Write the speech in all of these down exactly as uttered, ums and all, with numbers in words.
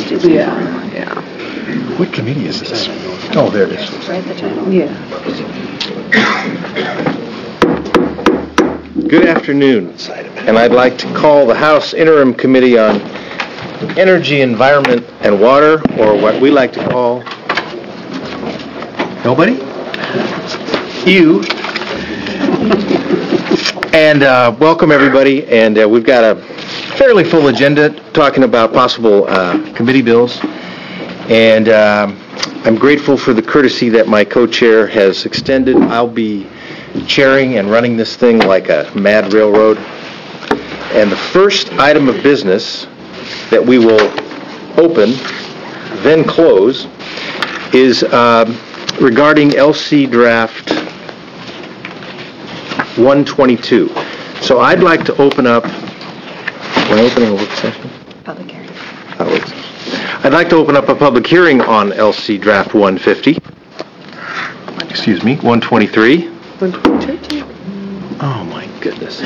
Christie's. Yeah, yeah. What committee is this? Oh, there it is. Right, the title. Yeah. Good afternoon, and I'd like to call the House Interim Committee on Energy, Environment, and Water, or what we like to call... Nobody? You. And uh, welcome, everybody, and uh, we've got a fairly full agenda talking about possible uh, committee bills, and um, I'm grateful for the courtesy that my co-chair has extended. I'll be chairing and running this thing like a mad railroad. And the first item of business that we will open, then close, is um, regarding L C Draft one twenty-two. So I'd like to open up, am I opening a work session? Public hearing. Public session. I'd like to open up a public hearing on L C Draft one fifty. Excuse me, one twenty-three. one twenty-two. Oh my goodness.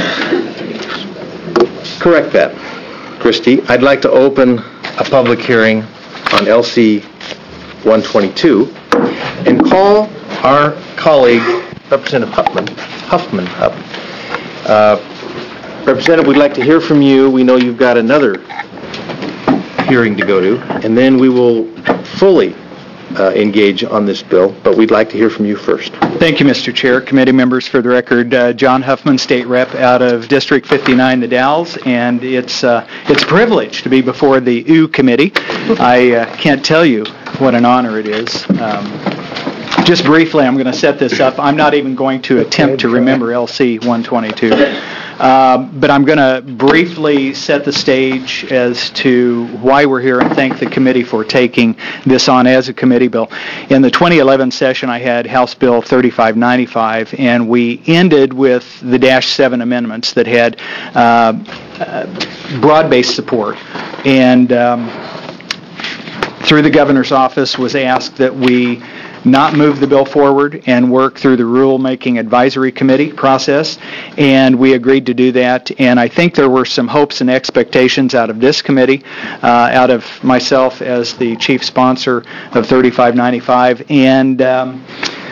Correct that, Christy. I'd like to open a public hearing on L C one twenty-two and call our colleague, Representative Huffman, Huffman up. Uh, Representative, we'd like to hear from you. We know you've got another hearing to go to, and then we will fully Uh, engage on this bill, but we'd like to hear from you first. Thank you, Mister Chair. Committee members, for the record, uh, John Huffman, State Rep out of District fifty-nine, the Dalles, and it's uh, it's a privilege to be before the U Committee. I uh, can't tell you what an honor it is. Um, just briefly, I'm going to set this up. I'm not even going to attempt to remember L C one twenty-two. Uh, but I'm going to briefly set the stage as to why we're here and thank the committee for taking this on as a committee bill. In the twenty eleven session, I had House Bill thirty-five ninety-five, and we ended with the Dash seven amendments that had uh, uh, broad-based support. And um, through the governor's office was asked that we not move the bill forward and work through the rulemaking advisory committee process, and we agreed to do that. And I think there were some hopes and expectations out of this committee, uh, out of myself as the chief sponsor of thirty-five ninety-five, and um,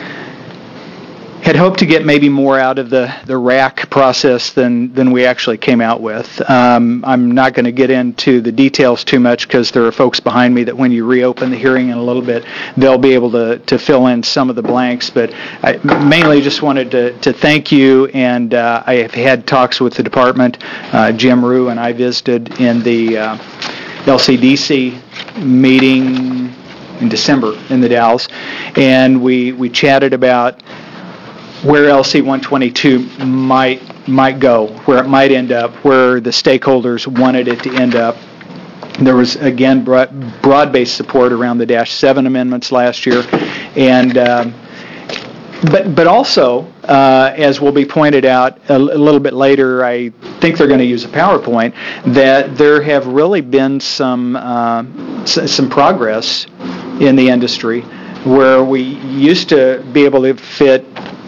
had hoped to get maybe more out of the, the R A C process than, than we actually came out with. Um, I'm not going to get into the details too much because there are folks behind me that when you reopen the hearing in a little bit, they'll be able to, to fill in some of the blanks. But I mainly just wanted to, to thank you, and uh, I have had talks with the department. Uh, Jim Rue and I visited in the uh, L C D C meeting in December in the Dalles, and we, we chatted about where L C one twenty-two might might go, where it might end up, where the stakeholders wanted it to end up. There was, again, broad, broad-based support around the Dash seven amendments last year, and um, but but also, uh, as will be pointed out a, l- a little bit later, I think they're going to use a PowerPoint, that there have really been some uh, s- some progress in the industry where we used to be able to fit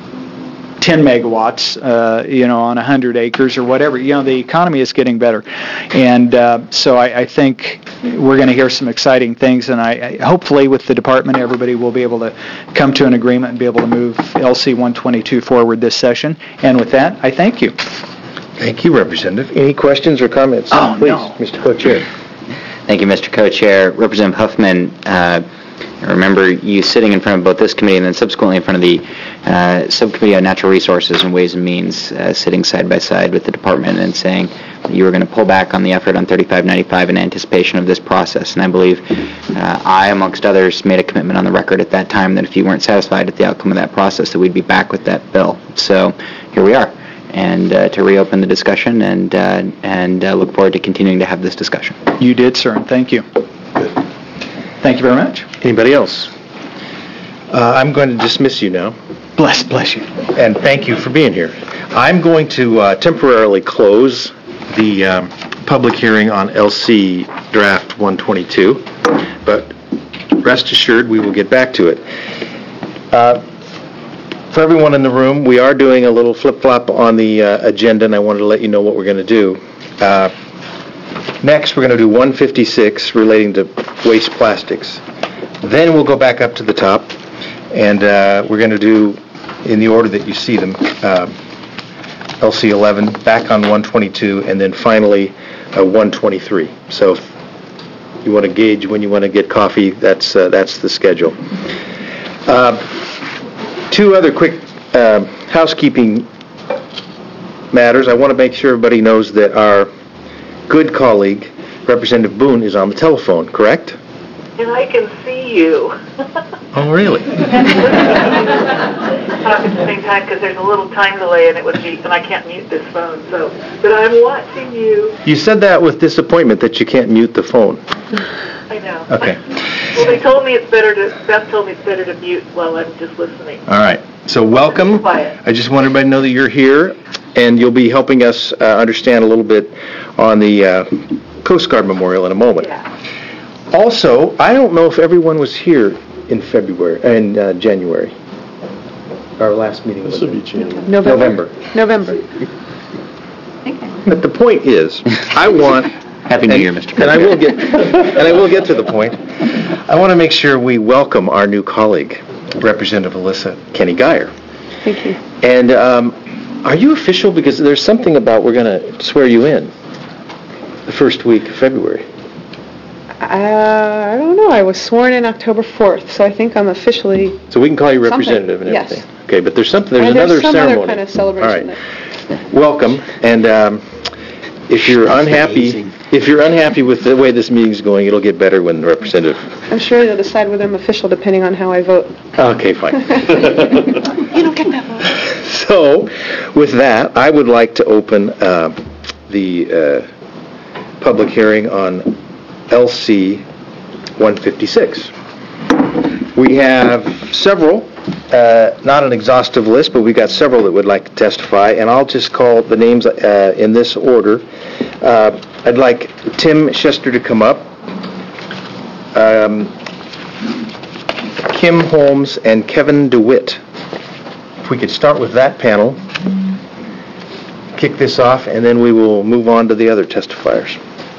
ten megawatts, uh, you know, on one hundred acres or whatever. You know, the economy is getting better. And uh, so I, I think we're going to hear some exciting things, and I, I hopefully with the department, everybody will be able to come to an agreement and be able to move L C one twenty-two forward this session. And with that, I thank you. Thank you, Representative. Any questions or comments? Oh, Please, no. Mister Co-Chair. Thank you, Mister Co-Chair. Representative Huffman, uh, I remember you sitting in front of both this committee and then subsequently in front of the uh, Subcommittee on Natural Resources and Ways and Means, uh, sitting side by side with the department and saying that you were going to pull back on the effort on thirty-five ninety-five in anticipation of this process. And I believe uh, I, amongst others, made a commitment on the record at that time that if you weren't satisfied with the outcome of that process, that we'd be back with that bill. So here we are, and uh, to reopen the discussion and, uh, and uh, look forward to continuing to have this discussion. You did, sir, and thank you. Good. Thank you very much. Anybody else? Uh, I'm going to dismiss you now. Bless, bless you. And thank you for being here. I'm going to uh, temporarily close the um, public hearing on L C Draft one twenty-two, but rest assured we will get back to it. Uh, for everyone in the room, we are doing a little flip-flop on the uh, agenda, and I wanted to let you know what we're going to do. Uh, Next, we're going to do one fifty-six relating to waste plastics. Then we'll go back up to the top, and uh, we're going to do, in the order that you see them, uh, L C eleven, back on one twenty-two, and then finally uh, one twenty-three. So if you want to gauge when you want to get coffee, that's uh, that's the schedule. Uh, two other quick uh, housekeeping matters. I want to make sure everybody knows that our good colleague, Representative Boone, is on the telephone, correct? And I can see you. Oh, really? Talk at the same time because there's a little time delay and it would be, and I can't mute this phone. So, but I'm watching you. You said that with disappointment that you can't mute the phone. I know. Okay. Well, they told me it's better to. Beth told me it's better to mute while I'm just listening. All right. So welcome. Quiet. I just want everybody to know that you're here, and you'll be helping us uh, understand a little bit on the uh, Coast Guard Memorial in a moment. Yeah. Also, I don't know if everyone was here in February, in uh, January. Our last meeting was in November. November. November. But the point is, I want... Happy New and, Year, Mister And I will Co-Chair. get, and I will get to the point. I want to make sure we welcome our new colleague, Representative Alyssa Kenny Geyer. Thank you. And um, are you official? Because there's something about we're going to swear you in the first week of February. Uh, I don't know. I was sworn in October fourth, so I think I'm officially... So we can call you Something, representative and yes. everything. Okay, but there's something. There's And there's another some other ceremony. kind of celebration All right. Welcome, and um, if you're unhappy, if you're unhappy with the way this meeting's going, it'll get better when the representative. I'm sure they'll decide whether I'm official depending on how I vote. Okay, fine. You don't get that vote. So, with that, I would like to open uh, the uh, public hearing on L C one fifty-six. We have several, uh, not an exhaustive list, but we've got several that would like to testify, and I'll just call the names uh, in this order. Uh, I'd like Tim Chester to come up, um, Kim Holmes, and Kevin DeWitt. If we could start with that panel, kick this off, and then we will move on to the other testifiers.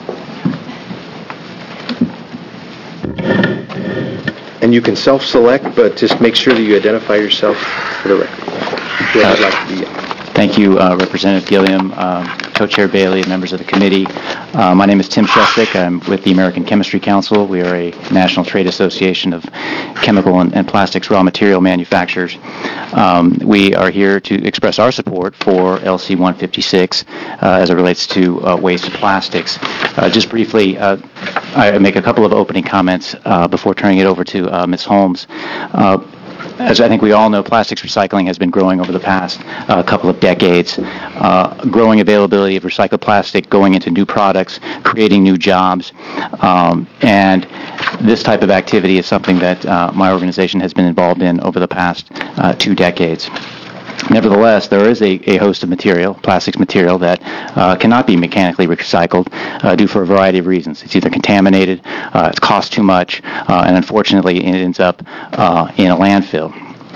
And you can self-select, but just make sure that you identify yourself for the record. Whoever would like to begin. Thank you, uh, Representative Gilliam, uh, Co-Chair Bailey, members of the committee. Uh, my name is Tim Shestik. I'm with the American Chemistry Council. We are a national trade association of chemical and, and plastics raw material manufacturers. Um, we are here to express our support for L C one fifty-six uh, as it relates to uh, waste plastics. Uh, just briefly, uh, I make a couple of opening comments uh, before turning it over to uh, Miz Holmes. Uh, As I think we all know, plastics recycling has been growing over the past uh, couple of decades. Uh, growing availability of recycled plastic going into new products, creating new jobs, um, and this type of activity is something that uh, my organization has been involved in over the past uh, two decades. Nevertheless, there is a, a host of material, plastics material, that uh, cannot be mechanically recycled uh, due for a variety of reasons. It's either contaminated, uh, it costs too much, uh, and unfortunately it ends up uh, in a landfill.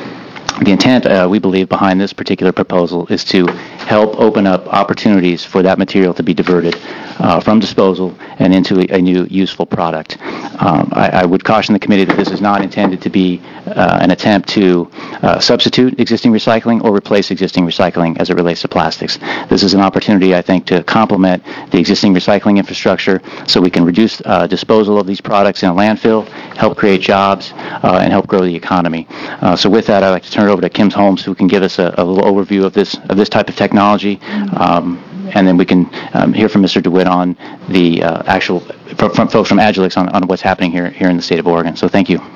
The intent, uh, we believe, behind this particular proposal is to help open up opportunities for that material to be diverted uh, from disposal and into a, a new useful product. Um, I, I would caution the committee that this is not intended to be uh, an attempt to uh, substitute existing recycling or replace existing recycling as it relates to plastics. This is an opportunity, I think, to complement the existing recycling infrastructure so we can reduce uh, disposal of these products in a landfill, help create jobs, uh, and help grow the economy. Uh, so with that, I'd like to turn it over to Kim Holmes, who can give us a, a little overview of this of this type of technology, um, and then we can um, hear from Mister DeWitt on the uh, actual from, from folks from Agilix on, on what's happening here here in the state of Oregon. So thank you.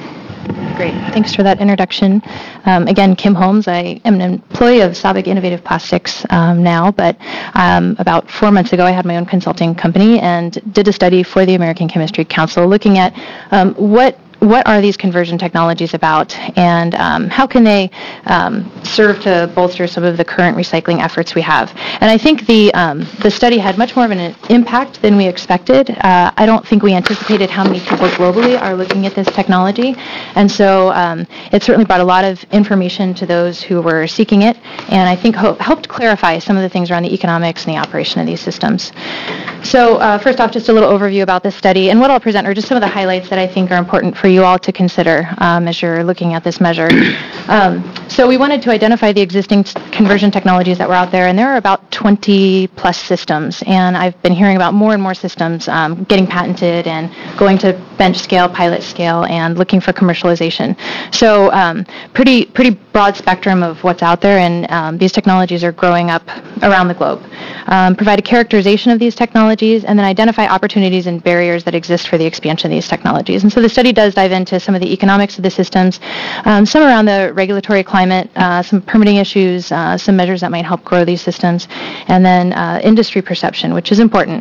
Great. Thanks for that introduction. Um, again, Kim Holmes. I am an employee of Savig Innovative Plastics um, now, but um, about four months ago I had my own consulting company and did a study for the American Chemistry Council looking at um, what what are these conversion technologies about, and um, how can they um, serve to bolster some of the current recycling efforts we have? And I think the um, the study had much more of an impact than we expected. Uh, I don't think we anticipated how many people globally are looking at this technology, and so um, it certainly brought a lot of information to those who were seeking it, and I think ho- helped clarify some of the things around the economics and the operation of these systems. So uh, first off, just a little overview about this study, and what I'll present are just some of the highlights that I think are important for you all to consider um, as you're looking at this measure. Um, so we wanted to identify the existing t- conversion technologies that were out there, and there are about twenty plus systems, and I've been hearing about more and more systems um, getting patented and going to bench scale, pilot scale, and looking for commercialization. So um, pretty pretty broad spectrum of what's out there, and um, these technologies are growing up around the globe. Um, provide a characterization of these technologies, and then identify opportunities and barriers that exist for the expansion of these technologies. And so the study does dive into some of the economics of the systems, um, some around the regulatory climate, uh, some permitting issues, uh, some measures that might help grow these systems, and then uh, industry perception, which is important.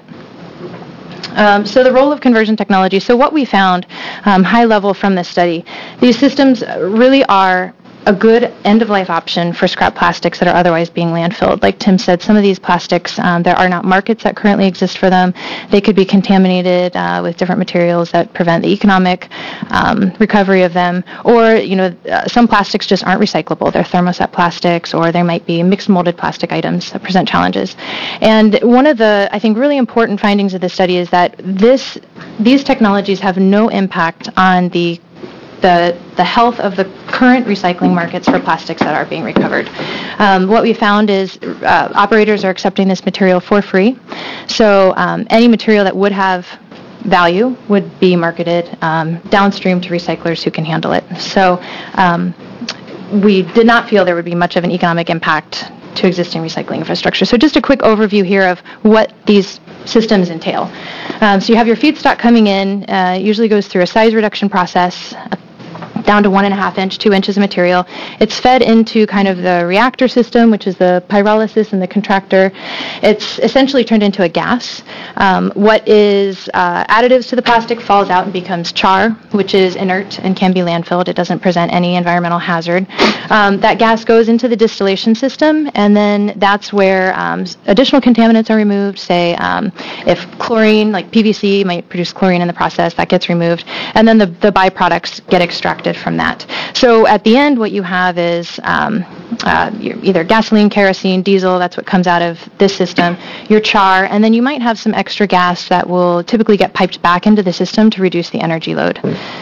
Um, so the role of conversion technology. So what we found, um, high level from this study, these systems really are a good end-of-life option for scrap plastics that are otherwise being landfilled. Like Tim said, some of these plastics, um, there are not markets that currently exist for them. They could be contaminated uh, with different materials that prevent the economic um, recovery of them. Or, you know, uh, some plastics just aren't recyclable. They're thermoset plastics, or there might be mixed molded plastic items that present challenges. And one of the, I think, really important findings of this study is that this, these technologies have no impact on the the the health of the current recycling markets for plastics that are being recovered. Um, what we found is uh, operators are accepting this material for free. So um, any material that would have value would be marketed um, downstream to recyclers who can handle it. So um, we did not feel there would be much of an economic impact to existing recycling infrastructure. So just a quick overview here of what these systems entail. Um, so you have your feedstock coming in, uh, usually goes through a size reduction process, down to one and a half inch, two inches of material. It's fed into kind of the reactor system, which is the pyrolysis and the contractor. It's essentially turned into a gas. Um, what is uh, additives to the plastic falls out and becomes char, which is inert and can be landfilled. It doesn't present any environmental hazard. Um, that gas goes into the distillation system, and then that's where um, additional contaminants are removed. Say um, if chlorine, like P V C, might produce chlorine in the process, that gets removed, and then the, the byproducts get extracted from that. So at the end, what you have is um, uh, either gasoline, kerosene, diesel, that's what comes out of this system, your char, and then you might have some extra gas that will typically get piped back into the system to reduce the energy load.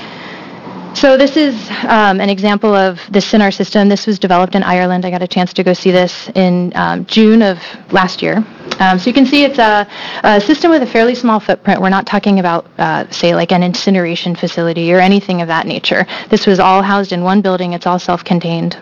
So this is um, an example of the Synar system. This was developed in Ireland. I got a chance to go see this in um, June of last year. Um, so you can see it's a, a system with a fairly small footprint. We're not talking about, uh, say, like an incineration facility or anything of that nature. This was all housed in one building. It's all self-contained.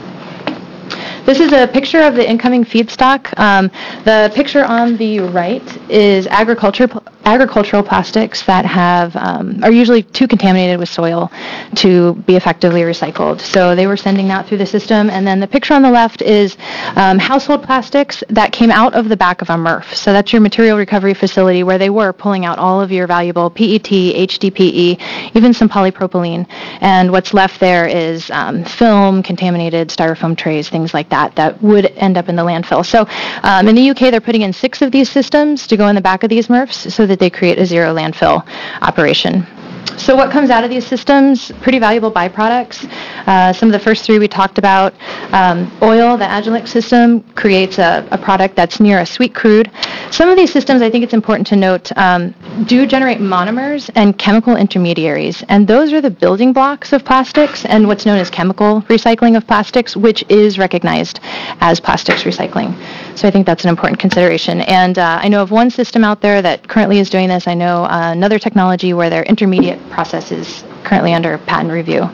This is a picture of the incoming feedstock. Um, the picture on the right is agriculture, agricultural plastics that have um, are usually too contaminated with soil to be effectively recycled. So they were sending that through the system. And then the picture on the left is um, household plastics that came out of the back of a M R F. So that's your material recovery facility where they were pulling out all of your valuable P E T, H D P E, even some polypropylene. And what's left there is um, film, contaminated styrofoam trays, things like that. That, that would end up in the landfill. So um, in the U K, they're putting in six of these systems to go in the back of these M R Fs so that they create a zero landfill operation. So what comes out of these systems? Pretty valuable byproducts. Uh, some of the first three we talked about. Um, oil, the Agilix system, creates a, a product that's near a sweet crude. Some of these systems, I think it's important to note, um, do generate monomers and chemical intermediaries. And those are the building blocks of plastics and what's known as chemical recycling of plastics, which is recognized as plastics recycling. So I think that's an important consideration. And uh, I know of one system out there that currently is doing this. I know uh, another technology where their intermediate process is currently under patent review.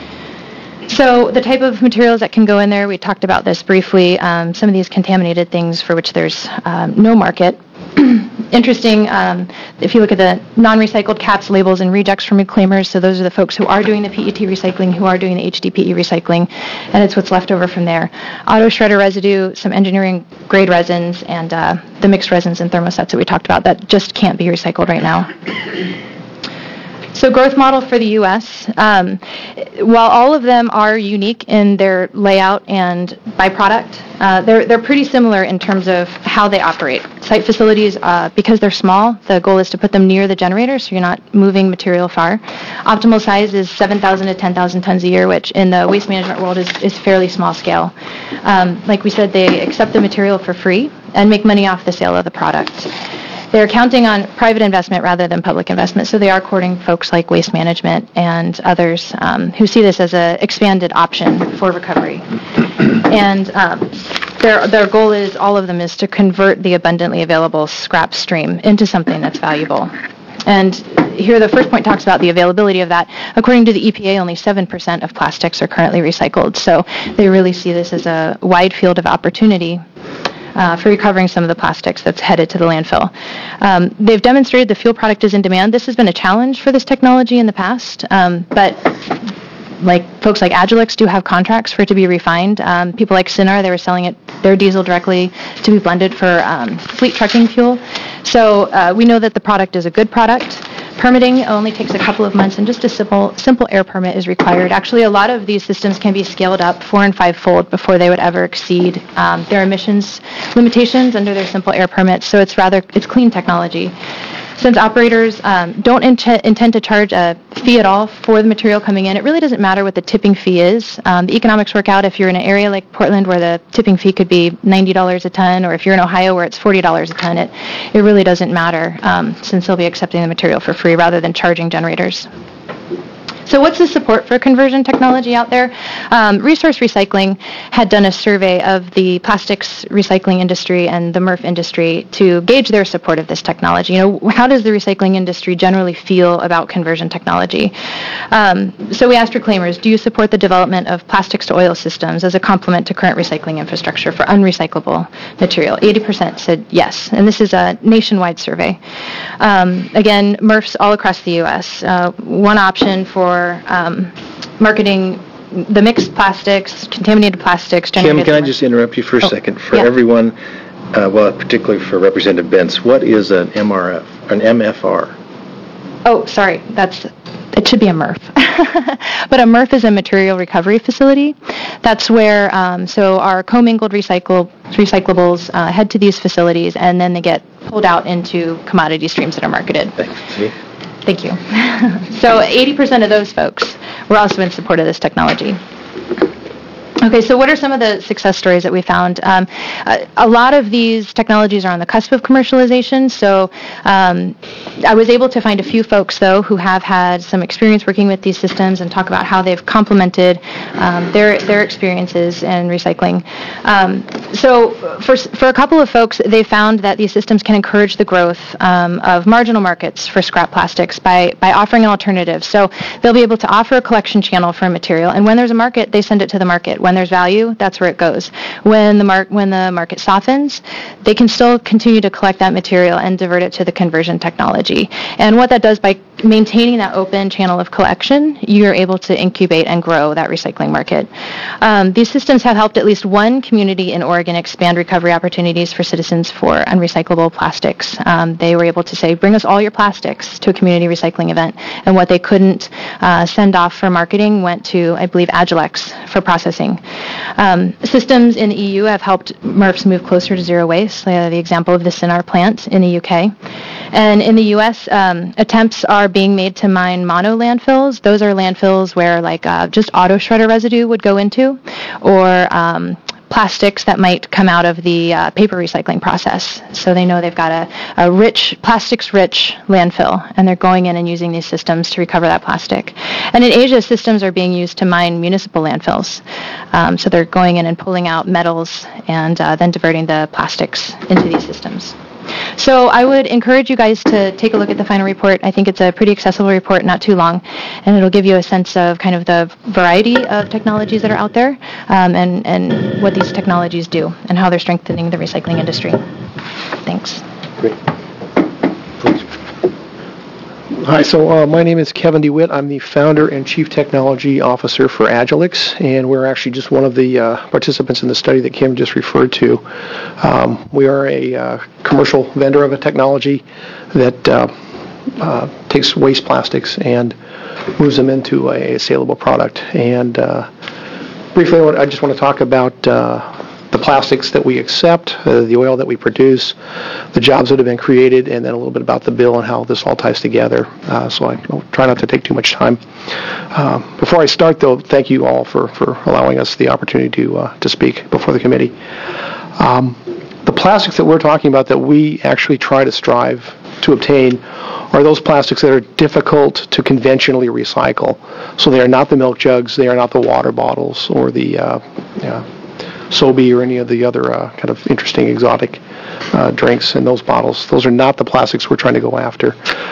So the type of materials that can go in there, we talked about this briefly. Um, some of these contaminated things for which there's um, no market. Interesting, um, if you look at the non-recycled caps, labels, and rejects from reclaimers, so those are the folks who are doing the P E T recycling, who are doing the H D P E recycling, and it's what's left over from there. Auto shredder residue, some engineering grade resins, and uh, the mixed resins and thermosets that we talked about that just can't be recycled right now. So growth model for the U S, um, while all of them are unique in their layout and byproduct, uh, they're, they're pretty similar in terms of how they operate. Site facilities, uh, because they're small, the goal is to put them near the generator so you're not moving material far. Optimal size is seven thousand to ten thousand tons a year, which in the waste management world is, is fairly small scale. Um, like we said, they accept the material for free and make money off the sale of the product. They're counting on private investment rather than public investment, so they are courting folks like Waste Management and others um, who see this as an expanded option for recovery. And um, their their goal is, all of them, is to convert the abundantly available scrap stream into something that's valuable. And here the first point talks about the availability of that. According to the E P A, only seven percent of plastics are currently recycled, so they really see this as a wide field of opportunity Uh, for recovering some of the plastics that's headed to the landfill. Um, they've demonstrated the fuel product is in demand. This has been a challenge for this technology in the past, um, but like folks like Agilex do have contracts for it to be refined. Um, people like Sinar, they were selling it, their diesel directly to be blended for um, fleet trucking fuel. So uh, we know that the product is a good product. Permitting only takes a couple of months, and just a simple simple air permit is required. Actually, a lot of these systems can be scaled up four and five-fold before they would ever exceed um, their emissions limitations under their simple air permits. So it's rather it's clean technology. Since operators um, don't int- intend to charge a fee at all for the material coming in, it really doesn't matter what the tipping fee is. Um, the economics work out if you're in an area like Portland where the tipping fee could be ninety dollars a ton, or if you're in Ohio where it's forty dollars a ton. It, it really doesn't matter um, since they'll be accepting the material for free rather than charging generators. So what's the support for conversion technology out there? Um, Resource Recycling had done a survey of the plastics recycling industry and the M R F industry to gauge their support of this technology. You know, how does the recycling industry generally feel about conversion technology? Um, so we asked reclaimers, do you support the development of plastics to oil systems as a complement to current recycling infrastructure for unrecyclable material? eighty percent said yes, and this is a nationwide survey. Um, again, M R Fs all across the U S. Uh, one option for Um, marketing the mixed plastics, contaminated plastics. Kim, can I just interrupt you for a oh, second? For yeah. everyone, uh, well, particularly for Representative Bentz, what is an M R F, an M F R? Oh, sorry, that's it should be a M R F. But a M R F is a material recovery facility. That's where, um, so our commingled recycle, recyclables uh, head to these facilities, and then they get pulled out into commodity streams that are marketed. Thanks. See? Thank you. So eighty percent of those folks were also in support of this technology. Okay, so what are some of the success stories that we found? Um, a, a lot of these technologies are on the cusp of commercialization, so um, I was able to find a few folks, though, who have had some experience working with these systems and talk about how they've complemented um, their their experiences in recycling. Um, so for, for a couple of folks, they found that these systems can encourage the growth um, of marginal markets for scrap plastics by, by offering an alternative. So they'll be able to offer a collection channel for a material, and when there's a market, they send it to the market. When there's value, that's where it goes. When the mar- when the market softens, they can still continue to collect that material and divert it to the conversion technology. And what that does, by maintaining that open channel of collection, you're able to incubate and grow that recycling market. Um, these systems have helped at least one community in Oregon expand recovery opportunities for citizens for unrecyclable plastics. Um, they were able to say, bring us all your plastics to a community recycling event, and what they couldn't uh, send off for marketing went to, I believe, Agilex for processing. Um, systems in the E U have helped M R Fs move closer to zero waste. Uh, the example of the Sinar plant in the U K. And in the U S, um, attempts are being made to mine mono landfills. Those are landfills where like uh, just auto shredder residue would go into, or um, plastics that might come out of the uh, paper recycling process. So they know they've got a, a rich, plastics-rich landfill, and they're going in and using these systems to recover that plastic. And in Asia, systems are being used to mine municipal landfills. Um, so they're going in and pulling out metals and uh, then diverting the plastics into these systems. So I would encourage you guys to take a look at the final report. I think it's a pretty accessible report, not too long, and it'll give you a sense of kind of the variety of technologies that are out there um, and, and what these technologies do and how they're strengthening the recycling industry. Thanks. Great. Please. Hi, so uh, my name is Kevin DeWitt. I'm the founder and chief technology officer for Agilex, and we're actually just one of the uh, participants in the study that Kim just referred to. Um, we are a uh, commercial vendor of a technology that uh, uh, takes waste plastics and moves them into a, a saleable product. And uh, briefly, I just want to talk about uh, the plastics that we accept, uh, the oil that we produce, the jobs that have been created, and then a little bit about the bill and how this all ties together. Uh, so I will try not to take too much time. Uh, before I start, though, thank you all for, for allowing us the opportunity to uh, to speak before the committee. Um, the plastics that we're talking about that we actually try to strive to obtain are those plastics that are difficult to conventionally recycle. So they are not the milk jugs, they are not the water bottles, or the uh, yeah, Sobe or any of the other uh, kind of interesting exotic uh, drinks in those bottles. Those are not the plastics we're trying to go after.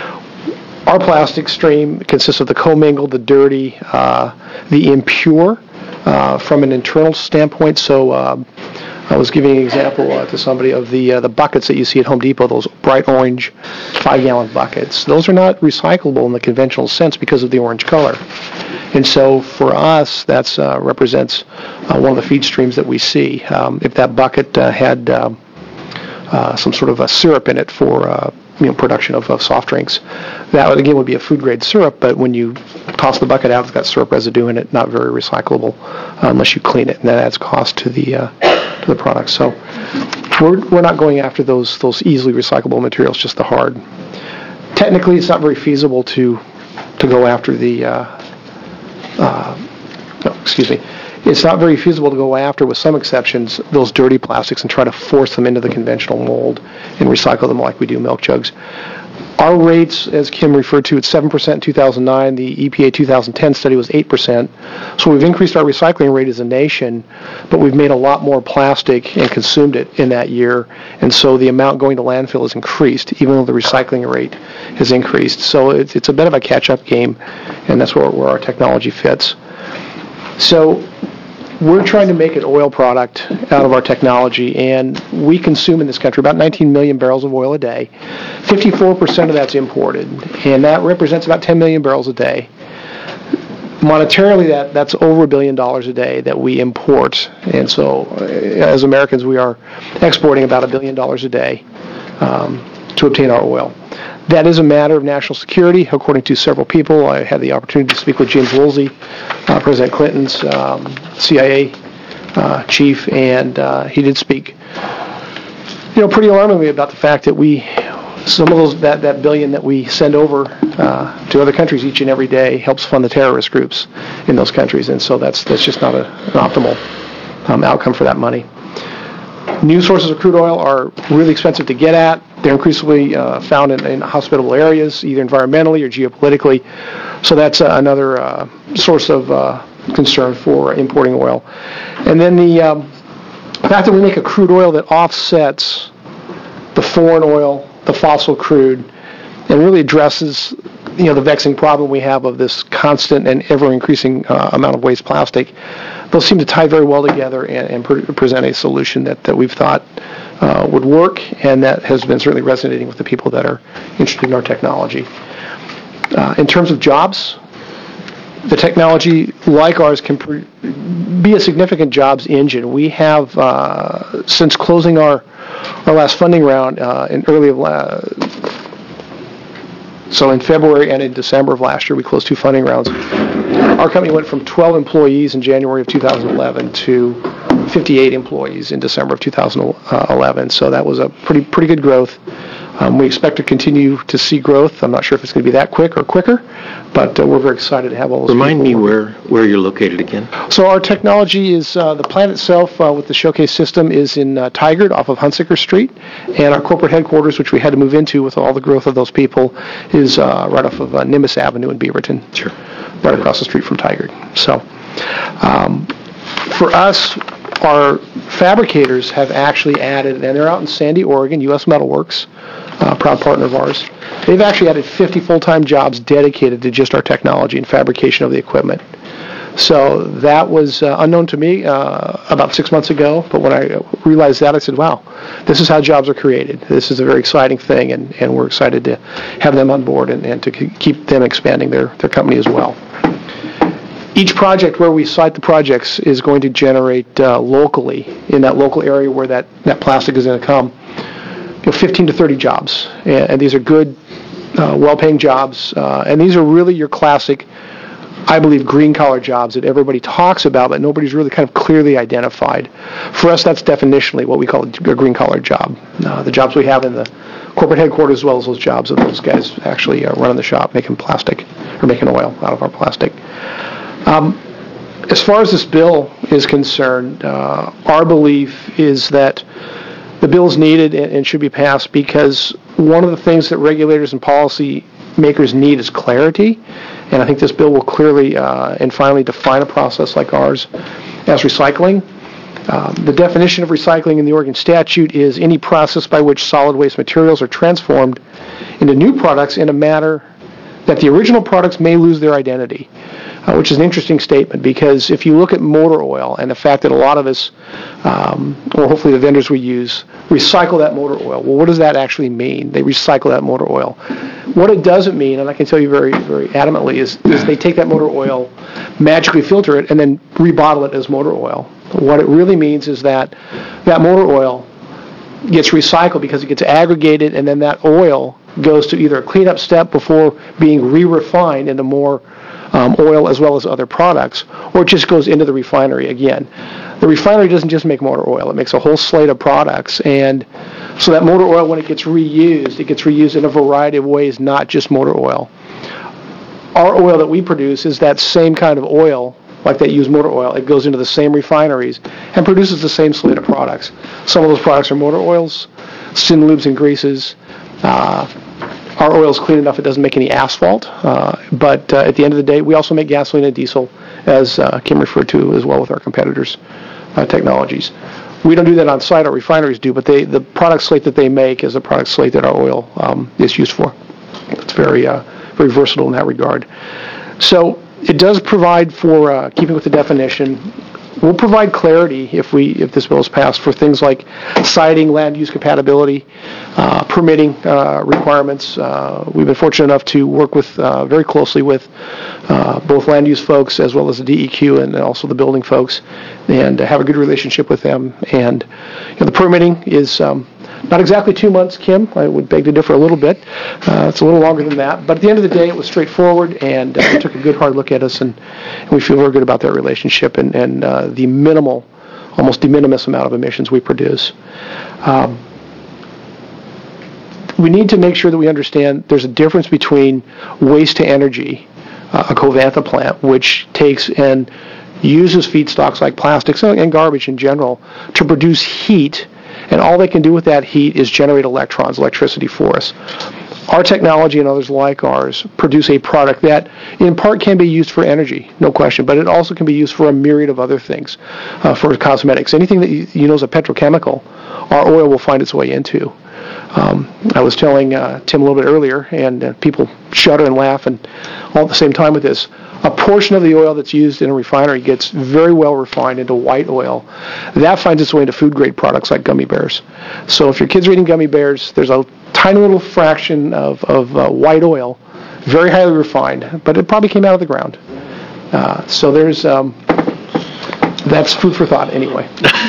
Our plastic stream consists of the commingled, the dirty, uh, the impure uh, from an internal standpoint. So uh, I was giving an example uh, to somebody of the uh, the buckets that you see at Home Depot, those bright orange five-gallon buckets. Those are not recyclable in the conventional sense because of the orange color. And so for us, that uh, represents uh, one of the feed streams that we see. Um, if that bucket uh, had um, uh, some sort of a syrup in it for uh, you know, production of, of soft drinks, that would, again would be a food-grade syrup, but when you toss the bucket out, it's got syrup residue in it, not very recyclable uh, unless you clean it, and that adds cost to the uh, to the product. So we're we're not going after those those easily recyclable materials, just the hard. Technically, it's not very feasible to to go after the uh, Uh, no, excuse me. It's not very feasible to go after, with some exceptions, those dirty plastics and try to force them into the conventional mold and recycle them like we do milk jugs. Our rates, as Kim referred to, it's seven percent in two thousand nine. The E P A two thousand ten study was eight percent. So we've increased our recycling rate as a nation, but we've made a lot more plastic and consumed it in that year. And so the amount going to landfill has increased, even though the recycling rate has increased. So it's, it's a bit of a catch-up game, and that's where, where our technology fits. So we're trying to make an oil product out of our technology, and we consume in this country about nineteen million barrels of oil a day. fifty-four percent of that's imported, and that represents about ten million barrels a day. Monetarily, that, that's over a billion dollars a day that we import, and so as Americans, we are exporting about a billion dollars a day um, to obtain our oil. That is a matter of national security, according to several people. I had the opportunity to speak with James Woolsey, uh, President Clinton's um, C I A uh, chief, and uh, he did speak, you know, pretty alarmingly about the fact that we, some of those that, that billion that we send over uh, to other countries each and every day helps fund the terrorist groups in those countries, and so that's that's just not a, an optimal um, outcome for that money. New sources of crude oil are really expensive to get at. They're increasingly uh, found in, in hospitable areas, either environmentally or geopolitically. So that's uh, another uh, source of uh, concern for importing oil. And then the um, fact that we make a crude oil that offsets the foreign oil, the fossil crude, and really addresses, you know, the vexing problem we have of this constant and ever-increasing uh, amount of waste plastic. Those seem to tie very well together and, and pre- present a solution that, that we've thought uh, would work, and that has been certainly resonating with the people that are interested in our technology. Uh, in terms of jobs, the technology, like ours, can pre- be a significant jobs engine. We have, uh, since closing our, our last funding round uh, in early of last, So in February and in December of last year, we closed two funding rounds. Our company went from twelve employees in January of two thousand eleven to fifty-eight employees in December of two thousand eleven. So that was a pretty pretty good growth. Um, we expect to continue to see growth. I'm not sure if it's going to be that quick or quicker, but uh, we're very excited to have all those Remind people me working. where, where you're located again. So our technology is, uh, the plant itself uh, with the showcase system is in uh, Tigard off of Hunsaker Street, and our corporate headquarters, which we had to move into with all the growth of those people, is uh, right off of uh, Nimbus Avenue in Beaverton. Sure. Right across the street from Tigard. So um, for us, our fabricators have actually added, and they're out in Sandy, Oregon, U S Metal Works, a proud partner of ours. They've actually added fifty full-time jobs dedicated to just our technology and fabrication of the equipment. So that was uh, unknown to me uh, about six months ago, but when I realized that, I said, wow, this is how jobs are created. This is a very exciting thing, and, and we're excited to have them on board and, and to keep them expanding their, their company as well. Each project where we site the projects is going to generate uh, locally, in that local area where that, that plastic is going to come, you know, fifteen to thirty jobs. And, and these are good uh, well-paying jobs, uh, and these are really your classic, I believe, green-collar jobs that everybody talks about, but nobody's really kind of clearly identified. For us, that's definitionally what we call a green-collar job. Uh, the jobs we have in the corporate headquarters, as well as those jobs that those guys actually uh, running the shop, making plastic, or making oil out of our plastic. Um, as far as this bill is concerned, uh, our belief is that the bill is needed and, and should be passed because one of the things that regulators and policy makers need is clarity, and I think this bill will clearly uh, and finally define a process like ours as recycling. Um, the definition of recycling in the Oregon statute is any process by which solid waste materials are transformed into new products in a manner that the original products may lose their identity, uh, which is an interesting statement because if you look at motor oil and the fact that a lot of us, um, or hopefully the vendors we use, recycle that motor oil, well, what does that actually mean? They recycle that motor oil. What it doesn't mean, and I can tell you very, very adamantly, is, is they take that motor oil, magically filter it, and then rebottle it as motor oil. What it really means is that that motor oil gets recycled because it gets aggregated, and then that oil goes to either a cleanup step before being re-refined into more um, oil as well as other products, or it just goes into the refinery again. The refinery doesn't just make motor oil, it makes a whole slate of products, and so that motor oil, when it gets reused, it gets reused in a variety of ways, not just motor oil. Our oil that we produce is that same kind of oil, like they use motor oil. It goes into the same refineries and produces the same slate of products. Some of those products are motor oils, syn lubes and greases. Uh, our oil is clean enough it doesn't make any asphalt, uh, but uh, at the end of the day, we also make gasoline and diesel, as uh, Kim referred to as well with our competitors' uh, technologies. We don't do that on site, our refineries do, but they, the product slate that they make is the product slate that our oil um, is used for. It's very, uh, very versatile in that regard. So it does provide for, uh, keeping with the definition, we'll provide clarity if we if this bill is passed for things like siting, land use compatibility, uh, permitting uh, requirements. Uh, we've been fortunate enough to work with uh, very closely with uh, both land use folks as well as the D E Q and also the building folks, and have a good relationship with them. And you know, the permitting is um, not exactly two months, Kim. I would beg to differ a little bit. Uh, it's a little longer than that. But at the end of the day, it was straightforward, and uh, they took a good hard look at us, and, and we feel very good about that relationship and, and uh, the minimal, almost de minimis amount of emissions we produce. Um, we need to make sure that we understand there's a difference between waste to energy, uh, a Covanta plant, which takes and uses feedstocks like plastics and garbage in general to produce heat, and all they can do with that heat is generate electrons, electricity for us. Our technology and others like ours produce a product that in part can be used for energy, no question, but it also can be used for a myriad of other things, uh, for cosmetics. Anything that you, you know is a petrochemical, our oil will find its way into. Um, I was telling uh, Tim a little bit earlier, and uh, people shudder and laugh and all at the same time with this. A portion of the oil that's used in a refinery gets very well refined into white oil. That finds its way into food-grade products like gummy bears. So if your kids are eating gummy bears, there's a tiny little fraction of, of uh, white oil, very highly refined, but it probably came out of the ground. Uh, so there's, um, that's food for thought anyway.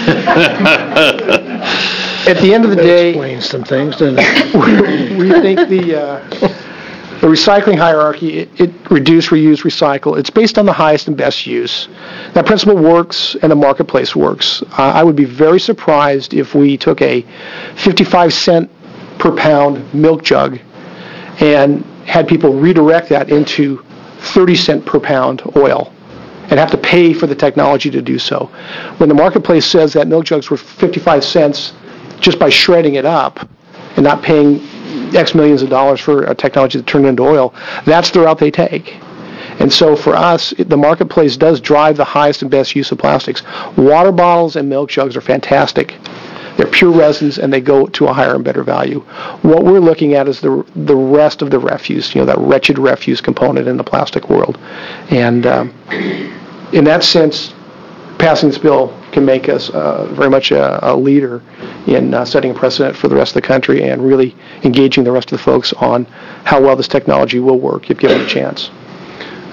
At the end of the that day, explains some things, doesn't it? we think the uh, the recycling hierarchy, it, it reduce, reuse, recycle. It's based on the highest and best use. That principle works, and the marketplace works. Uh, I would be very surprised if we took a fifty-five cent per pound milk jug and had people redirect that into thirty cent per pound oil and have to pay for the technology to do so. When the marketplace says that milk jugs were fifty-five cents just by shredding it up and not paying X millions of dollars for a technology that turned it into oil, that's the route they take. And so for us, the marketplace does drive the highest and best use of plastics. Water bottles and milk jugs are fantastic. They're pure resins, and they go to a higher and better value. What we're looking at is the the rest of the refuse, you know, that wretched refuse component in the plastic world. And um, in that sense, passing this bill can make us uh, very much a, a leader in uh, setting a precedent for the rest of the country and really engaging the rest of the folks on how well this technology will work if given a chance.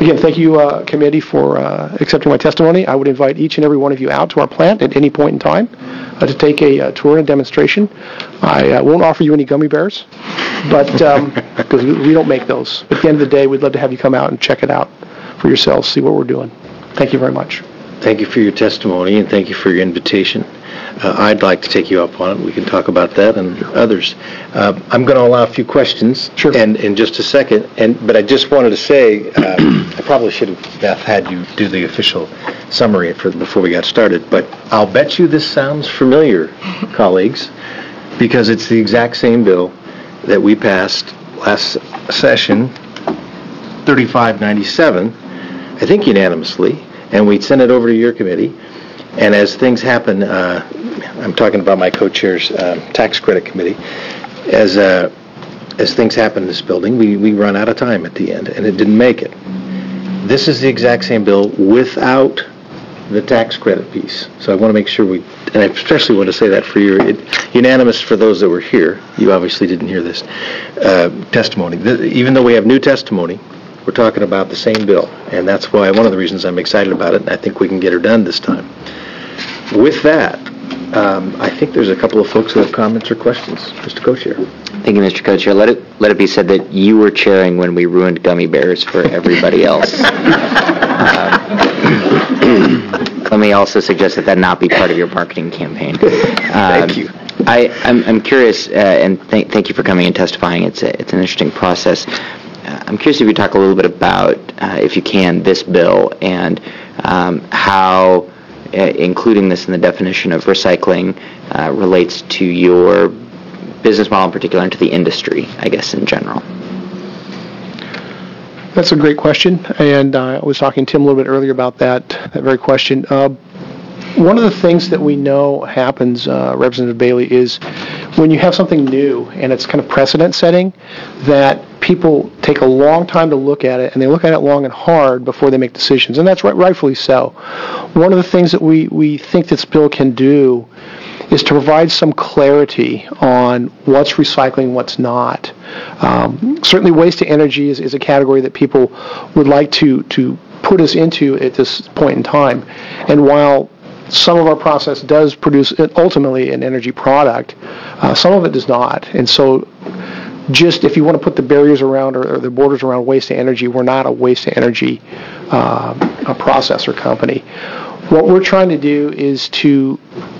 again, thank you, uh, committee, for uh, accepting my testimony. I would invite each and every one of you out to our plant at any point in time uh, to take a uh, tour and demonstration. I uh, won't offer you any gummy bears, but because um, we don't make those. But at the end of the day, we'd love to have you come out and check it out for yourselves, see what we're doing. Thank you very much. Thank you for your testimony, and thank you for your invitation. Uh, I'd like to take you up on it. We can talk about that and others. Uh, I'm going to allow a few questions sure. and, in just a second, and but I just wanted to say, uh, I probably should have, Beth, had you do the official summary for, before we got started, but I'll bet you this sounds familiar, colleagues, because it's the exact same bill that we passed last session, thirty-five ninety-seven, I think unanimously, and we sent it over to your committee. And as things happen, uh, I'm talking about my co-chair's uh, tax credit committee, as uh, as things happen in this building, we, we run out of time at the end, and it didn't make it. This is the exact same bill without the tax credit piece. So I want to make sure we, and I especially want to say that for your, it, unanimous for those that were here, you obviously didn't hear this, uh, testimony. The, even though we have new testimony, we're talking about the same bill, and that's why one of the reasons I'm excited about it, and I think we can get her done this time. With that, um, I think there's a couple of folks who have comments or questions. Mister Co-Chair. Thank you, Mister Co-Chair. Let it let it be said that you were chairing when we ruined gummy bears for everybody else. um, let me also suggest that that not be part of your marketing campaign. Um, Thank you. I, I'm, I'm curious, uh, and th- thank you for coming and testifying. It's a, it's an interesting process. Uh, I'm curious if you talk a little bit about, uh, if you can, this bill and um, how uh, including this in the definition of recycling uh, relates to your business model in particular and to the industry, I guess, in general. That's a great question, and uh, I was talking to Tim a little bit earlier about that, that very question. Uh, one of the things that we know happens, uh, Representative Bailey, is when you have something new and it's kind of precedent setting, that people take a long time to look at it, and they look at it long and hard before they make decisions, and that's right, rightfully so. One of the things that we, we think this bill can do is to provide some clarity on what's recycling, what's not. Um, certainly waste to energy is, is a category that people would like to, to put us into at this point in time. And while some of our process does produce ultimately an energy product, uh, some of it does not. And so just if you want to put the barriers around or, or the borders around waste to energy, we're not a waste to energy uh, a processor company. What we're trying to do is to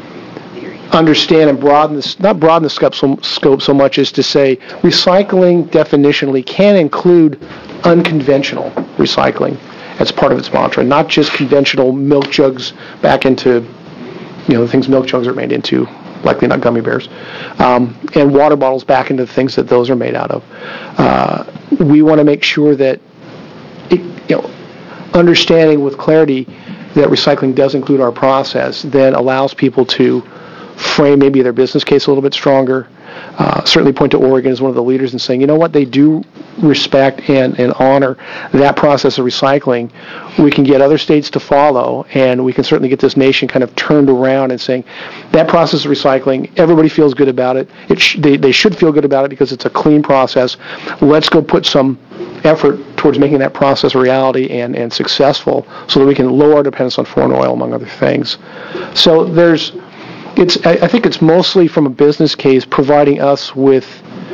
understand and broaden this, not broaden the scope so, scope so much as to say recycling definitionally can include unconventional recycling as part of its mantra, not just conventional milk jugs back into, you know, the things milk jugs are made into, likely not gummy bears, um, and water bottles back into the things that those are made out of. Uh, we want to make sure that, it, you know, understanding with clarity that recycling does include our process then allows people to frame maybe their business case a little bit stronger. Uh, certainly point to Oregon as one of the leaders in saying, you know what, they do respect and, and honor that process of recycling. We can get other states to follow, and we can certainly get this nation kind of turned around and saying, that process of recycling, everybody feels good about it. It sh- they, they should feel good about it because it's a clean process. Let's go put some effort towards making that process a reality and, and successful so that we can lower our dependence on foreign oil, among other things. So there's It's. I think it's mostly from a business case providing us with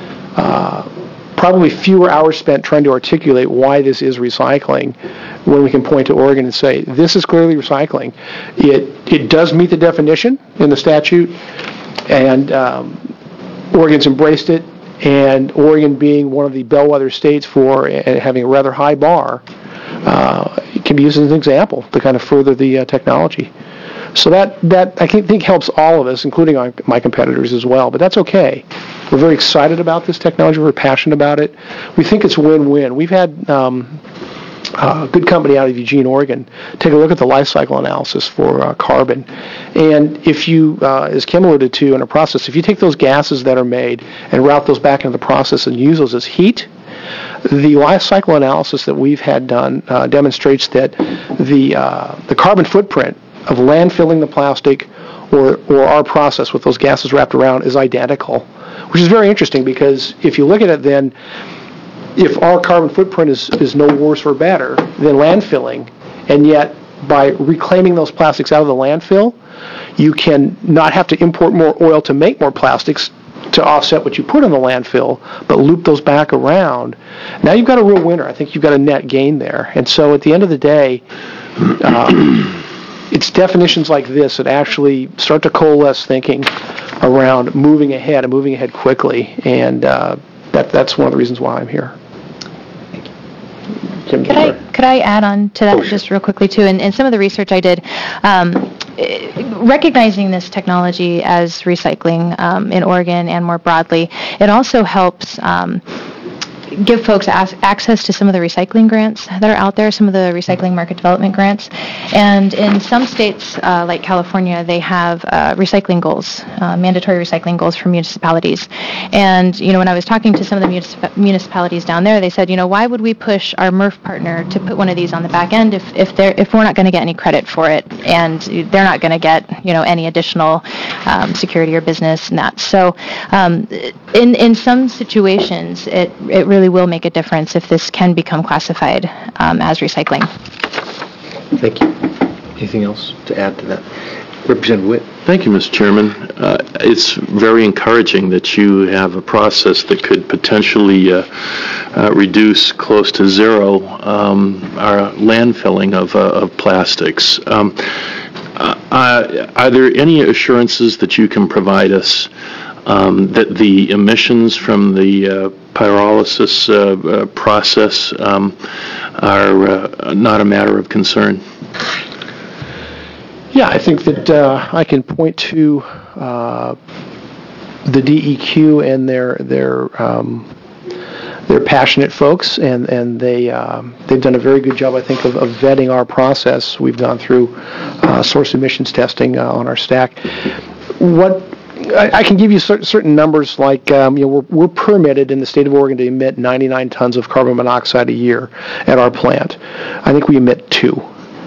uh, probably fewer hours spent trying to articulate why this is recycling when we can point to Oregon and say, this is clearly recycling. It it does meet the definition in the statute, and um, Oregon's embraced it, and Oregon being one of the bellwether states for uh, having a rather high bar, uh, it can be used as an example to kind of further the uh, technology. So that, that I think helps all of us, including our, my competitors as well. But that's okay. We're very excited about this technology. We're passionate about it. We think it's win-win. We've had um, a good company out of Eugene, Oregon, take a look at the life cycle analysis for uh, carbon. And if you, uh, as Kim alluded to in a process, if you take those gases that are made and route those back into the process and use those as heat, the life cycle analysis that we've had done uh, demonstrates that the uh, the carbon footprint of landfilling the plastic or, or our process with those gases wrapped around is identical, which is very interesting because if you look at it then, if our carbon footprint is, is no worse or better than landfilling, and yet by reclaiming those plastics out of the landfill, you can not have to import more oil to make more plastics to offset what you put in the landfill, but loop those back around. Now you've got a real winner. I think you've got a net gain there. And so at the end of the day, um, it's definitions like this that actually start to coalesce thinking around moving ahead and moving ahead quickly. And uh, that, that's one of the reasons why I'm here. Kim, Could I, could I add on to that oh, sure. just real quickly, too? And, and some of the research I did, um, recognizing this technology as recycling um, in Oregon and more broadly, it also helps um, give folks as- access to some of the recycling grants that are out there, some of the recycling market development grants. And in some states, uh, like California, they have uh, recycling goals, uh, mandatory recycling goals for municipalities. And, you know, when I was talking to some of the municip- municipalities down there, they said, you know, why would we push our M R F partner to put one of these on the back end if, if, they're, if we're not going to get any credit for it, and they're not going to get, you know, any additional um, security or business and that. So um, in, in some situations, it, it really really will make a difference if this can become classified um, as recycling. Thank you. Anything else to add to that? Representative Witt. Thank you, Mister Chairman. Uh, it's very encouraging that you have a process that could potentially uh, uh, reduce close to zero um, our landfilling of, uh, of plastics. Um, uh, are there any assurances that you can provide us um, that the emissions from the uh, pyrolysis uh, uh, process um, are uh, not a matter of concern? Yeah, I think that uh, I can point to uh, the D E Q and their their um, they're passionate folks, and and they um, they've done a very good job, I think, of, of vetting our process. We've gone through uh, source emissions testing uh, on our stack. What I, I can give you cer- certain numbers, like um, you know, we're, we're permitted in the state of Oregon to emit ninety-nine tons of carbon monoxide a year at our plant. I think we emit two.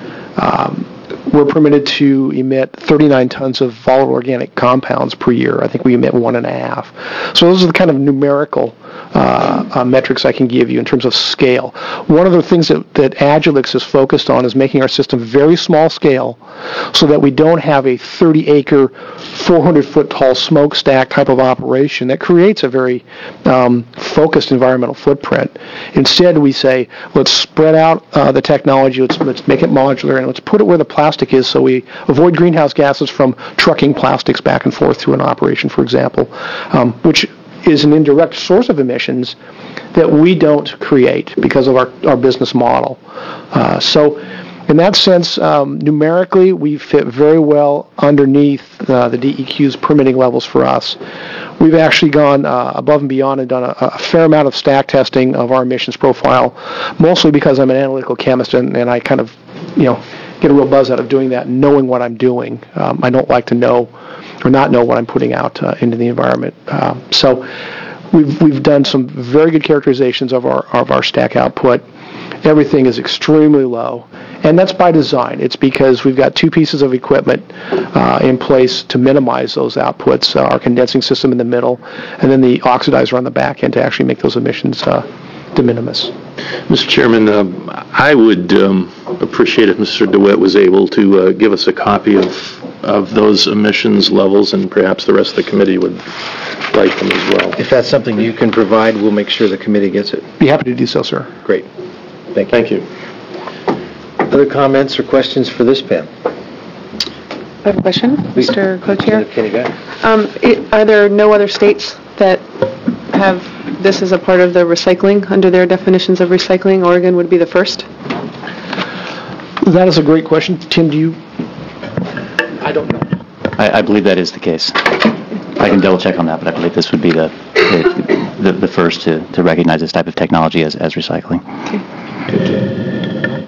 Um, we're permitted to emit thirty-nine tons of volatile organic compounds per year. I think we emit one and a half. So those are the kind of numerical uh, uh, metrics I can give you in terms of scale. One of the things that, that Agilix is focused on is making our system very small scale so that we don't have a thirty acre, four hundred foot tall smokestack type of operation that creates a very um, focused environmental footprint. Instead, we say, let's spread out uh, the technology, let's, let's make it modular, and let's put it where the plastic is so we avoid greenhouse gases from trucking plastics back and forth through an operation, for example, um, which is an indirect source of emissions that we don't create because of our, our business model. Uh, so in that sense, um, numerically, we fit very well underneath uh, the D E Q's permitting levels for us. We've actually gone uh, above and beyond and done a, a fair amount of stack testing of our emissions profile, mostly because I'm an analytical chemist and, and I kind of, you know, get a real buzz out of doing that, knowing what I'm doing. Um, I don't like to know or not know what I'm putting out uh, into the environment. Uh, so we've we've done some very good characterizations of our of our stack output. Everything is extremely low, and that's by design. It's because we've got two pieces of equipment uh, in place to minimize those outputs, uh, our condensing system in the middle, and then the oxidizer on the back end to actually make those emissions uh, de minimis. Mister Chairman, uh, I would um, appreciate if Mister DeWitt was able to uh, give us a copy of of those emissions levels, and perhaps the rest of the committee would like them as well. If that's something you can provide, we'll make sure the committee gets it. Be happy to do so, sir. Great. Thank you. Thank you. Other comments or questions for this panel? I have a question, Mister Co-Chair. Kenny Guy. Um, it, are there no other states that have this as a part of the recycling, under their definitions of recycling? Oregon would be the first? That is a great question. Tim, do you? I don't know. I, I believe that is the case. I can double check on that, but I believe this would be the the, the, the first to, to recognize this type of technology as, as recycling. Okay.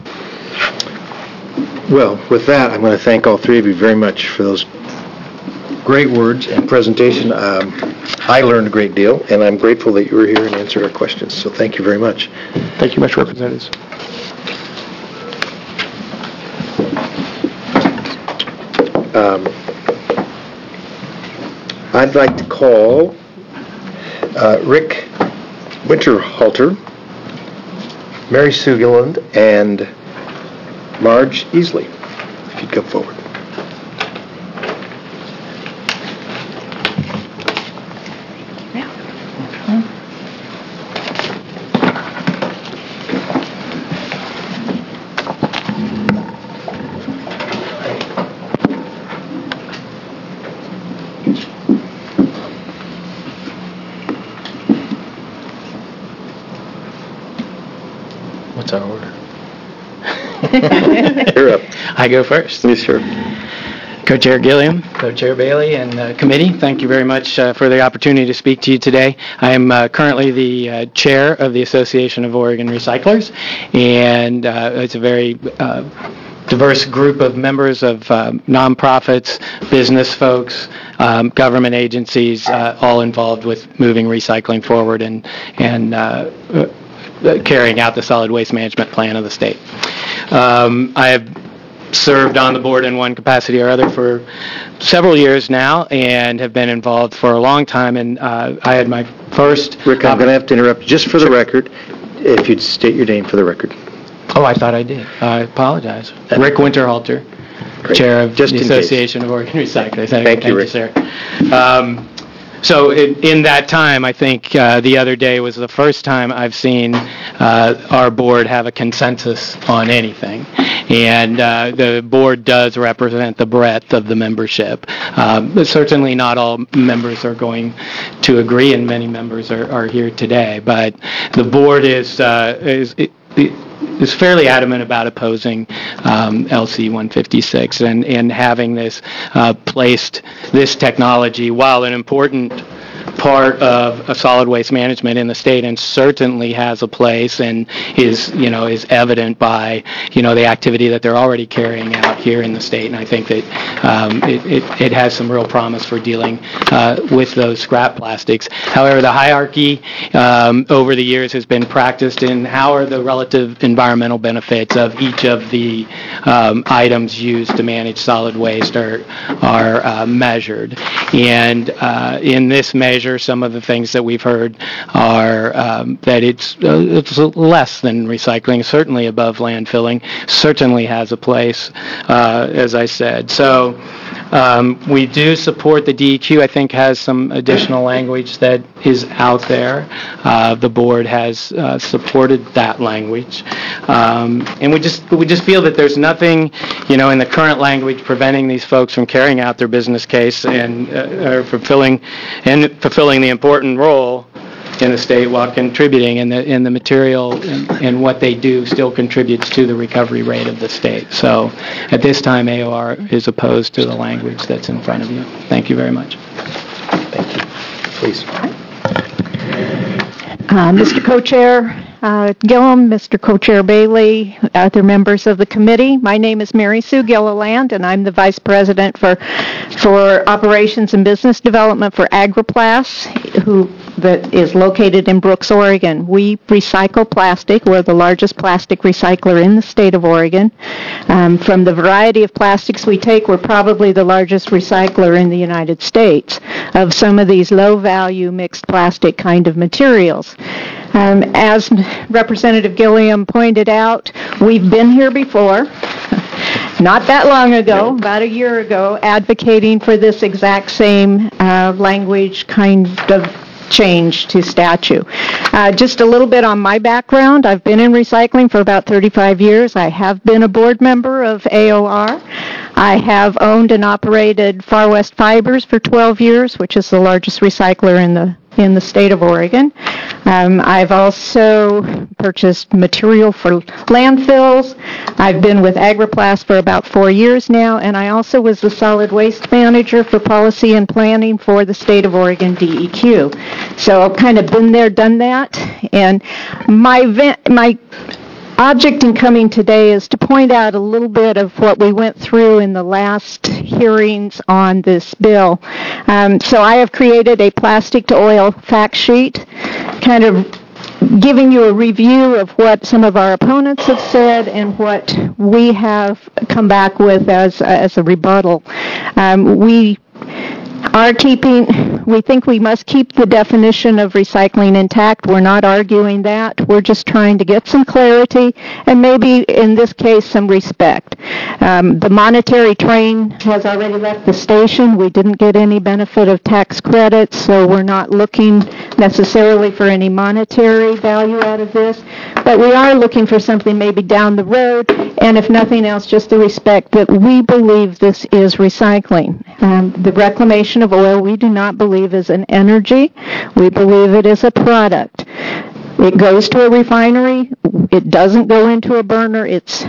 Well, with that, I'm going to thank all three of you very much for those great words and presentation. Um, I learned a great deal, and I'm grateful that you were here and answered our questions. So thank you very much. Thank you, Mister Representatives. Um, I'd like to call uh, Rick Winterhalter Mary Sue Gilliland and Marge Easley, if you'd come forward. What's our order? You're up. I go first. Yes, sir. Co-Chair Gilliam, Co-Chair Bailey, and uh, committee, thank you very much uh, for the opportunity to speak to you today. I am uh, currently the uh, chair of the Association of Oregon Recyclers, and uh, it's a very uh, diverse group of members of uh, nonprofits, business folks, um, government agencies, uh, all involved with moving recycling forward and and uh, uh, carrying out the solid waste management plan of the state. Um, I have served on the board in one capacity or other for several years now and have been involved for a long time, and uh, I had my first... Rick, I'm going to have to interrupt just for the record, if you'd state your name for the record. Oh, I thought I did. I apologize. Rick Winterhalter, Great. Chair of Just the in Association case. of Oregon Recyclers. Thank, Thank you, Rick. sir. Um, So in, in that time, I think uh, the other day was the first time I've seen uh, our board have a consensus on anything. And uh, the board does represent the breadth of the membership. Um, but certainly not all members are going to agree, and many members are, are here today. But the board is uh, is it, it, is fairly adamant about opposing um, L C one fifty-six and, and having this uh, placed, this technology, while an important part of a solid waste management in the state, and certainly has a place and is, you know, is evident by, you know, the activity that they're already carrying out here in the state. And I think that um, it, it, it has some real promise for dealing uh, with those scrap plastics. However, the hierarchy um, over the years has been practiced in how are the relative environmental benefits of each of the um, items used to manage solid waste are, are uh, measured. And uh, in this measure, some of the things that we've heard are um, that it's, uh, it's less than recycling, certainly above landfilling, certainly has a place, uh, as I said. So um, we do support the D E Q. I think has some additional language that is out there. Uh, the board has uh, supported that language. Um, and we just we just feel that there's nothing, you know, in the current language preventing these folks from carrying out their business case and uh, or fulfilling and fulfilling the important role in the state while contributing, and the in the material and, and what they do still contributes to the recovery rate of the state. So at this time, A O R is opposed to the language that's in front of you. Thank you very much. Thank you. Please. Uh, Mister Co-Chair uh, Gillum, Mister Co-Chair Bailey, other members of the committee, my name is Mary Sue Gilliland, and I'm the Vice President for for Operations and Business Development for Agriplast, who that is located in Brooks, Oregon. We recycle plastic. We're the largest plastic recycler in the state of Oregon. Um, from the variety of plastics we take, we're probably the largest recycler in the United States of some of these low-value mixed plastic kind of materials. Um, as Representative Gilliam pointed out, we've been here before, not that long ago, about a year ago, advocating for this exact same uh, language kind of change to statute. Uh, just a little bit on my background. I've been in recycling for about thirty-five years. I have been a board member of A O R. I have owned and operated Far West Fibers for twelve years, which is the largest recycler in the in the state of Oregon. Um, I've also purchased material for landfills. I've been with Agriplast for about four years now, and I also was the solid waste manager for policy and planning for the state of Oregon D E Q. So I've kind of been there, done that, and my my object in coming today is to point out a little bit of what we went through in the last hearings on this bill. Um, so I have created a plastic to oil fact sheet, kind of giving you a review of what some of our opponents have said and what we have come back with as, as a rebuttal. Um, we are keeping, we think we must keep the definition of recycling intact. We're not arguing that. We're just trying to get some clarity and maybe, in this case, some respect. Um, the monetary train has already left the station. We didn't get any benefit of tax credits, so we're not looking necessarily for any monetary value out of this. But we are looking for something maybe down the road, and if nothing else, just the respect that we believe this is recycling. Um, the reclamation of oil, we do not believe is an energy. We believe it is a product. It goes to a refinery. It doesn't go into a burner. It's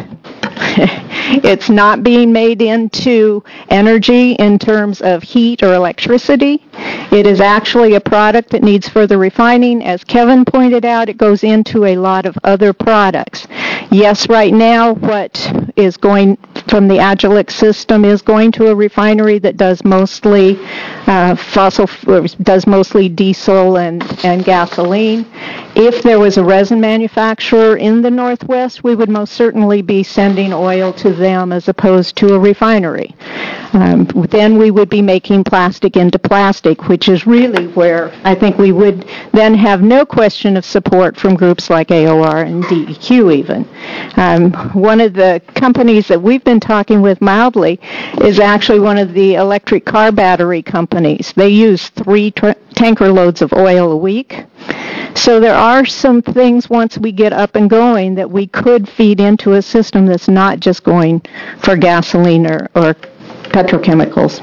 it's not being made into energy in terms of heat or electricity. It is actually a product that needs further refining. As Kevin pointed out, it goes into a lot of other products. Yes, right now what is going from the Agilyx system is going to a refinery that does mostly uh, fossil, does mostly diesel and, and gasoline. If there was a resin manufacturer in the Northwest, we would most certainly be sending oil to them as opposed to a refinery. Um, then we would be making plastic into plastic, which is really where I think we would then have no question of support from groups like A O R and D E Q even. Um, one of the companies that we've been talking with mildly is actually one of the electric car battery companies. They use three tra- tanker loads of oil a week. So there are some things once we get up and going that we could feed into a system that's not just going for gasoline or, or petrochemicals.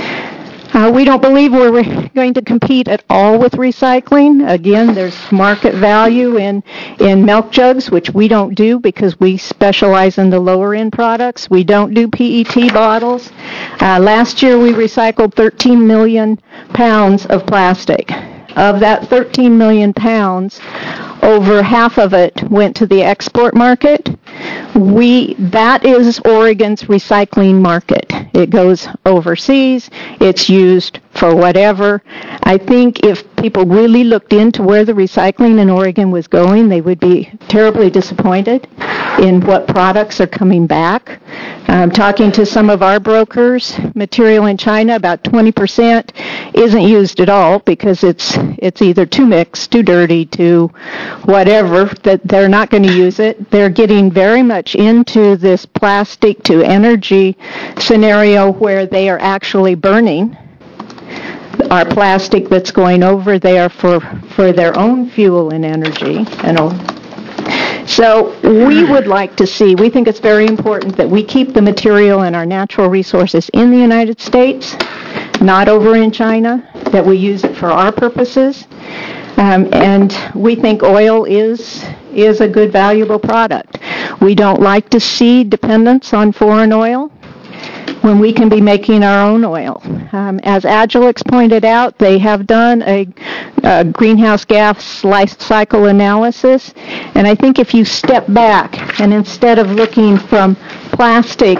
Uh, we don't believe we're going to compete at all with recycling. Again, there's market value in, in milk jugs, which we don't do because we specialize in the lower-end products. We don't do P E T bottles. Uh, last year, we recycled thirteen million pounds of plastic. Of that thirteen million pounds, over half of it went to the export market. We, that is Oregon's recycling market. It goes overseas. It's used for whatever. I think if people really looked into where the recycling in Oregon was going, they would be terribly disappointed in what products are coming back. Um, talking to some of our brokers, material in China, about twenty percent isn't used at all because it's it's either too mixed, too dirty, too whatever, that they're not going to use it. They're getting very much into this plastic to energy scenario where they are actually burning our plastic that's going over there for, for their own fuel and energy. And so we would like to see, we think it's very important that we keep the material and our natural resources in the United States, not over in China, that we use it for our purposes. Um, and we think oil is is a good, valuable product. We don't like to see dependence on foreign oil when we can be making our own oil. Um, as Agilyx pointed out, they have done a, a greenhouse gas life cycle analysis, and I think if you step back and instead of looking from plastic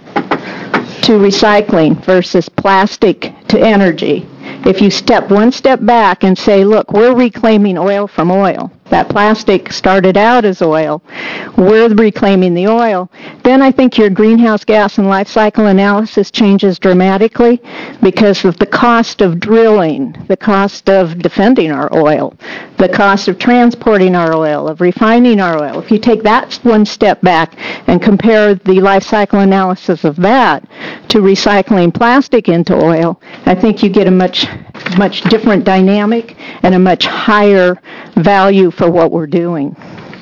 to recycling versus plastic to energy, if you step one step back and say, look, we're reclaiming oil from oil. That plastic started out as oil. We're reclaiming the oil. Then I think your greenhouse gas and life cycle analysis changes dramatically because of the cost of drilling, the cost of defending our oil, the cost of transporting our oil, of refining our oil. If you take that one step back and compare the life cycle analysis of that to recycling plastic into oil, I think you get a much, much different dynamic and a much higher value for what we're doing.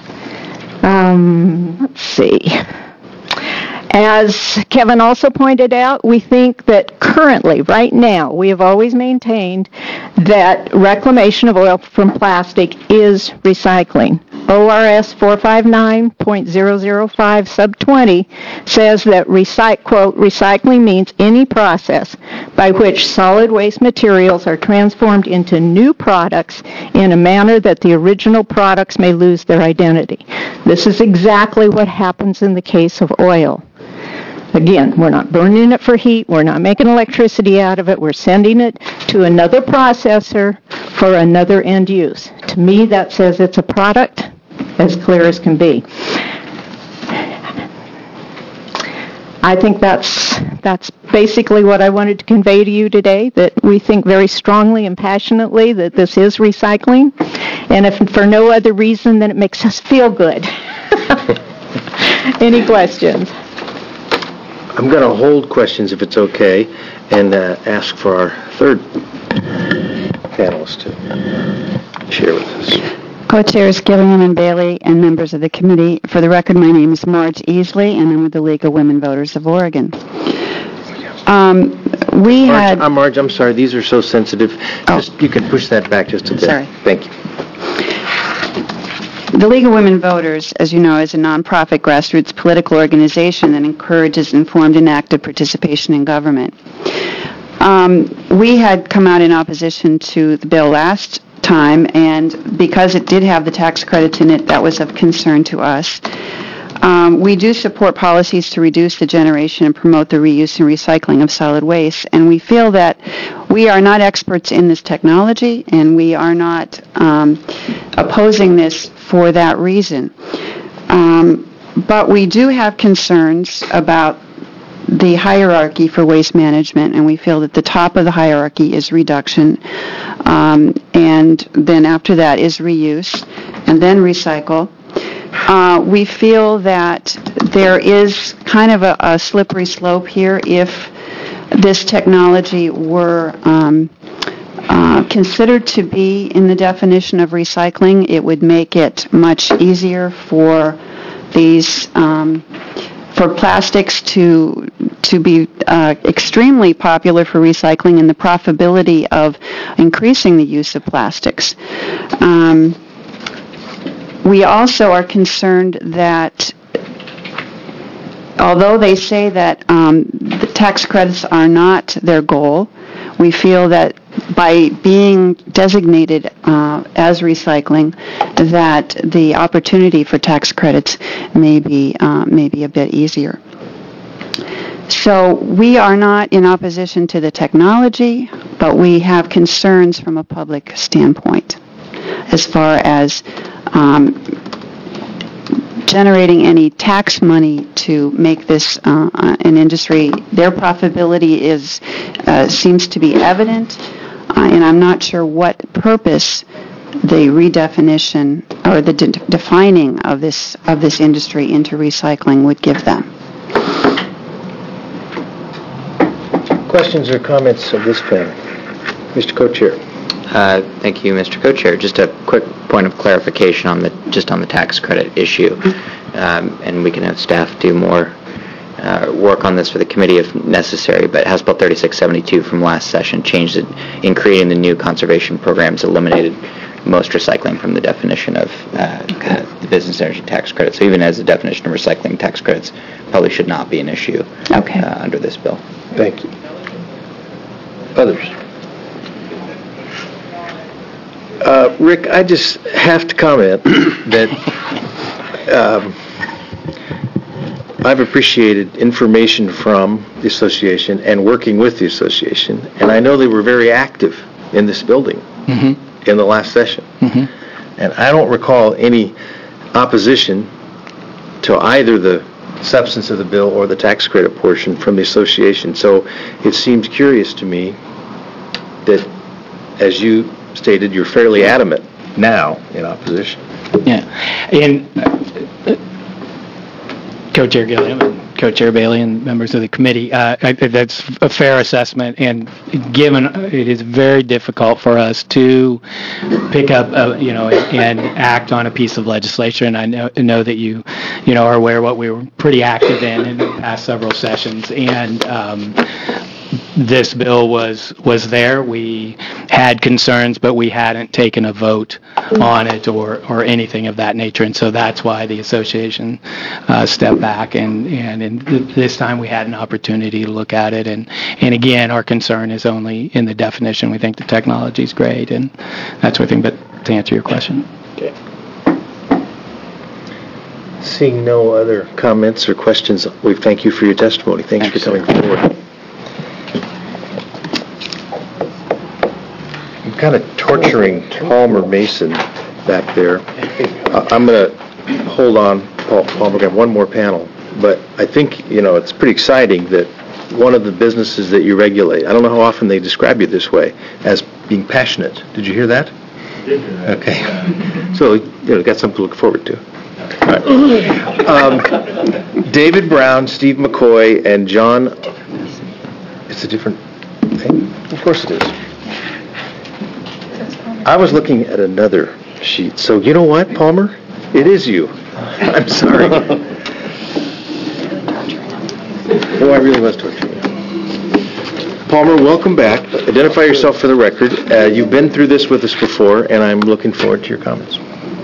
Um, let's see. As Kevin also pointed out, we think that currently, right now, we have always maintained that reclamation of oil from plastic is recycling. O R S four fifty-nine point zero zero five sub twenty says that, recy- quote, recycling means any process by which solid waste materials are transformed into new products in a manner that the original products may lose their identity. This is exactly what happens in the case of oil. Again, we're not burning it for heat. We're not making electricity out of it. We're sending it to another processor for another end use. To me, that says it's a product as clear as can be. I think that's that's basically what I wanted to convey to you today, that we think very strongly and passionately that this is recycling, and if for no other reason than it makes us feel good. Any questions? I'm going to hold questions if it's okay, and uh, ask for our third panelist to share with us. Co-chairs Gilliam and Bailey and members of the committee, for the record, my name is Marge Easley, and I'm with the League of Women Voters of Oregon. Um, we Marge, had... I'm Marge, I'm sorry, these are so sensitive. Oh. Just, you can push that back just a bit. Sorry. Thank you. The League of Women Voters, as you know, is a nonprofit grassroots political organization that encourages informed and active participation in government. Um, we had come out in opposition to the bill last time, and because it did have the tax credits in it, that was of concern to us. Um, we do support policies to reduce the generation and promote the reuse and recycling of solid waste, and we feel that we are not experts in this technology, and we are not um, opposing this for that reason. Um, but we do have concerns about the hierarchy for waste management, and we feel that the top of the hierarchy is reduction, um, and then after that is reuse, and then recycle. Uh, we feel that there is kind of a, a slippery slope here. If this technology were um, uh, considered to be in the definition of recycling, it would make it much easier for these um, for plastics to to be uh, extremely popular for recycling, and the profitability of increasing the use of plastics. Um, we also are concerned that although they say that um, the tax credits are not their goal, we feel that by being designated uh, as recycling, that the opportunity for tax credits may be, uh, may be a bit easier. So we are not in opposition to the technology, but we have concerns from a public standpoint as far as um, generating any tax money to make this uh, an industry. Their profitability is uh, seems to be evident, uh, and I'm not sure what purpose the redefinition or the de- defining of this of this industry into recycling would give them. Questions or comments of this panel? Mister Co-Chair. Uh, thank you, Mister Co-Chair. Just a quick point of clarification on the just on the tax credit issue, um, and we can have staff do more uh, work on this for the committee if necessary. But House Bill thirty-six seventy-two from last session changed it in creating the new conservation programs, eliminated most recycling from the definition of uh, okay. the, the business energy tax credit. So even as a definition of recycling, tax credits probably should not be an issue okay. uh, under this bill. Thank you. Others? Uh, Rick, I just have to comment that um, I've appreciated information from the association and working with the association, and I know they were very active in this building mm-hmm. in the last session. Mm-hmm. And I don't recall any opposition to either the substance of the bill or the tax credit portion from the association. So it seems curious to me that, as you stated, you're fairly adamant now in opposition. Yeah. And uh, Co-Chair Gilliam and Co-Chair Bailey and members of the committee, uh, I, that's a fair assessment. And given it is very difficult for us to pick up, a, you know, and act on a piece of legislation. I know, know that you, you know, are aware of what we were pretty active in in the past several sessions, and um, this bill was was there. We had concerns, but we hadn't taken a vote on it or, or anything of that nature, and so that's why the association uh, stepped back, and, and in th- this time we had an opportunity to look at it, and, and again, our concern is only in the definition. We think the technology is great, and that's what I think, but to answer your question. Okay. Seeing no other comments or questions, we thank you for your testimony. Thanks, Thanks for coming sir. forward. I'm kind of torturing Palmer Mason back there. Uh, I'm going to hold on, Paul, Palmer, got one more panel. But I think, you know, it's pretty exciting that one of the businesses that you regulate. I don't know how often they describe you this way, as being passionate. Did you hear that? I did hear that. Okay. So, you know, got something to look forward to. All right. Um, David Brown, Steve McCoy, and John... It's a different thing? Of course it is. I was looking at another sheet. So, you know what, Palmer? It is you. I'm sorry. Oh, I really was torturing you. Palmer, welcome back. Identify yourself for the record. Uh, you've been through this with us before, and I'm looking forward to your comments.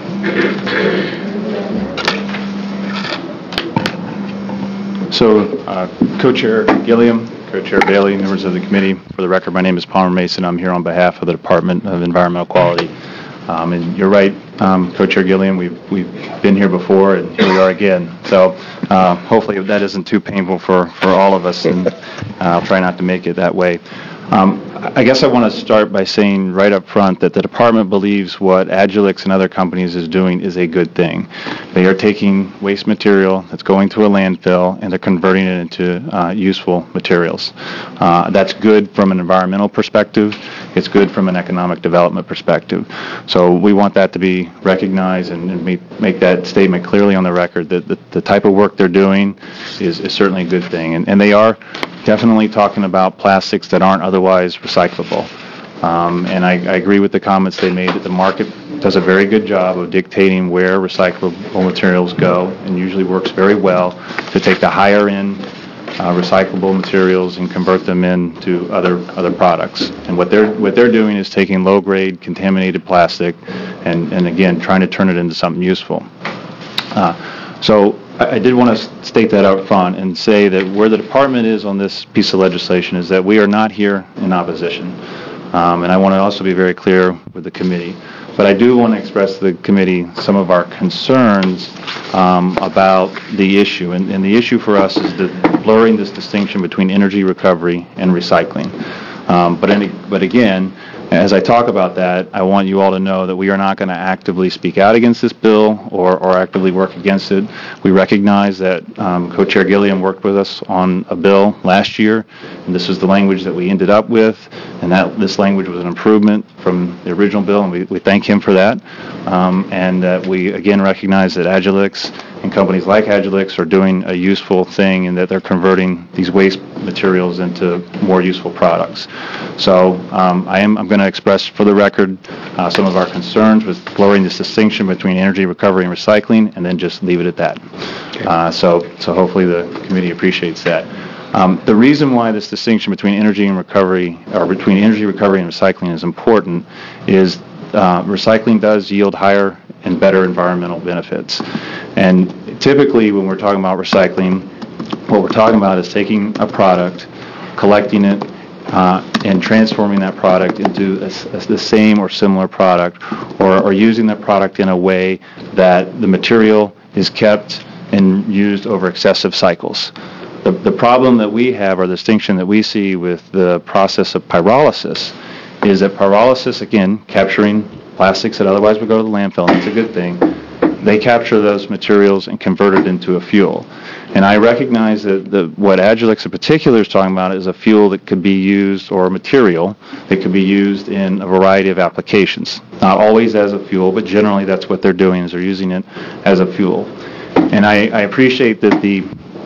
So, uh, Co-Chair Gilliam, Co-Chair Bailey, members of the committee, for the record, my name is Palmer Mason. I'm here on behalf of the Department of Environmental Quality. Um, and you're right, um, Co-Chair Gilliam, we've, we've been here before, and here we are again. So uh, hopefully that isn't too painful for, for all of us, and uh, I'll try not to make it that way. Um, I guess I want to start by saying right up front that the department believes what Agilyx and other companies is doing is a good thing. They are taking waste material that's going to a landfill and they're converting it into uh, useful materials. Uh, that's good from an environmental perspective. It's good from an economic development perspective. So we want that to be recognized and, and make, make that statement clearly on the record that the, the type of work they're doing is, is certainly a good thing. And, and they are definitely talking about plastics that aren't otherwise recyclable. Um, and I, I agree with the comments they made that the market does a very good job of dictating where recyclable materials go, and usually works very well to take the higher end uh, recyclable materials and convert them into other other products. And what they're what they're doing is taking low grade contaminated plastic and, and again trying to turn it into something useful. Uh, so I did want to state that out front and say that where the department is on this piece of legislation is that we are not here in opposition. Um, and I want to also be very clear with the committee. But I do want to express to the committee some of our concerns um, about the issue. And, and the issue for us is the blurring this distinction between energy recovery and recycling. Um, but, any, but again, as I talk about that, I want you all to know that we are not going to actively speak out against this bill or, or actively work against it. We recognize that um, Co-Chair Gilliam worked with us on a bill last year, and this is the language that we ended up with, and that this language was an improvement from the original bill, and we, we thank him for that. Um, and uh, we, again, recognize that Agilyx and companies like Agilyx are doing a useful thing in that they're converting these waste materials into more useful products. So um, I am I'm going to express for the record uh, some of our concerns with blurring this distinction between energy recovery and recycling, and then just leave it at that. Okay. Uh, so so hopefully the committee appreciates that. Um, the reason why this distinction between energy and recovery, or between energy recovery and recycling, is important is uh, recycling does yield higher and better environmental benefits. And typically when we're talking about recycling, what we're talking about is taking a product, collecting it, uh, and transforming that product into a, a, the same or similar product, or, or using that product in a way that the material is kept and used over excessive cycles. The, the problem that we have, or the distinction that we see with the process of pyrolysis, is that pyrolysis, again, capturing plastics that otherwise would go to the landfill, and that's a good thing, they capture those materials and convert it into a fuel. And I recognize that the, what Agilyx in particular is talking about is a fuel that could be used, or a material that could be used in a variety of applications. Not always as a fuel, but generally that's what they're doing, is they're using it as a fuel. And I, I appreciate that the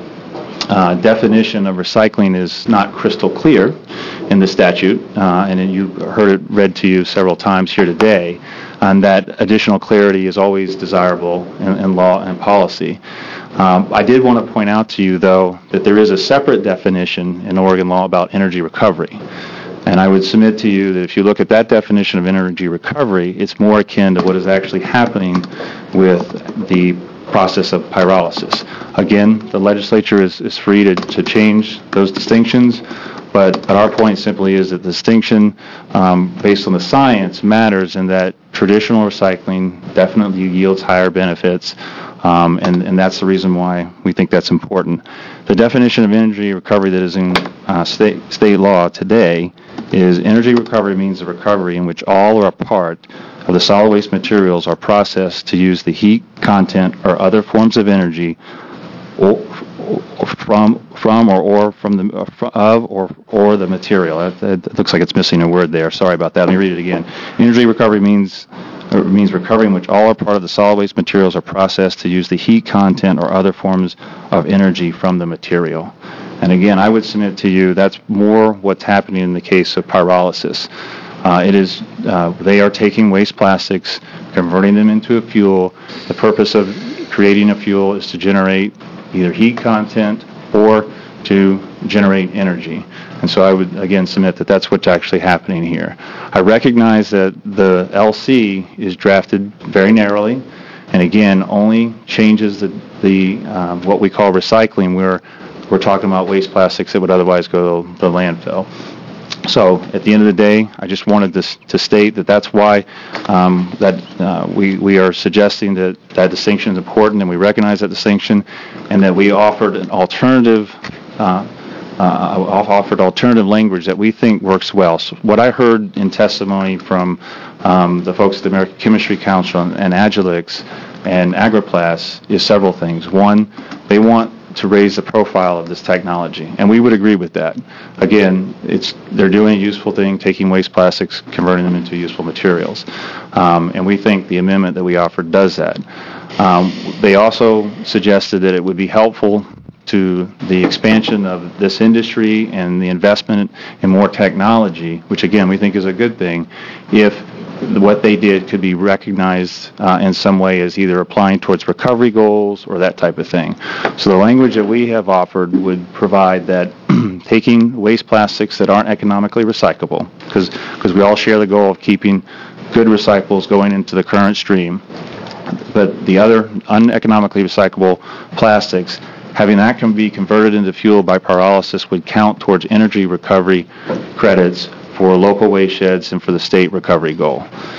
uh, definition of recycling is not crystal clear in the statute, uh, and you heard it read to you several times here today, and that additional clarity is always desirable in, in law and policy. Um, I did want to point out to you, though, that there is a separate definition in Oregon law about energy recovery. And I would submit to you that if you look at that definition of energy recovery, it's more akin to what is actually happening with the process of pyrolysis. Again, the legislature is, is free to, to change those distinctions, but, but our point simply is that the distinction um, based on the science matters, in that traditional recycling definitely yields higher benefits, um, and, and that's the reason why we think that's important. The definition of energy recovery that is in uh, state, state law today is energy recovery means a recovery in which all or a part of the solid waste materials are processed to use the heat, content, or other forms of energy, or, from from or or from the uh, fr- of or or the material. It, it looks like it's missing a word there. Sorry about that. Let me read it again. Energy recovery means uh, means recovery in which all or part of the solid waste materials are processed to use the heat content or other forms of energy from the material. And again, I would submit to you that's more what's happening in the case of pyrolysis. Uh, it is uh, they are taking waste plastics, converting them into a fuel. The purpose of creating a fuel is to generate either heat content or to generate energy. And so I would, again, submit that that's what's actually happening here. I recognize that the L C is drafted very narrowly, and again, only changes the, the um, what we call recycling, where we're talking about waste plastics that would otherwise go to the landfill. So at the end of the day, I just wanted to, to state that that's why um, that uh, we, we are suggesting that that distinction is important, and we recognize that distinction, and that we offered an alternative uh, uh, offered alternative language that we think works well. So what I heard in testimony from um, the folks at the American Chemistry Council and Agilix and Agriplast is several things. One, they want to raise the profile of this technology, and we would agree with that. Again, it's they're doing a useful thing, taking waste plastics, converting them into useful materials, um, and we think the amendment that we offered does that. Um, they also suggested that it would be helpful to the expansion of this industry and the investment in more technology, which again we think is a good thing, if what they did could be recognized uh, in some way as either applying towards recovery goals or that type of thing. So the language that we have offered would provide that taking waste plastics that aren't economically recyclable, because because we all share the goal of keeping good recyclables going into the current stream, but the other uneconomically recyclable plastics, having that can be converted into fuel by pyrolysis would count towards energy recovery credits for local waste sheds and for the state recovery goal.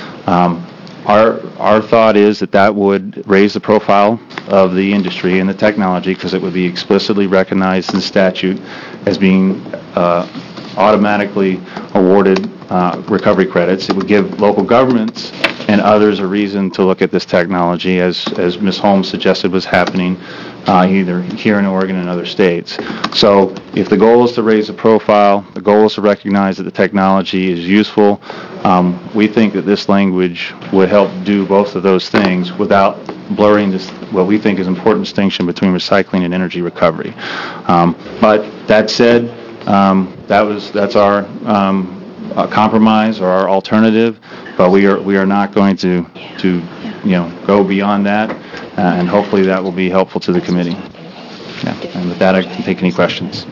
Um, our our thought is that that would raise the profile of the industry and the technology, because it would be explicitly recognized in statute as being uh, automatically awarded uh, recovery credits. It would give local governments and others a reason to look at this technology, as as Miz Holmes suggested was happening uh, either here in Oregon and other states. So if the goal is to raise the profile, the goal is to recognize that the technology is useful, um, we think that this language would help do both of those things without blurring this, what we think is an important distinction between recycling and energy recovery. Um, but that said, um, that was that's our um, uh, compromise or our alternative, but we are we are not going to to you know go beyond that, uh, and hopefully that will be helpful to the committee. Yeah. And with that, I can take any questions.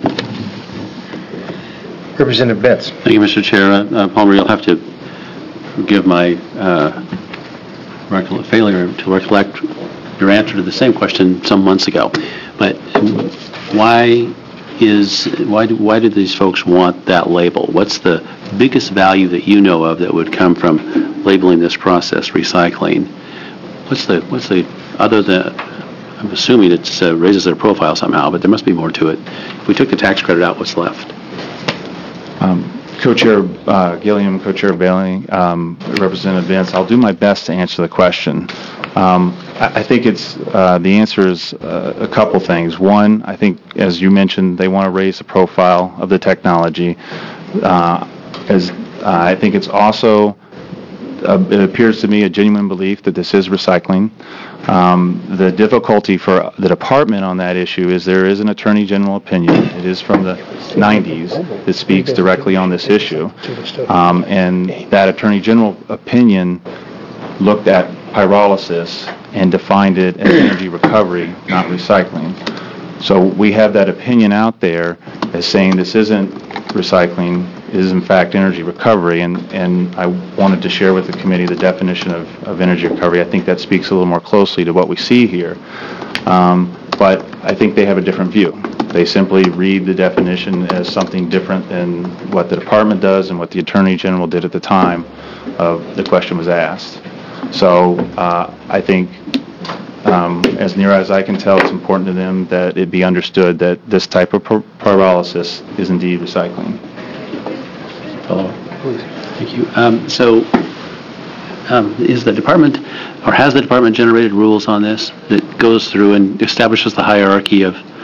Representative Betts. Thank you, Mister Chair. Uh, Palmer, you'll have to forgive my uh, recollect, failure to recollect your answer to the same question some months ago. But why is why do why do these folks want that label? What's the biggest value that you know of that would come from labeling this process recycling? What's the what's the other than I'm assuming it uh, raises their profile somehow, but there must be more to it. If we took the tax credit out, what's left? Um, Co-Chair uh, Gilliam, Co-Chair Bailey, um, Representative Vance, I'll do my best to answer the question. Um, I, I think it's uh, the answer is uh, a couple things. One, I think, as you mentioned, they want to raise the profile of the technology. Uh, as uh, I think it's also, uh, it appears to me, a genuine belief that this is recycling. Um, the difficulty for the department on that issue is there is an Attorney General opinion. It is from the nineties that speaks directly on this issue. Um, and that Attorney General opinion looked at pyrolysis and defined it as energy recovery, not recycling. So we have that opinion out there as saying this isn't recycling, it is in fact energy recovery, and, and I wanted to share with the committee the definition of, of energy recovery. I think that speaks a little more closely to what we see here. Um, but I think they have a different view. They simply read the definition as something different than what the department does and what the Attorney General did at the time of the question was asked. So uh, I think Um, as near as I can tell, it's important to them that it be understood that this type of pyrolysis is indeed recycling. Follow up, please. Thank you. Um, so, um, is the department, or has the department generated rules on this that goes through and establishes the hierarchy of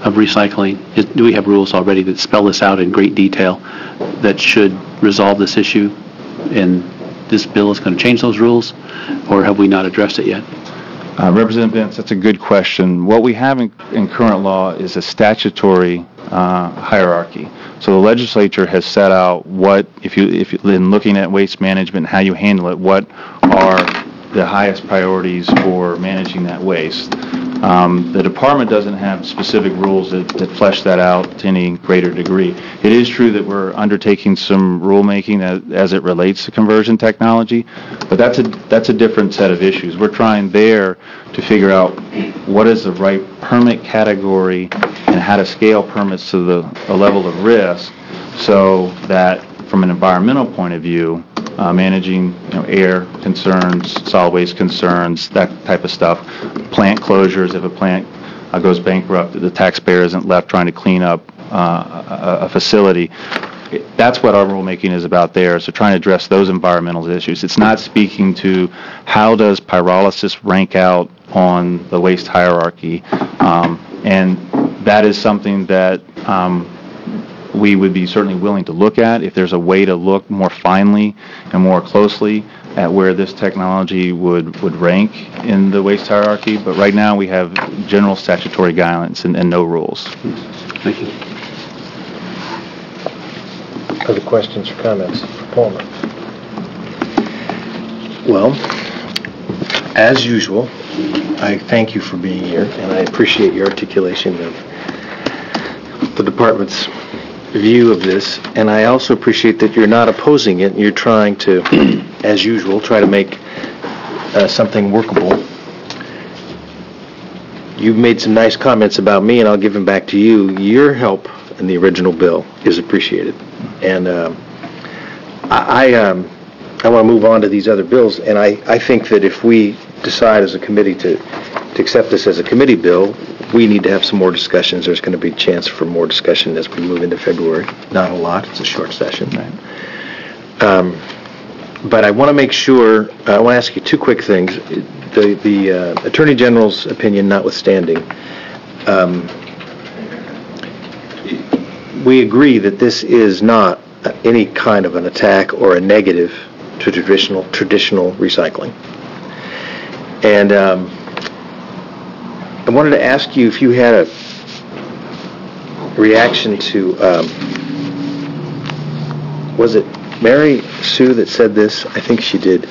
of recycling? Is- Do we have rules already that spell this out in great detail that should resolve this issue? And this bill is going to change those rules, or have we not addressed it yet? Uh, Representative Vince, that's a good question. What we have in, in current law is a statutory uh, hierarchy. So the legislature has set out what, if you, if you, in looking at waste management, how you handle it, what are the highest priorities for managing that waste. Um, the department doesn't have specific rules that, that flesh that out to any greater degree. It is true that we're undertaking some rulemaking as, as it relates to conversion technology, but that's a that's a different set of issues. We're trying there to figure out what is the right permit category and how to scale permits to the a level of risk so that from an environmental point of view, Uh, managing you know, air concerns, solid waste concerns, that type of stuff. Plant closures, if a plant uh, goes bankrupt, the taxpayer isn't left trying to clean up uh, a, a facility. That's what our rulemaking is about there, so trying to address those environmental issues. It's not speaking to how does pyrolysis rank out on the waste hierarchy, um, and that is something that um, we would be certainly willing to look at if there's a way to look more finely and more closely at where this technology would, would rank in the waste hierarchy. But right now we have general statutory guidelines and, and no rules. Thank you. Other questions or comments for Palmer? Well, as usual, I thank you for being here, and I appreciate your articulation of the department's view of this, and I also appreciate that you're not opposing it, and you're trying to, as usual, try to make uh, something workable. You've made some nice comments about me, and I'll give them back to you. Your help in the original bill is appreciated, and um, I I, um, I want to move on to these other bills, and I, I think that if we decide as a committee to, to accept this as a committee bill, we need to have some more discussions. There's going to be a chance for more discussion as we move into February. Not a lot. It's a short session. Right. Um, but I want to make sure, I want to ask you two quick things. The, the uh, Attorney General's opinion notwithstanding, um, we agree that this is not any kind of an attack or a negative to traditional, traditional recycling. And um, I wanted to ask you if you had a reaction to, um, was it Mary Sue that said this? I think she did.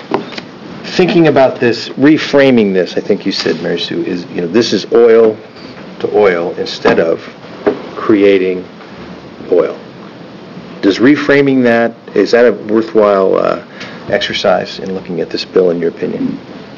Thinking about this, reframing this, I think you said, Mary Sue, is, you know, this is oil to oil instead of creating oil. Does reframing that, is that a worthwhile uh, exercise in looking at this bill, in your opinion?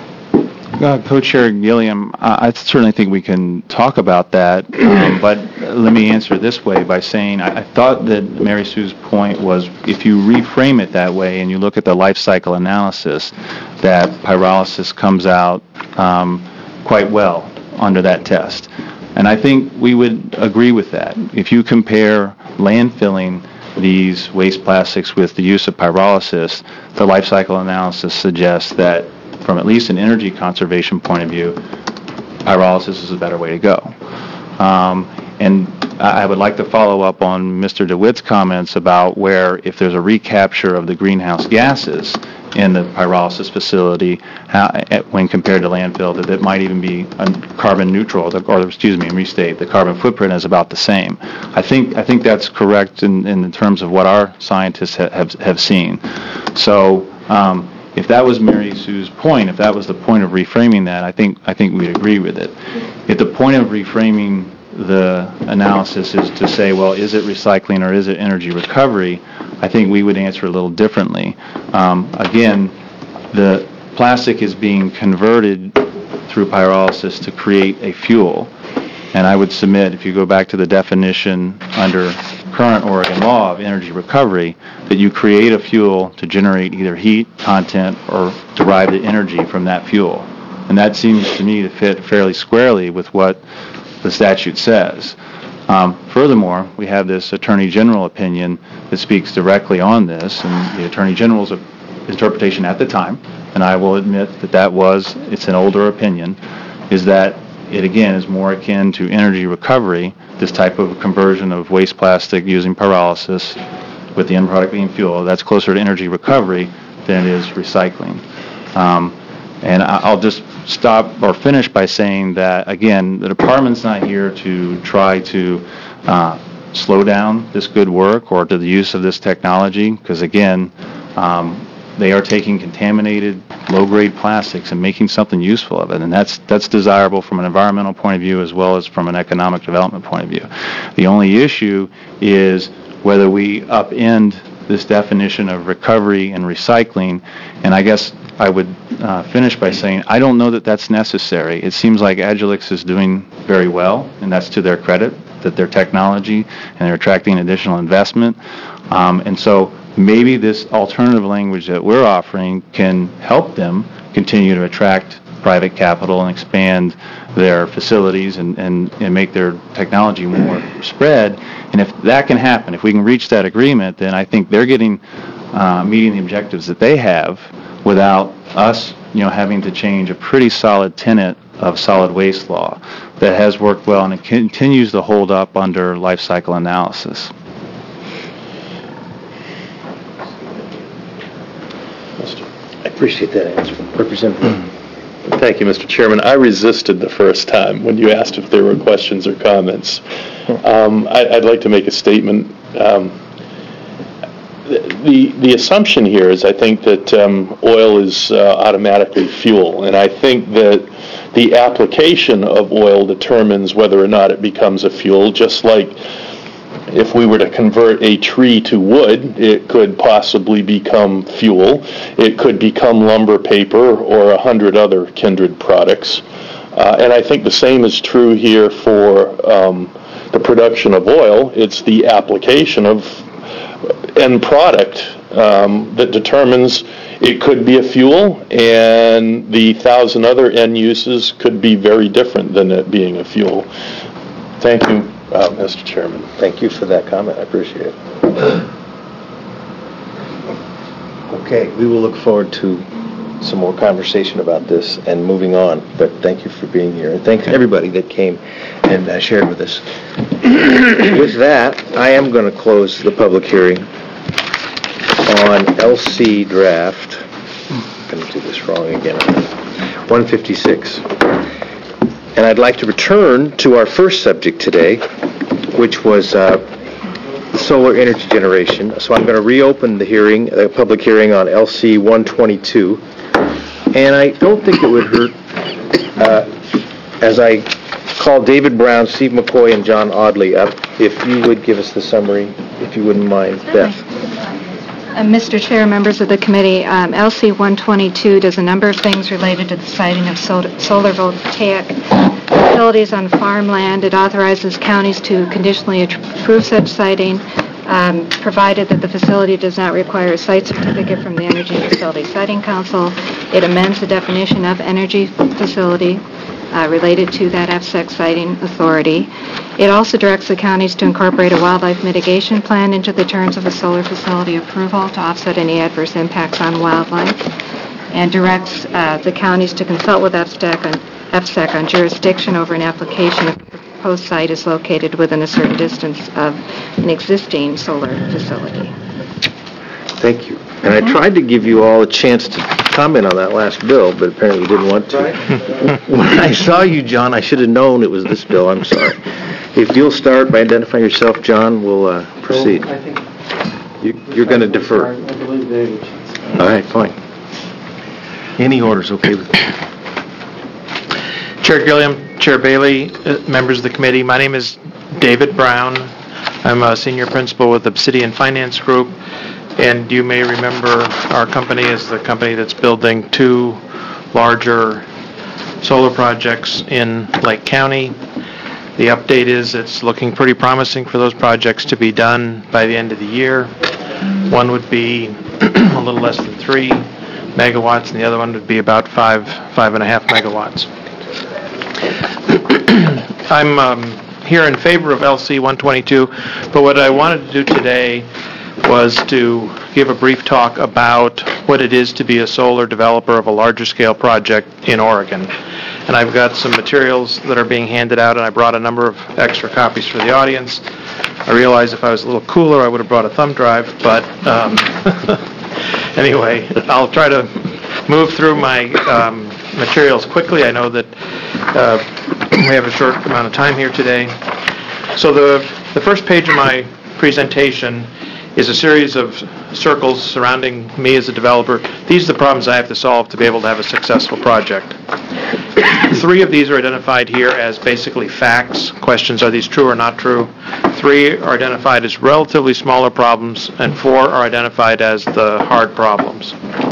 Uh, Co-Chair Gilliam, uh, I certainly think we can talk about that, um, but let me answer this way by saying I, I thought that Mary Sue's point was if you reframe it that way and you look at the life cycle analysis, that pyrolysis comes out um, quite well under that test. And I think we would agree with that. If you compare landfilling these waste plastics with the use of pyrolysis, the life cycle analysis suggests that from at least an energy conservation point of view, pyrolysis is a better way to go. Um, and I would like to follow up on Mister DeWitt's comments about where if there's a recapture of the greenhouse gases in the pyrolysis facility how, when compared to landfill, that it might even be carbon neutral, or excuse me, restate, the carbon footprint is about the same. I think I think that's correct in, in terms of what our scientists ha- have, have seen. So um, if that was Mary Sue's point, if that was the point of reframing that, I think I think we'd agree with it. If the point of reframing the analysis is to say, well, is it recycling or is it energy recovery, I think we would answer a little differently. Um, again, the plastic is being converted through pyrolysis to create a fuel. And I would submit, if you go back to the definition under current Oregon law of energy recovery, that you create a fuel to generate either heat, content, or derive the energy from that fuel. And that seems to me to fit fairly squarely with what the statute says. Um, furthermore, we have this Attorney General opinion that speaks directly on this, and the Attorney General's interpretation at the time, and I will admit that that was, it's an older opinion, is that it again is more akin to energy recovery, this type of conversion of waste plastic using pyrolysis with the end product being fuel. That's closer to energy recovery than it is recycling. Um, and I- I'll just stop or finish by saying that, again, the department's not here to try to uh, slow down this good work or to the use of this technology, because, again, um, they are taking contaminated, low-grade plastics and making something useful of it, and that's that's desirable from an environmental point of view as well as from an economic development point of view. The only issue is whether we upend this definition of recovery and recycling, and I guess I would uh, finish by saying I don't know that that's necessary. It seems like Agilyx is doing very well, and that's to their credit, that their technology and they're attracting additional investment, um, and so maybe this alternative language that we're offering can help them continue to attract private capital and expand their facilities and, and, and make their technology more spread. And if that can happen, if we can reach that agreement, then I think they're getting uh, meeting the objectives that they have without us, you know, having to change a pretty solid tenet of solid waste law that has worked well and it continues to hold up under life cycle analysis. I appreciate that answer. Representative. Thank you, Mister Chairman. I resisted the first time when you asked if there were questions or comments. Um, I, I'd like to make a statement. Um, the the assumption here is I think that um, oil is uh, automatically fuel, and I think that the application of oil determines whether or not it becomes a fuel, just like if we were to convert a tree to wood, it could possibly become fuel. It could become lumber, paper, or a hundred other kindred products. Uh, and I think the same is true here for um, the production of oil. It's the application of end product um, that determines it could be a fuel, and the thousand other end uses could be very different than it being a fuel. Thank you. Uh, Mister Chairman. Thank you for that comment. I appreciate it. Okay, we will look forward to some more conversation about this and moving on, but thank you for being here, and thanks to everybody that came and uh, shared with us. With that, I am going to close the public hearing on L C draft. I'm going to do this wrong again. one fifty-six. And I'd like to return to our first subject today, which was uh, the solar energy generation. So I'm going to reopen the hearing, the public hearing on L C one twenty-two. And I don't think it would hurt, uh, as I call David Brown, Steve McCoy, and John Audley up, if you would give us the summary, if you wouldn't mind. Beth. Uh, Mister Chair, members of the committee, um, L C one twenty-two does a number of things related to the siting of sol- solar voltaic facilities on farmland. It authorizes counties to conditionally approve such siting, um, provided that the facility does not require a site certificate from the Energy Facility Siting Council. It amends the definition of energy facility uh, related to that F S E C siting authority. It also directs the counties to incorporate a wildlife mitigation plan into the terms of a solar facility approval to offset any adverse impacts on wildlife, and directs uh, the counties to consult with F S E C on, F S E C on jurisdiction over an application if the proposed site is located within a certain distance of an existing solar facility. Thank you. And I tried to give you all a chance to comment on that last bill, but apparently you didn't want to. When I saw you, John, I should have known it was this bill. I'm sorry. If you'll start by identifying yourself, John, we'll uh, proceed. Well, I think you, you're going to defer. I believe David. All right, fine. Any orders okay with you? Chair Gilliam, Chair Bailey, uh, members of the committee, my name is David Brown. I'm a senior principal with Obsidian Finance Group, and you may remember our company is the company that's building two larger solar projects in Lake County. The update is it's looking pretty promising for those projects to be done by the end of the year. One would be a little less than three megawatts, and the other one would be about five, five and a half megawatts. I'm um, here in favor of L C one twenty-two, but what I wanted to do today was to give a brief talk about what it is to be a solar developer of a larger scale project in Oregon. and I've got some materials that are being handed out, and I brought a number of extra copies for the audience. I realized if I was a little cooler, I would have brought a thumb drive, but um, anyway, I'll try to move through my um, materials quickly. I know that uh, we have a short amount of time here today. So the, the first page of my presentation is a series of circles surrounding me as a developer. These are the problems I have to solve to be able to have a successful project. Three of these are identified here as basically facts. Questions, are these true or not true? Three are identified as relatively smaller problems, and four are identified as the hard problems.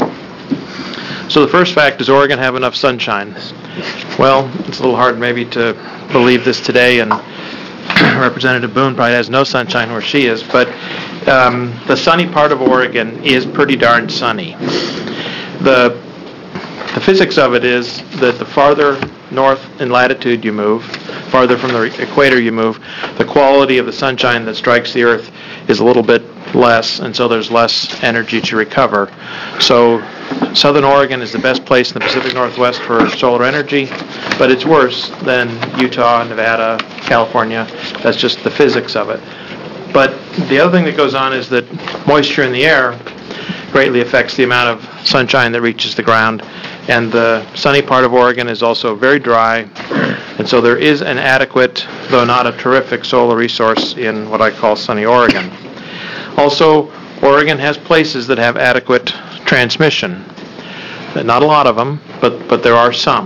So the first fact, does Oregon have enough sunshine? Well, it's a little hard maybe to believe this today, and Representative Boone probably has no sunshine where she is, but um, the sunny part of Oregon is pretty darn sunny. The, the physics of it is that the farther north in latitude you move, farther from the equator you move, the quality of the sunshine that strikes the Earth is a little bit less, and so there's less energy to recover. So Southern Oregon is the best place in the Pacific Northwest for solar energy, but it's worse than Utah, Nevada, California. That's just the physics of it. But the other thing that goes on is that moisture in the air greatly affects the amount of sunshine that reaches the ground, and the sunny part of Oregon is also very dry, and so there is an adequate, though not a terrific, solar resource in what I call sunny Oregon. Also, Oregon has places that have adequate transmission. Not a lot of them, but, but there are some.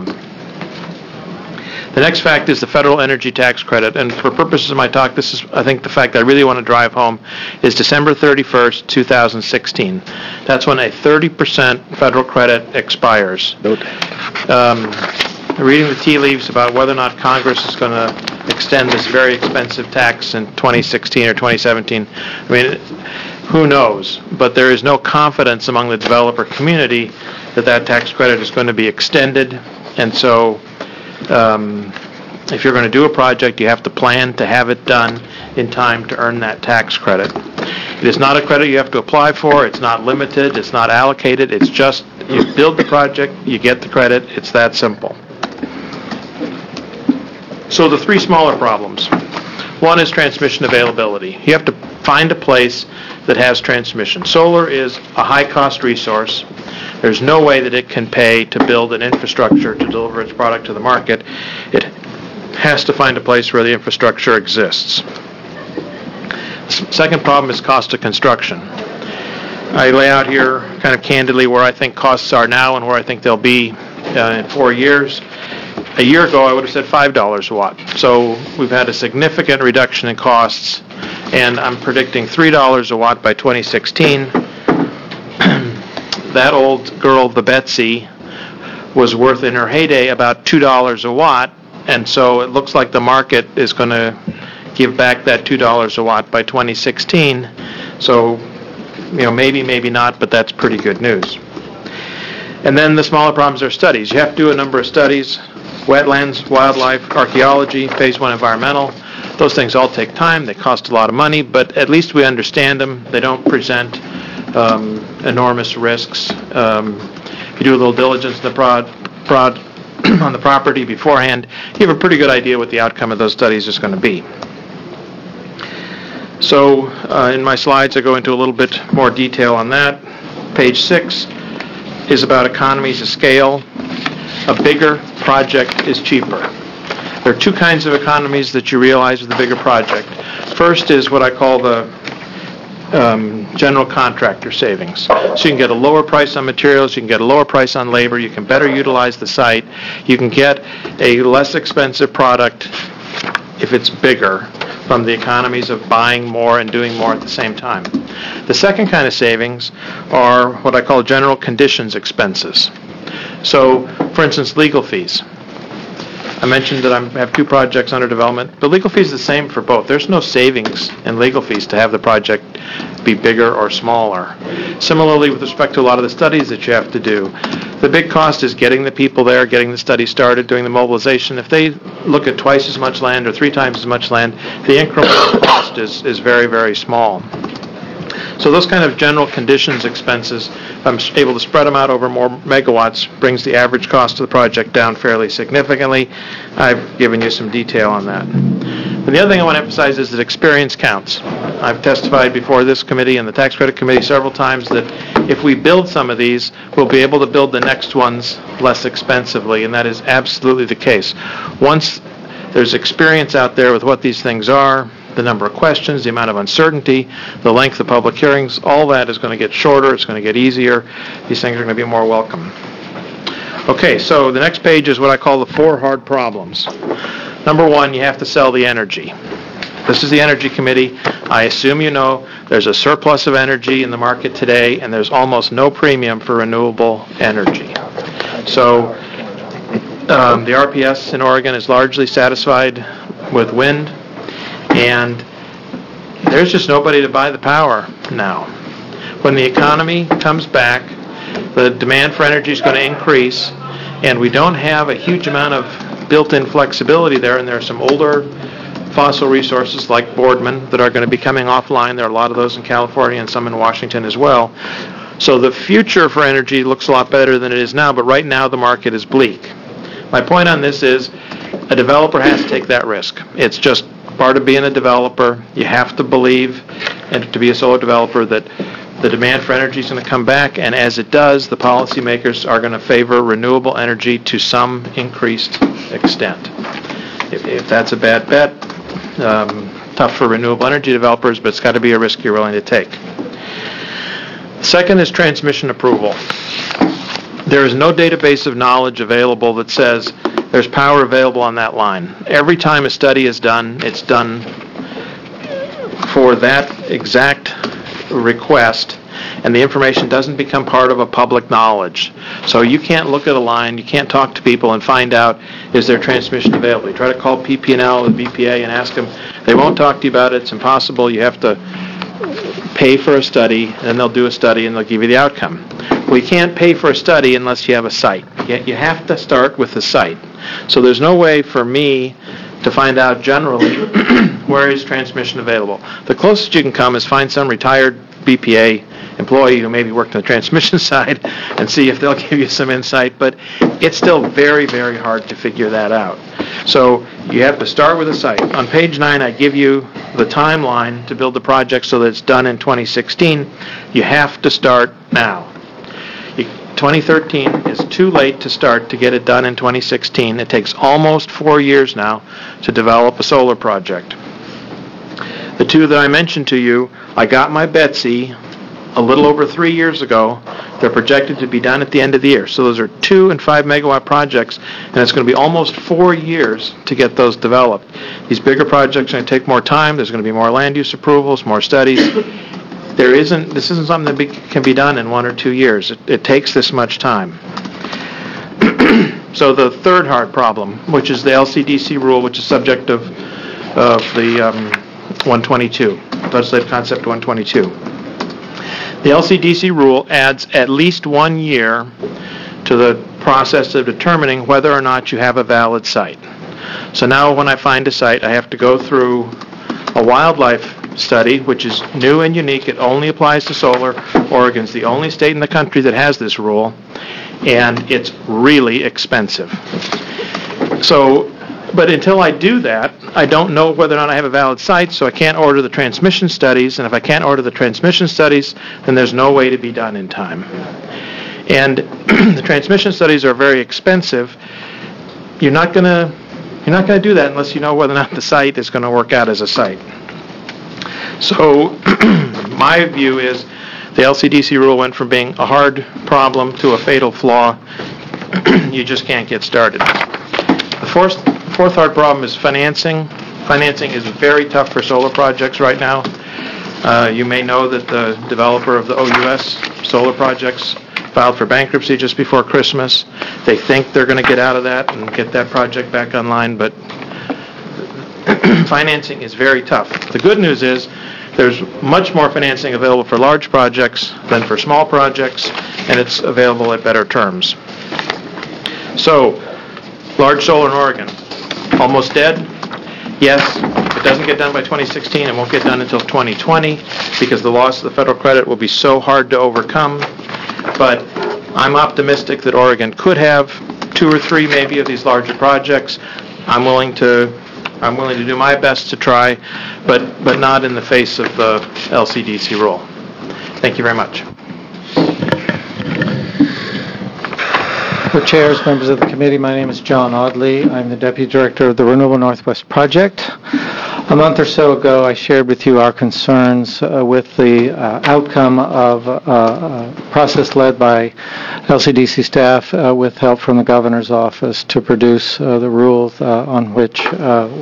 The next fact is the federal energy tax credit, and for purposes of my talk, this is, I think, the fact I really want to drive home is December thirty-first, two thousand sixteen. That's when a thirty percent federal credit expires. Um, reading the tea leaves about whether or not Congress is going to extend this very expensive tax in twenty sixteen or twenty seventeen, I mean, who knows? But there is no confidence among the developer community that that tax credit is going to be extended, and so um, if you're going to do a project, you have to plan to have it done in time to earn that tax credit. It is not a credit you have to apply for. It's not limited. It's not allocated. It's just you build the project, you get the credit. It's that simple. So the three smaller problems. One is transmission availability. You have to find a place that has transmission. Solar is a high-cost resource. There's no way that it can pay to build an infrastructure to deliver its product to the market. It has to find a place where the infrastructure exists. The second problem is cost of construction. I lay out here kind of candidly where I think costs are now and where I think they'll be uh, in four years. A year ago, I would have said five dollars a watt. So we've had a significant reduction in costs, and I'm predicting three dollars a watt by twenty sixteen. That old girl, the Betsy, was worth in her heyday about two dollars a watt, and so it looks like the market is going to give back that two dollars a watt by twenty sixteen. So, you know, maybe, maybe not, but that's pretty good news. And then the smaller problems are studies. You have to do a number of studies. Wetlands, wildlife, archaeology, phase one environmental. Those things all take time. They cost a lot of money, but at least we understand them. They don't present um, enormous risks. Um, if you do a little diligence in the prod, prod on the property beforehand, you have a pretty good idea what the outcome of those studies is going to be. So uh, in my slides, I go into a little bit more detail on that. Page six is about economies of scale. A bigger project is cheaper. There are two kinds of economies that you realize with a bigger project. First is what I call the um, general contractor savings. So you can get a lower price on materials, you can get a lower price on labor, you can better utilize the site, you can get a less expensive product if it's bigger from the economies of buying more and doing more at the same time. The second kind of savings are what I call general conditions expenses. So, for instance, legal fees. I mentioned that I have two projects under development. The legal fee is the same for both. There's no savings in legal fees to have the project be bigger or smaller. Similarly, with respect to a lot of the studies that you have to do, the big cost is getting the people there, getting the study started, doing the mobilization. If they look at twice as much land or three times as much land, the incremental cost is, is very, very small. So those kind of general conditions expenses, if I'm able to spread them out over more megawatts, brings the average cost of the project down fairly significantly. I've given you some detail on that. And the other thing I want to emphasize is that experience counts. I've testified before this committee and the tax credit committee several times that if we build some of these, we'll be able to build the next ones less expensively, and that is absolutely the case. Once there's experience out there with what these things are, the number of questions, the amount of uncertainty, the length of public hearings, all that is going to get shorter, it's going to get easier. These things are going to be more welcome. Okay, so the next page is what I call the four hard problems. Number one, you have to sell the energy. This is the Energy Committee. I assume you know there's a surplus of energy in the market today, and there's almost no premium for renewable energy. So um, the R P S in Oregon is largely satisfied with wind, and there's just nobody to buy the power now. When the economy comes back, the demand for energy is going to increase, and we don't have a huge amount of built-in flexibility there, and there are some older fossil resources like Boardman that are going to be coming offline. There are a lot of those in California and some in Washington as well. So the future for energy looks a lot better than it is now, but right now the market is bleak. My point on this is a developer has to take that risk. It's just part of being a developer. You have to believe, and to be a solar developer, that the demand for energy is going to come back, and as it does, the policymakers are going to favor renewable energy to some increased extent. If, if that's a bad bet, um, tough for renewable energy developers, but it's got to be a risk you're willing to take. Second is transmission approval. There is no database of knowledge available that says there's power available on that line. Every time a study is done, it's done for that exact request, and the information doesn't become part of a public knowledge. So you can't look at a line, you can't talk to people and find out, is there transmission available? You try to call P P and L or the B P A and ask them, they won't talk to you about it, it's impossible, you have to pay for a study, and then they'll do a study and they'll give you the outcome. Well, you can't pay for a study unless you have a site. You have to start with the site. So there's no way for me to find out generally where is transmission available. The closest you can come is find some retired B P A employee who maybe worked on the transmission side and see if they'll give you some insight, but it's still very, very hard to figure that out. So you have to start with a site. On page nine, I give you the timeline to build the project so that it's done in twenty sixteen. You have to start now. twenty thirteen is too late to start to get it done in twenty sixteen. It takes almost four years now to develop a solar project. The two that I mentioned to you, I got my Betsy a little over three years ago. They're projected to be done at the end of the year. So those are two and five megawatt projects, and it's going to be almost four years to get those developed. These bigger projects are going to take more time. There's going to be more land use approvals, more studies. There isn't, this isn't something that be, can be done in one or two years. It, it takes this much time. So the third hard problem, which is the L C D C rule, which is subject of, of the um, one twenty-two, legislative concept one twenty-two. The L C D C rule adds at least one year to the process of determining whether or not you have a valid site. So now when I find a site, I have to go through a wildlife study, which is new and unique. It only applies to solar. Oregon's the only state in the country that has this rule, and it's really expensive. So, but until I do that, I don't know whether or not I have a valid site, so I can't order the transmission studies, and if I can't order the transmission studies, then there's no way to be done in time. And the transmission studies are very expensive. You're not going to you're not going to do that unless you know whether or not the site is going to work out as a site. So my view is the L C D C rule went from being a hard problem to a fatal flaw. You just can't get started. The fourth, fourth hard problem is financing. Financing is very tough for solar projects right now. Uh, you may know that the developer of the O U S solar projects filed for bankruptcy just before Christmas. They think they're going to get out of that and get that project back online, but financing is very tough. The good news is there's much more financing available for large projects than for small projects, and it's available at better terms. So, large solar in Oregon, almost dead? Yes, If it doesn't get done by twenty sixteen, it won't get done until twenty twenty because the loss of the federal credit will be so hard to overcome. But I'm optimistic that Oregon could have two or three maybe of these larger projects. I'm willing to I'm willing to do my best to try, but but not in the face of the L C D C rule. Thank you very much. Co-chairs, members of the committee, my name is John Audley. I'm the Deputy Director of the Renewable Northwest Project. A month or so ago, I shared with you our concerns uh, with the uh, outcome of uh, a process led by L C D C staff uh, with help from the Governor's office to produce uh, the rules uh, on which, uh,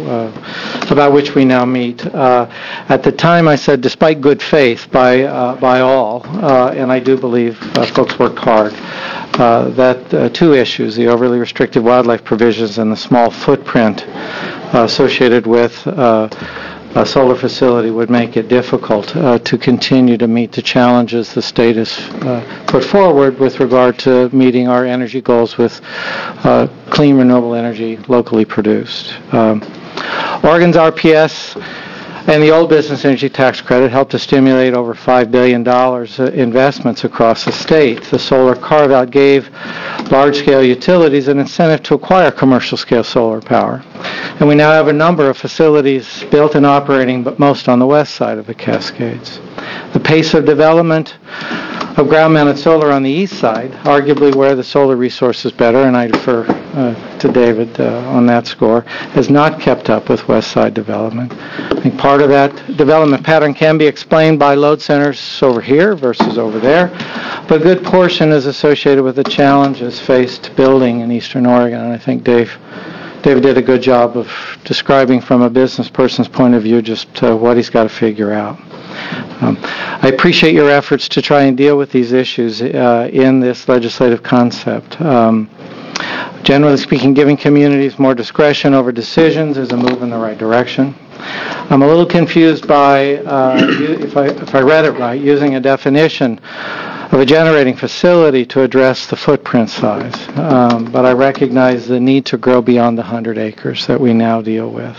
uh, about which we now meet. Uh, at the time, I said, despite good faith by uh, by all, uh, and I do believe uh, folks worked hard, uh, that uh, two issues, the overly restrictive wildlife provisions and the small footprint uh, associated with uh, a solar facility would make it difficult uh, to continue to meet the challenges the state has uh, put forward with regard to meeting our energy goals with uh, clean renewable energy locally produced. Um, Oregon's R P S and the old business energy tax credit helped to stimulate over five billion dollars investments across the state. The solar carve-out gave large-scale utilities an incentive to acquire commercial-scale solar power. And we now have a number of facilities built and operating, but most on the west side of the Cascades. The pace of development of ground-mounted solar on the east side, arguably where the solar resource is better, and I defer uh, to David uh, on that score, has not kept up with west side development. I think part of that development pattern can be explained by load centers over here versus over there, but a good portion is associated with the challenges faced building in eastern Oregon, and I think Dave David did a good job of describing from a business person's point of view just uh, what he's got to figure out. Um, I appreciate your efforts to try and deal with these issues uh, in this legislative concept. Um, generally speaking, giving communities more discretion over decisions is a move in the right direction. I'm a little confused by, uh, if I if I read it right, using a definition of a generating facility to address the footprint size. Um, but I recognize the need to grow beyond the one hundred acres that we now deal with.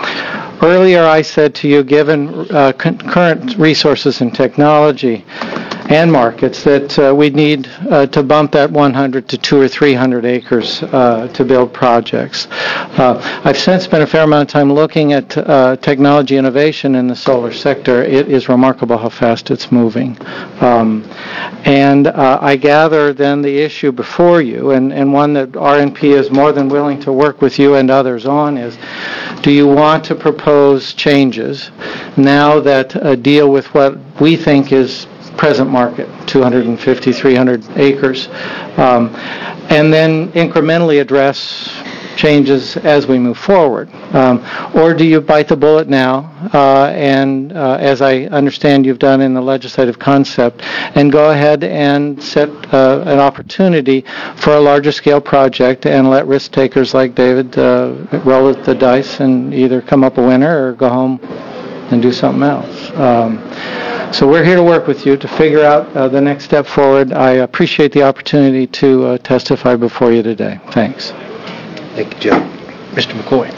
Earlier I said to you, given uh, con- current resources and technology and markets, that uh, we need uh, to bump that one hundred to two or three hundred acres uh, to build projects. Uh, I've since spent a fair amount of time looking at uh, technology innovation in the solar sector. It is remarkable how fast it's moving. Um, and uh, I gather then the issue before you, and, and one that R N P is more than willing to work with you and others on, is do you want to propose changes now that uh, deal with what we think is present market, two hundred fifty, three hundred acres, um, and then incrementally address changes as we move forward? Um, or do you bite the bullet now, uh, and uh, as I understand you've done in the legislative concept, and go ahead and set uh, an opportunity for a larger scale project and let risk takers like David uh, roll the dice and either come up a winner or go home and do something else? Um, So we're here to work with you to figure out uh, the next step forward. I appreciate the opportunity to uh, testify before you today. Thanks. Thank you, Joe. Mister McCoy.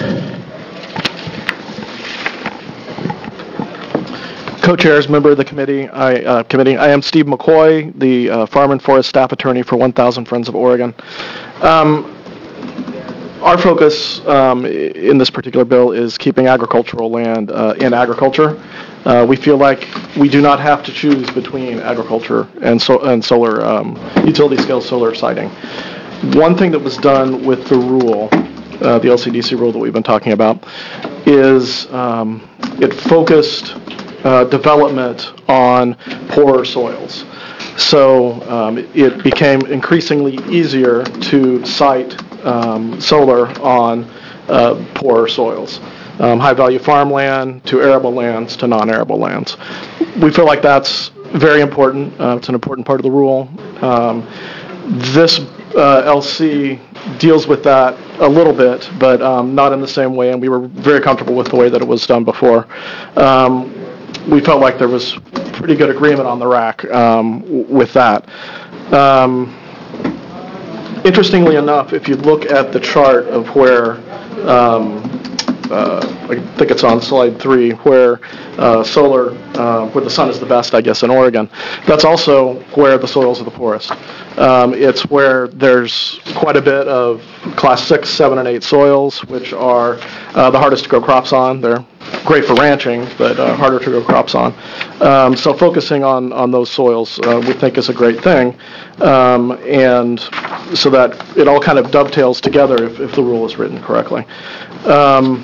Co-chairs, member of the committee, I, uh, committee. I am Steve McCoy, the uh, Farm and Forest Staff Attorney for one thousand Friends of Oregon. Um, Our focus um, in this particular bill is keeping agricultural land uh, in agriculture. Uh, we feel like we do not have to choose between agriculture and, so, and solar, um, utility-scale solar siting. One thing that was done with the rule, uh, the L C D C rule that we've been talking about, is um, it focused uh, development on poorer soils. So um, it became increasingly easier to site Um, solar on uh, poorer soils, um, high-value farmland to arable lands to non-arable lands. We feel like that's very important. Uh, it's an important part of the rule. Um, this uh, L C deals with that a little bit, but um, not in the same way, and we were very comfortable with the way that it was done before. Um, we felt like there was pretty good agreement on the rack um, w- with that. Um, Interestingly enough, if you look at the chart of where um, uh, I think it's on slide three, where uh, solar, uh, where the sun is the best, I guess, in Oregon. That's also where the soils are the poorest. Um, it's where there's quite a bit of class six, seven, and eight soils, which are uh, the hardest to grow crops on. They're great for ranching, but uh, harder to grow crops on. Um, so focusing on, on those soils uh, we think is a great thing, um, and so that it all kind of dovetails together if, if the rule is written correctly. Um,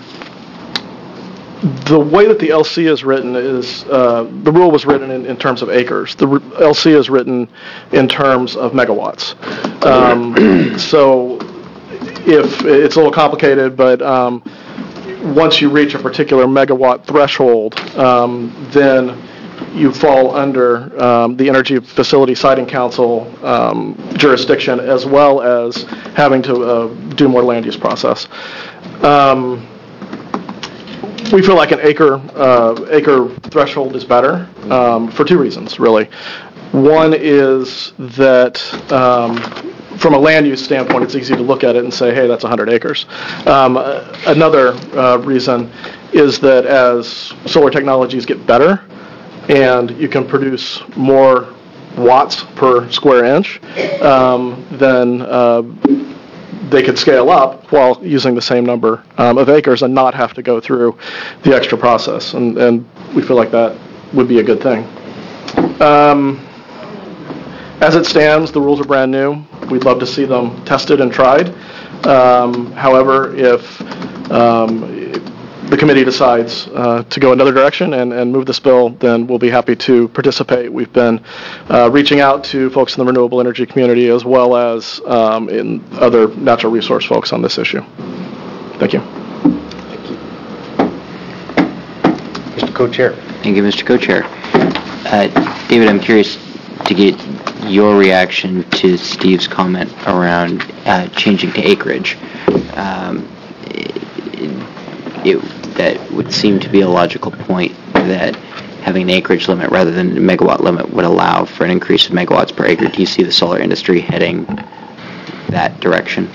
the way that the L C is written is, uh, the rule was written in, in terms of acres. The r- L C is written in terms of megawatts. Um, so if, it's a little complicated, but um, once you reach a particular megawatt threshold, um, then you fall under um, the Energy Facility Siting Council um, jurisdiction, as well as having to uh, do more land use process. Um, we feel like an acre uh, acre threshold is better um, for two reasons, really. One is that um, from a land use standpoint, it's easy to look at it and say, hey, that's one hundred acres. Um, another uh, reason is that as solar technologies get better and you can produce more watts per square inch, um, then uh, they could scale up while using the same number um, of acres and not have to go through the extra process. And, and we feel like that would be a good thing. Um, as it stands, the rules are brand new. We'd love to see them tested and tried. Um, however, if um, the committee decides uh, to go another direction and, and move this bill, then we'll be happy to participate. We've been uh, reaching out to folks in the renewable energy community as well as um, in other natural resource folks on this issue. Thank you. Thank you. Mister Co-Chair. Thank you, Mister Co-Chair. Uh, David, I'm curious to get your reaction to Steve's comment around uh, changing to acreage. Um, it, it, that would seem to be a logical point that having an acreage limit rather than a megawatt limit would allow for an increase of megawatts per acre. Do you see the solar industry heading that direction?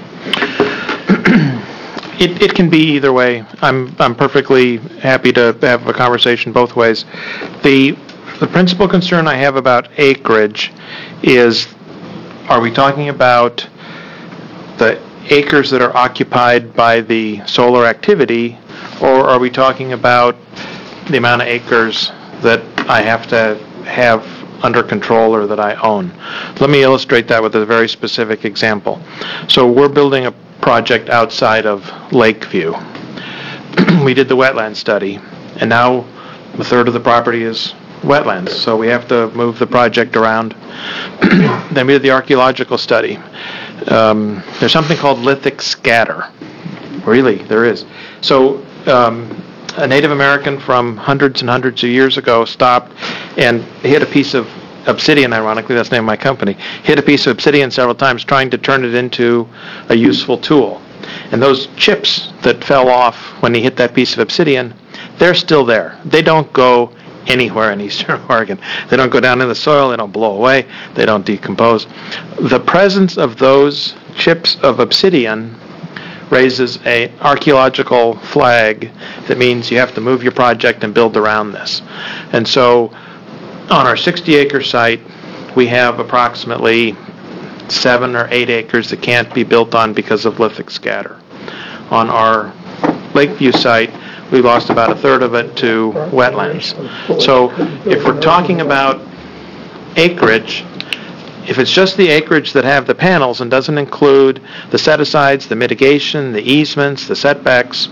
It, it can be either way. I'm I'm perfectly happy to have a conversation both ways. The the principal concern I have about acreage is, are we talking about the acres that are occupied by the solar activity, or are we talking about the amount of acres that I have to have under control or that I own? Let me illustrate that with a very specific example. So we're building a project outside of Lakeview. We did the wetland study, and now a third of the property is wetlands, so we have to move the project around. Then we did the archaeological study. Um, there's something called lithic scatter. Really, there is. So um, a Native American from hundreds and hundreds of years ago stopped and hit a piece of obsidian, ironically, that's the name of my company, hit a piece of obsidian several times trying to turn it into a useful tool. And those chips that fell off when he hit that piece of obsidian, they're still there. They don't go anywhere in Eastern Oregon. They don't go down in the soil, they don't blow away, they don't decompose. The presence of those chips of obsidian raises an archaeological flag that means you have to move your project and build around this. And so on our sixty acre site, we have approximately seven or eight acres that can't be built on because of lithic scatter. On our Lakeview site, we lost about a third of it to wetlands. So if we're talking about acreage, if it's just the acreage that have the panels and doesn't include the set-asides, the mitigation, the easements, the setbacks,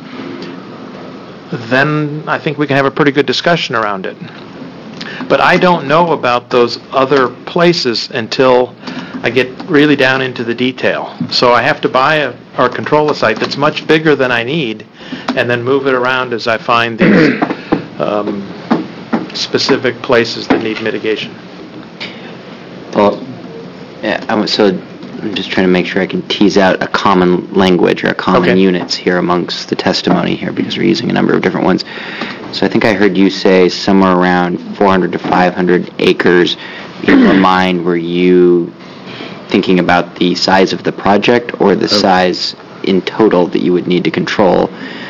then I think we can have a pretty good discussion around it. But I don't know about those other places until I get really down into the detail. So I have to buy a, or control a site that's much bigger than I need and then move it around as I find these um, specific places that need mitigation. Well, yeah, I'm, so I'm just trying to make sure I can tease out a common language or a common Okay. units here amongst the testimony here, because we're using a number of different ones. So I think I heard you say somewhere around four hundred to five hundred acres. In your mind, were you thinking about the size of the project or the size in total that you would need to control?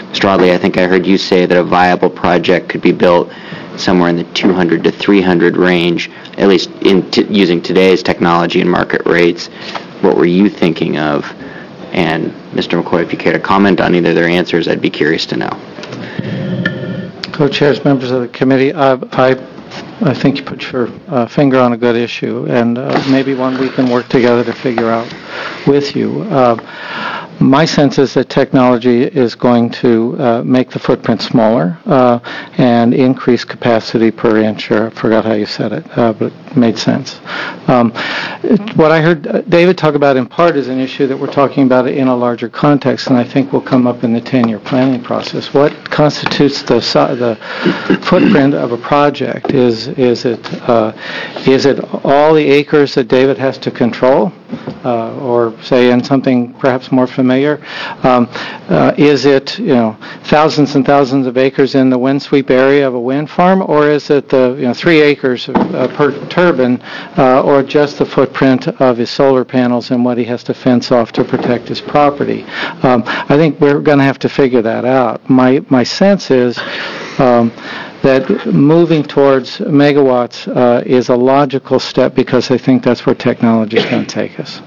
Mister Audley, I think I heard you say that a viable project could be built somewhere in the two hundred to three hundred range, at least in t- using today's technology and market rates. What were you thinking of? And Mister McCoy, if you care to comment on either of their answers, I'd be curious to know. Co-chairs, members of the committee, I, I, I think you put your uh, finger on a good issue, and uh, maybe one we can work together to figure out with you. Uh, my sense is that technology is going to uh, make the footprint smaller uh, and increase capacity per inch, or I forgot how you said it, uh, but it made sense. Um, what I heard David talk about in part is an issue that we're talking about in a larger context, and I think will come up in the ten-year planning process. What constitutes the the footprint of a project? Is is it uh, is it all the acres that David has to control, uh, or say in something perhaps more familiar? Um, uh, is it you know thousands and thousands of acres in the wind sweep area of a wind farm, or is it the you know three acres of, uh, per turbine, uh, or just the footprint of his solar panels and what he has to fence off to protect his property? Um, I think we're going to have to figure that out. My my sense is um, that moving towards megawatts uh, is a logical step because I think that's where technology is going to take us.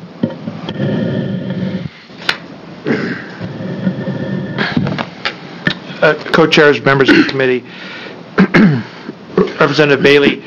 Uh, co-chairs, members of the committee, Representative Bailey,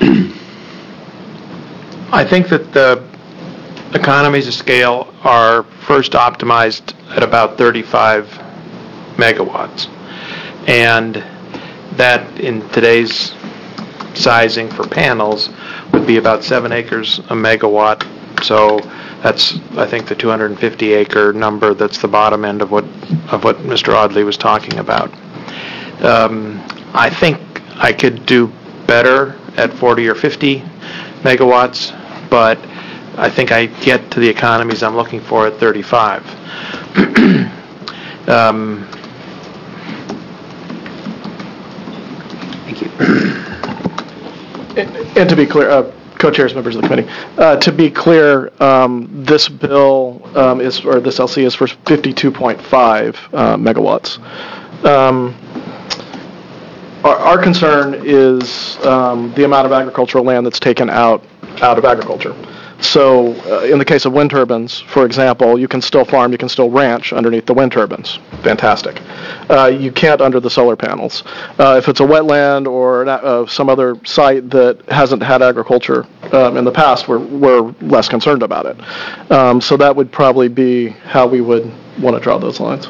I think that the economies of scale are first optimized at about thirty-five megawatts, and that in today's sizing for panels would be about seven acres a megawatt. So that's, I think, the two hundred fifty acre number. That's the bottom end of what of what Mister Audley was talking about. Um, I think I could do better at forty or fifty megawatts, but I think I get to the economies I'm looking for at thirty-five. um, Thank you. And, and to be clear, uh, co-chairs, members of the committee, uh, to be clear, um, this bill um, is, or this L C is for fifty-two point five uh, megawatts. Um, our, our concern is um, the amount of agricultural land that's taken out out of agriculture. So uh, in the case of wind turbines, for example, you can still farm, you can still ranch underneath the wind turbines. Fantastic. Uh, you can't under the solar panels. Uh, if it's a wetland or uh, some other site that hasn't had agriculture um, in the past, we're, we're less concerned about it. Um, so that would probably be how we would want to draw those lines.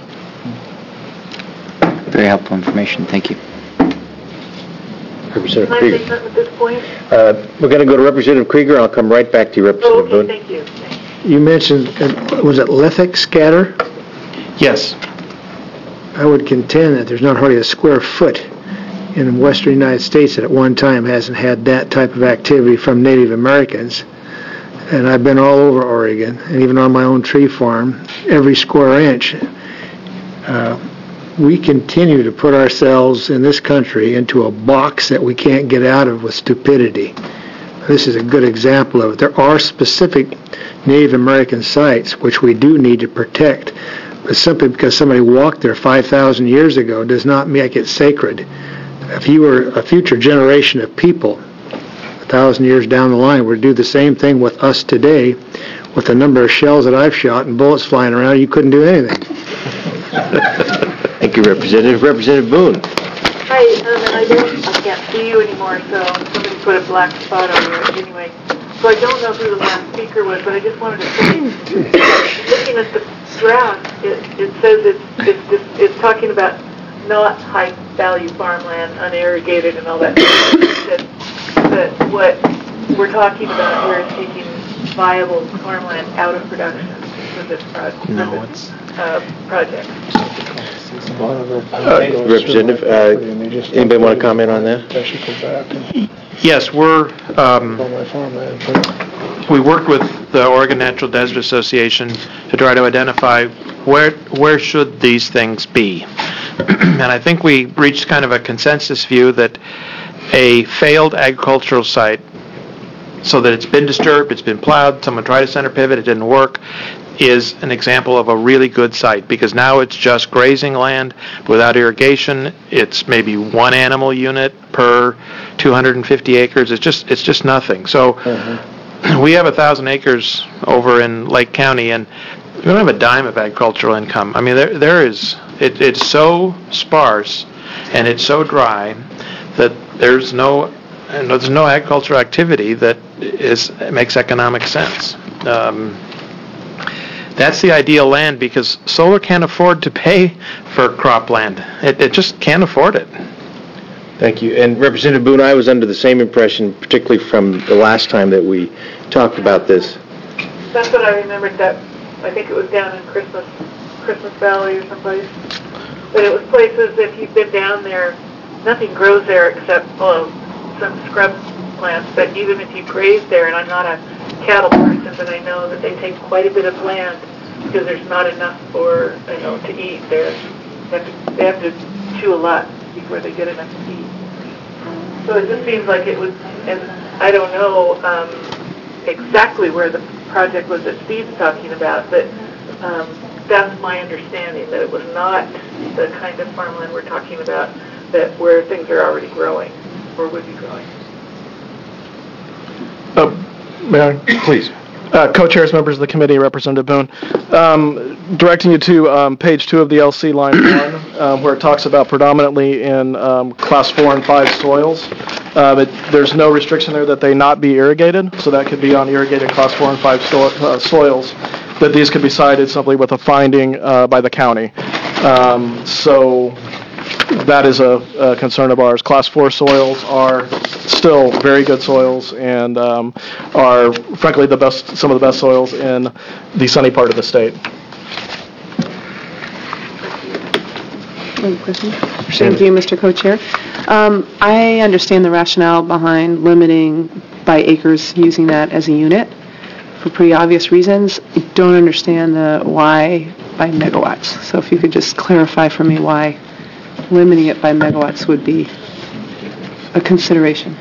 Very helpful information. Thank you. Representative Can I Krieger. say something at this point? Uh, we're going to go to Representative Krieger. I'll come right back to you, Oh, Representative okay, Boone. thank you. You mentioned, uh, was it lithic scatter? yes. I would contend that there's not hardly a square foot in the western United States that at one time hasn't had that type of activity from Native Americans. And I've been all over Oregon, and even on my own tree farm, every square inch. Uh, we continue to put ourselves in this country into a box that we can't get out of with stupidity. This is a good example of it. There are specific Native American sites which we do need to protect, but simply because somebody walked there five thousand years ago does not make it sacred. If you were a future generation of people, a thousand years down the line, would do the same thing with us today, with the number of shells that I've shot and bullets flying around, you couldn't do anything. Thank you, Representative. Representative Boone. Hi, um, and I don't, I can't see you anymore, so somebody put a black spot on you anyway. So I don't know who the last speaker was, but I just wanted to say, looking at the draft, it, it says it's, it's, just, it's talking about not high-value farmland, unirrigated and all that. that, that what we're talking about here is taking viable farmland out of production for this, pro- for this uh, project. Uh, Representative, uh, anybody want to comment on that? Yes, we're, um, we worked with the Oregon Natural Desert Association to try to identify where where should these things be. And I think we reached kind of a consensus view that a failed agricultural site, so that it's been disturbed, it's been plowed, someone tried a center pivot, it didn't work, is an example of a really good site, because now it's just grazing land without irrigation. It's maybe one animal unit per two hundred fifty acres. It's just it's just nothing. So mm-hmm. we have a thousand acres over in Lake County, and we don't have a dime of agricultural income. I mean, there there is it, it's so sparse and it's so dry that there's no there's no agricultural activity that is makes economic sense. Um, That's the ideal land, because solar can't afford to pay for cropland. It, it just can't afford it. Thank you. And Representative Boone, I was under the same impression, particularly from the last time that we talked about this. That's what I remembered, that I think it was down in Christmas, Christmas Valley or someplace. But it was places, if you've been down there, nothing grows there except, well, some scrub plants. But even if you graze there, and I'm not a cattle person, but I know that they take quite a bit of land because there's not enough for, you know, to eat. They're, they, have to, they have to chew a lot before they get enough to eat. So it just seems like it was, and I don't know um, exactly where the project was that Steve's talking about, but um, that's my understanding, that it was not the kind of farmland we're talking about, that where things are already growing or would be growing. Oh, may I? Please. Uh, co-chairs, members of the committee, Representative Boone, um, directing you to um, page two of the L C, line one, um, where it talks about predominantly in um, class four and five soils. Uh, but there's no restriction there that they not be irrigated, so that could be on irrigated class four and five so, uh, soils. That these could be cited simply with a finding uh, by the county. Um, so that is a, a concern of ours. Class four soils are still very good soils and um, are, frankly, the best, some of the best soils in the sunny part of the state. One question. Thank you, Mister Co-Chair. Um, I understand the rationale behind limiting by acres, using that as a unit for pretty obvious reasons. I don't understand the why by megawatts. So if you could just clarify for me why limiting it by megawatts would be a consideration.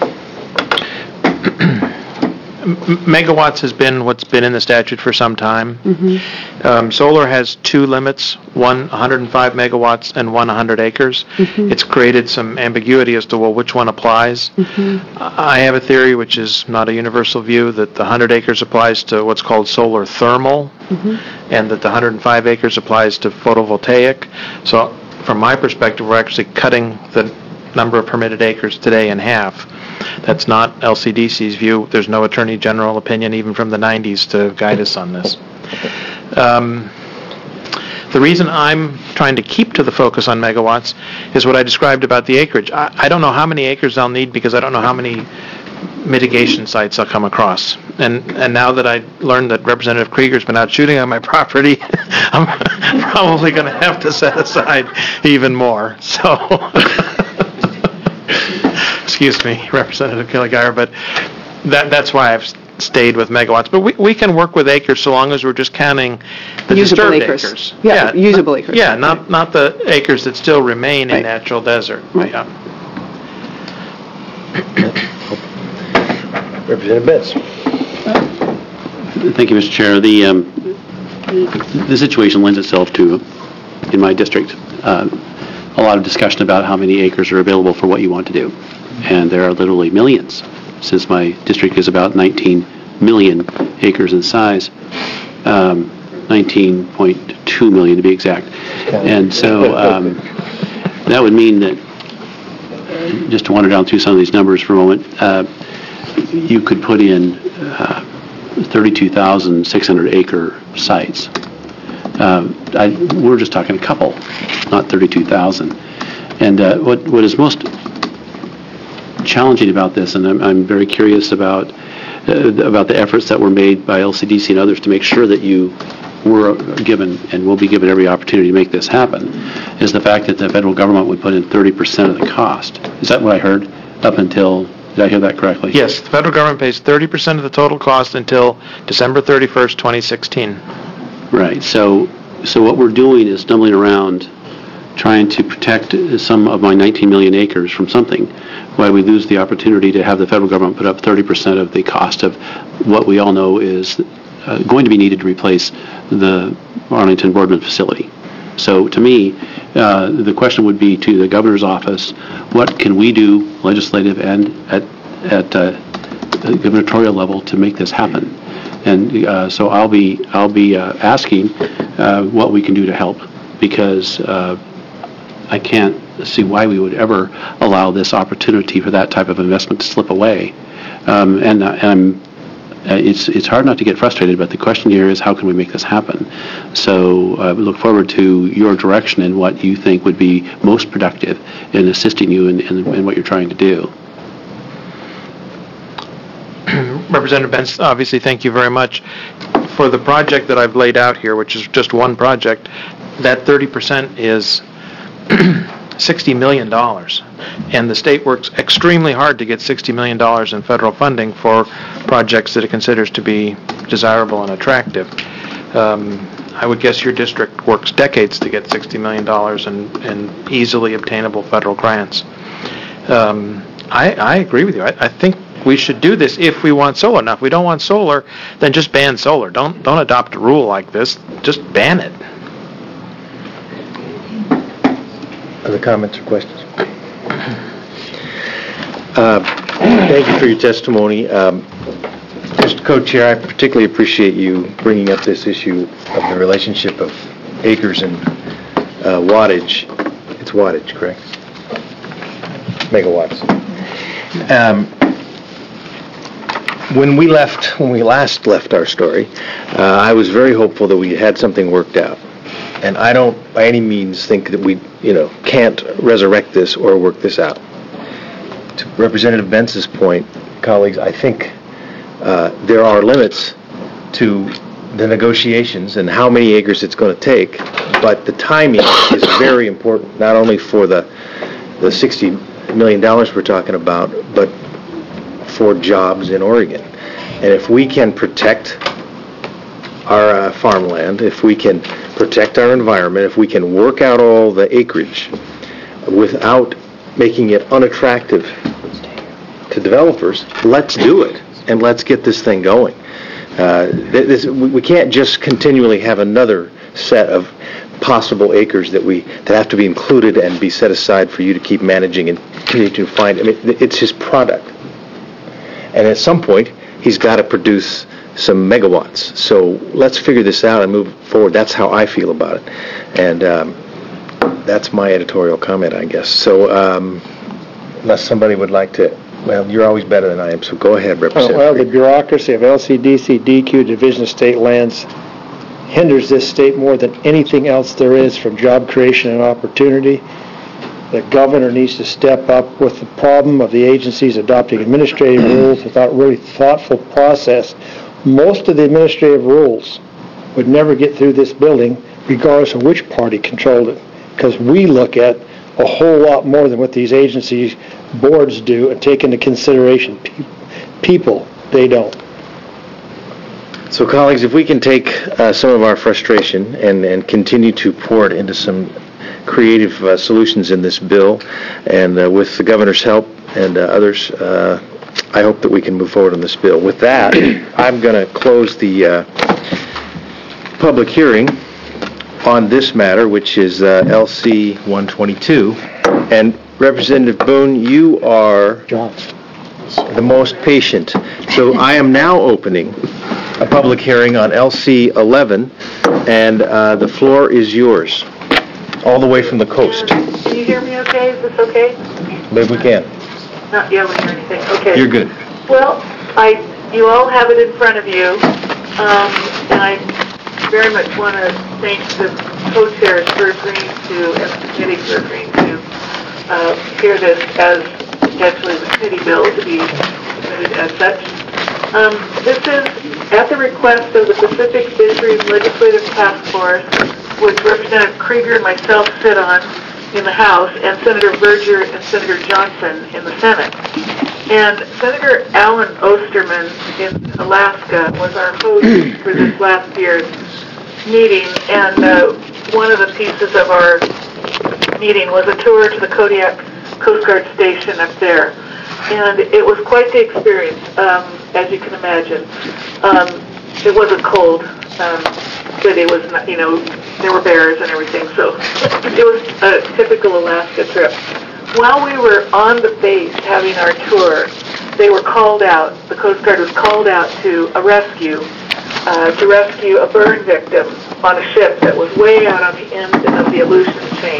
Megawatts has been what's been in the statute for some time. Mm-hmm. Um, solar has two limits, one one hundred five megawatts and one one hundred acres. Mm-hmm. It's created some ambiguity as to, well, which one applies. Mm-hmm. I have a theory, which is not a universal view, that the one hundred acres applies to what's called solar thermal, Mm-hmm. and that the one hundred five acres applies to photovoltaic. So from my perspective, we're actually cutting the number of permitted acres today in half. That's not L C D C's view. There's no Attorney General opinion, even from the nineties, to guide us on this. Um, the reason I'm trying to keep to the focus on megawatts is what I described about the acreage. I, I don't know how many acres I'll need, because I don't know how many mitigation sites I'll come across. And and now that I learned that Representative Krieger's been out shooting on my property, I'm probably going to have to set aside even more. So, excuse me, Representative Kilgore, but that that's why I've stayed with megawatts. But we we can work with acres so long as we're just counting the usable disturbed acres. acres. Yeah, usable not, acres. Yeah, not not the acres that still remain right. in natural desert. Right. Yeah. Representative Betts. Thank you, Mister Chair. The um, the situation lends itself to, in my district, uh, a lot of discussion about how many acres are available for what you want to do. And there are literally millions, since my district is about nineteen million acres in size, um, nineteen point two million to be exact. And so um, that would mean that, just to wander down through some of these numbers for a moment, uh, you could put in uh, thirty-two thousand six hundred acre sites. Uh, I, we're just talking a couple, not thirty-two thousand. And uh, what what is most challenging about this, and I'm, I'm very curious about uh, about the efforts that were made by L C D C and others to make sure that you were given and will be given every opportunity to make this happen, is the fact that the federal government would put in thirty percent of the cost. Is that what I heard up until... Did I hear that correctly? Yes, the federal government pays thirty percent of the total cost until December thirty-first, twenty sixteen. Right. So, so what we're doing is stumbling around trying to protect some of my nineteen million acres from something, while we lose the opportunity to have the federal government put up thirty percent of the cost of what we all know is uh, going to be needed to replace the Arlington Boardman facility. So to me, uh, the question would be to the governor's office, what can we do, legislative and at, at uh, the gubernatorial level, to make this happen? And uh, so I'll be, I'll be uh, asking uh, what we can do to help, because uh, I can't see why we would ever allow this opportunity for that type of investment to slip away. Um, and, uh, and I'm Uh, it's it's hard not to get frustrated, but the question here is, how can we make this happen? So uh, we look forward to your direction and what you think would be most productive in assisting you in, in, in what you're trying to do. Representative Benz, obviously, thank you very much. For the project that I've laid out here, which is just one project, that thirty percent is sixty million dollars. And the state works extremely hard to get sixty million dollars in federal funding for projects that it considers to be desirable and attractive. Um, I would guess your district works decades to get sixty million dollars in, in easily obtainable federal grants. Um, I, I agree with you. I, I think we should do this if we want solar. Now, if we don't want solar, then just ban solar. Don't, don't adopt a rule like this. Just ban it. Other comments or questions? Uh, thank you for your testimony. Um, Mister Co-Chair, I particularly appreciate you bringing up this issue of the relationship of acres and uh, wattage. It's wattage, correct? Megawatts. Um, when we left, when we last left our story, uh, I was very hopeful that we had something worked out. And I don't, by any means, think that we, you know, can't resurrect this or work this out. To Representative Benz's point, colleagues, I think uh, there are limits to the negotiations and how many acres it's going to take, but the timing is very important, not only for the the sixty million dollars we're talking about, but for jobs in Oregon. And if we can protect our uh, farmland, if we can protect our environment, if we can work out all the acreage without making it unattractive to developers, let's do it, and let's get this thing going. Uh, this, we can't just continually have another set of possible acres that we that have to be included and be set aside for you to keep managing and continue to find. I mean, it's his product, and at some point, he's got to produce some megawatts. So let's figure this out and move forward. That's how I feel about it, and um, that's my editorial comment, I guess. So um, unless somebody would like to, well, you're always better than I am, so go ahead, Representative. Well, the bureaucracy of L C D C, D Q, Division of State Lands, hinders this state more than anything else there is from job creation and opportunity. The governor needs to step up with the problem of the agencies adopting administrative rules without really thoughtful process. Most of the administrative rules would never get through this building, regardless of which party controlled it, because we look at a whole lot more than what these agencies, boards do, and take into consideration pe- people. They don't. So, colleagues, if we can take uh, some of our frustration and, and continue to pour it into some creative uh, solutions in this bill, and uh, with the governor's help and uh, others, uh, I hope that we can move forward on this bill. With that, I'm going to close the uh, public hearing on this matter, which is uh, L C one twenty-two. And Representative Boone, you are the most patient. So I am now opening a public hearing on L C eleven, and uh, the floor is yours, all the way from the coast. Can you hear me okay? Is this okay? Maybe we can. Not yelling or anything. Okay. You're good. Well, I, you all have it in front of you, um, and I very much want to thank the co-chairs for agreeing to, and the committee for agreeing to uh, hear this as potentially the committee bill to be submitted as such. Um, this is at the request of the Pacific Fisheries Legislative Task Force, which Representative Krieger and myself sit on in the House, and Senator Berger and Senator Johnson in the Senate. And Senator Alan Osterman in Alaska was our host for this last year's meeting, and uh, one of the pieces of our meeting was a tour to the Kodiak Coast Guard Station up there. And it was quite the experience, um, as you can imagine. Um, it wasn't cold, um, but it was, not, you know, there were bears and everything, so it was a typical Alaska trip. While we were on the base having our tour, they were called out, the Coast Guard was called out to a rescue, uh, to rescue a burn victim on a ship that was way out on the end of the Aleutian chain.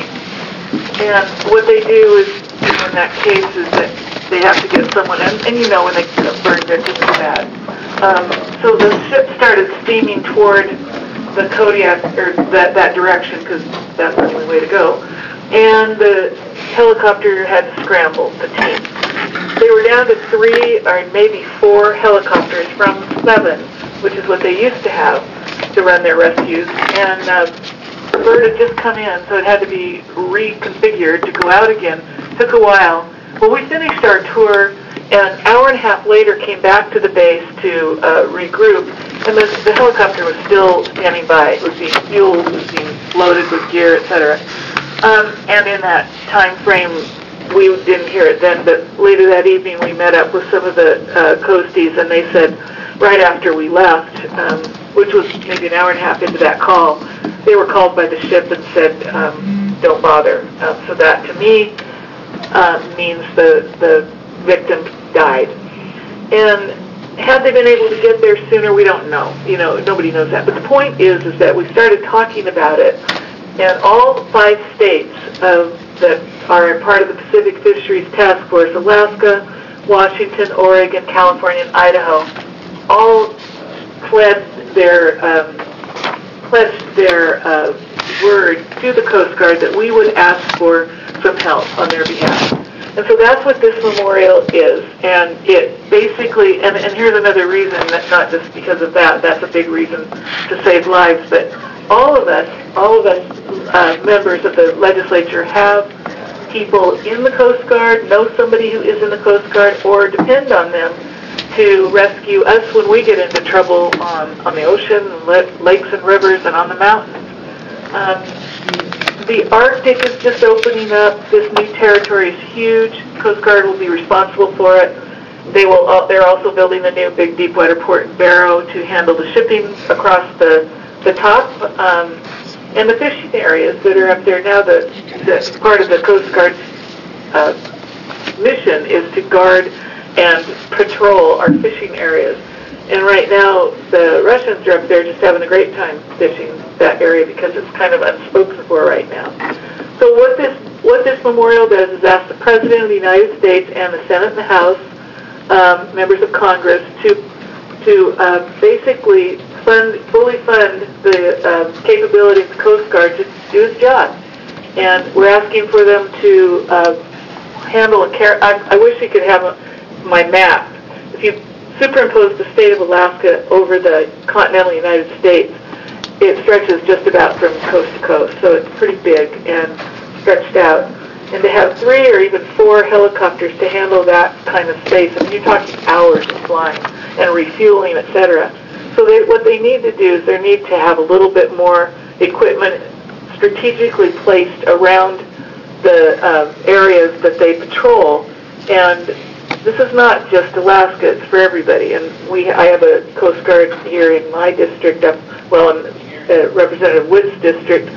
And what they do is, in that case, is that they have to get someone, and, and you know when they burn victims are bad. Um, so the ship started steaming toward the Kodiak, or that, that direction, because that's the only way to go. And the helicopter had to scramble, the team. They were down to three or maybe four helicopters from seven, which is what they used to have to run their rescues. And uh, the bird had just come in, so it had to be reconfigured to go out again. Took a while. Well, we finished our tour, and an hour and a half later came back to the base to uh, regroup, and the, the helicopter was still standing by. It was being fueled, it was being loaded with gear, et cetera. Um, and in that time frame, we didn't hear it then, but later that evening we met up with some of the uh, coasties, and they said right after we left, um, which was maybe an hour and a half into that call, they were called by the ship and said, um, don't bother. Um, so that, to me, uh, means the, the victim died. And had they been able to get there sooner, we don't know. You know, nobody knows that. But the point is, is that we started talking about it, and all five states of, that are part of the Pacific Fisheries Task Force, Alaska, Washington, Oregon, California, and Idaho, all pledged their, um, pledged their uh, word to the Coast Guard that we would ask for some help on their behalf. And so that's what this memorial is. And it basically, and, and here's another reason, that not just because of that, that's a big reason to save lives, but all of us, all of us uh, members of the legislature have people in the Coast Guard, know somebody who is in the Coast Guard, or depend on them to rescue us when we get into trouble on, on the ocean, and lakes and rivers, and on the mountains. Um, the Arctic is just opening up. This new territory is huge. Coast Guard will be responsible for it. They will. Uh, they're also building a new big deepwater port in Barrow to handle the shipping across the the top, um, and the fishing areas that are up there now. The, the part of the Coast Guard's uh, mission is to guard and patrol our fishing areas. And right now, the Russians are up there just having a great time fishing that area because it's kind of unspoken for right now. So what this what this memorial does is ask the President of the United States and the Senate and the House, um, members of Congress, to to uh, basically fund, fully fund the uh, capability of the Coast Guard to do its job. And we're asking for them to uh, handle a care. I, I wish you could have a, my map. If you superimpose the state of Alaska over the continental United States, it stretches just about from coast to coast. So it's pretty big and stretched out. And to have three or even four helicopters to handle that kind of space, I mean, you're talking hours of flying and refueling, et cetera. So they, what they need to do is they need to have a little bit more equipment strategically placed around the uh, areas that they patrol. And this is not just Alaska, it's for everybody. And we, I have a Coast Guard here in my district, up, well, in uh, Representative Wood's district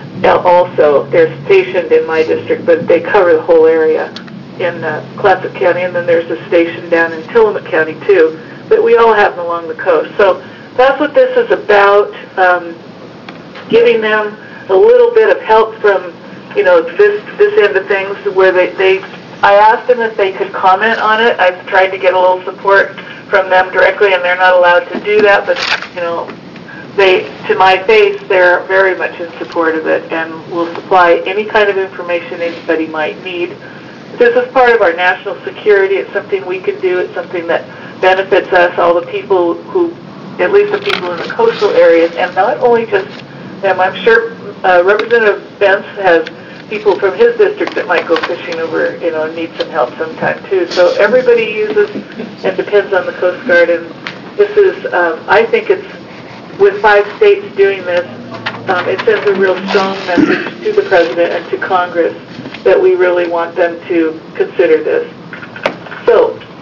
also. They're stationed in my district, but they cover the whole area in uh, Clatsop County, and then there's a station down in Tillamook County too. But we all have them along the coast. So that's what this is about, um, giving them a little bit of help from, you know, this this end of things where they, they I asked them if they could comment on it. I've tried to get a little support from them directly, and they're not allowed to do that, but, you know, they, to my face, they're very much in support of it and will supply any kind of information anybody might need. This is part of our national security. It's something we can do. It's something that benefits us, all the people who, at least the people in the coastal areas, and not only just them. I'm sure uh, Representative Bentz has people from his district that might go fishing over, you know, need some help sometime too. So everybody uses and depends on the Coast Guard, and this is, um, I think it's, with five states doing this, um, it sends a real strong message to the President and to Congress that we really want them to consider this. So,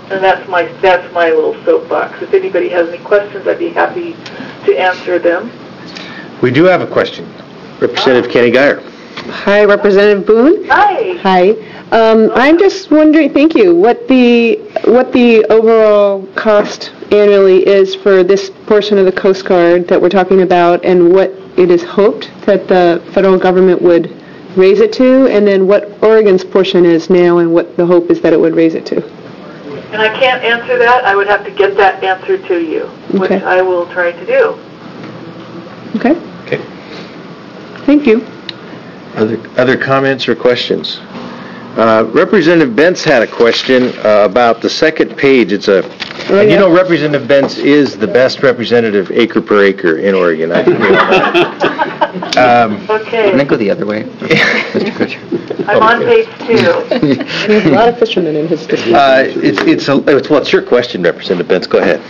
And that's my, that's my little soapbox. If anybody has any questions, I'd be happy to answer them. We do have a question. Representative Kenny Guyer. Hi, Representative Boone. Hi. Hi. Um, I'm just wondering, thank you, what the, what the overall cost annually is for this portion of the Coast Guard that we're talking about, and what it is hoped that the federal government would raise it to, and then what Oregon's portion is now and what the hope is that it would raise it to. And I can't answer that. I would have to get that answer to you, which Okay. I will try to do. Okay? Okay. Thank you. Other, other comments or questions? Uh, Representative Bentz had a question uh, about the second page. It's a, Oh, and you yeah. know Representative Bentz is the best representative acre per acre in Oregon. I think we all know that. Um, Okay. Can I go the other way, Mister Kutcher? I'm on page two. There's a lot of fishermen in his district. Uh, it's, it's, a, it's, well, it's your question, Representative Bentz. Go ahead.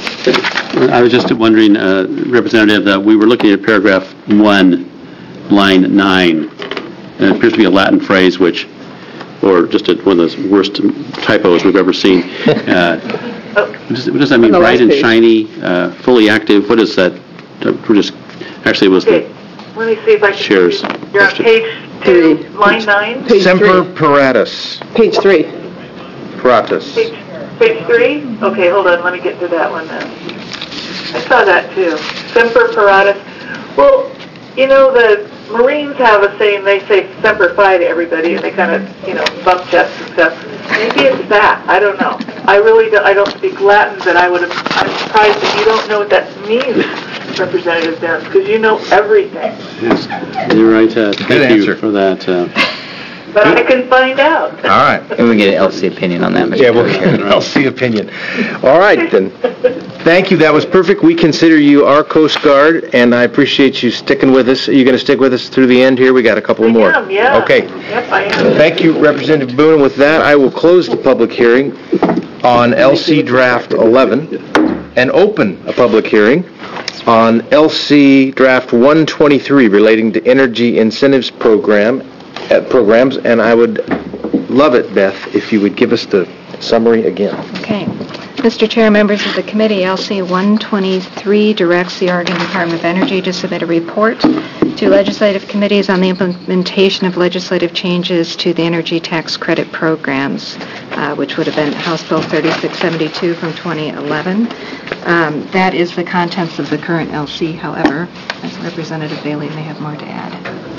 I was just wondering, uh, Representative, that we were looking at paragraph one, line nine, and it appears to be a Latin phrase which, or just a, one of the worst typos we've ever seen. Uh, what, does, what does that mean? On the Bright last and page. shiny, uh, fully active. What is that? Uh, We're just actually it was Okay. the Let me see if I can... shares. You're on page two, line nine? Page Semper three. Paratus. Page three. Paratus. Page, page three? Okay, hold on, let me get to that one then. I saw that too. Semper Paratus. Well, you know, the Marines have a saying, they say Semper Fi to everybody, and they kind of, you know, bump chests and stuff. Maybe it's that. I don't know. I really don't, I don't speak Latin, but I would have, I'm surprised that you don't know what that means, Representative Bentz, because you know everything. Yes, you're right. Uh, thank Good you answer. for that. Uh, But I can find out. All right. And we get an L C opinion on that, Mister Yeah, we'll get an L C opinion. All right, then. Thank you. That was perfect. We consider you our Coast Guard, and I appreciate you sticking with us. Are you going to stick with us through the end here? We got a couple more. I am, yeah. Okay. Yep, I am. Thank you, Representative Boone. With that, I will close the public hearing on L C Draft eleven and open a public hearing on L C Draft one twenty-three relating to energy incentives program uh, programs, and I would love it, Beth, if you would give us the summary again. Okay. Mister Chair, members of the committee, L C one twenty-three directs the Oregon Department of Energy to submit a report to legislative committees on the implementation of legislative changes to the energy tax credit programs, uh, which would have been House Bill thirty-six seventy-two from twenty eleven. Um, that is the contents of the current L C, however, as Representative Bailey may have more to add.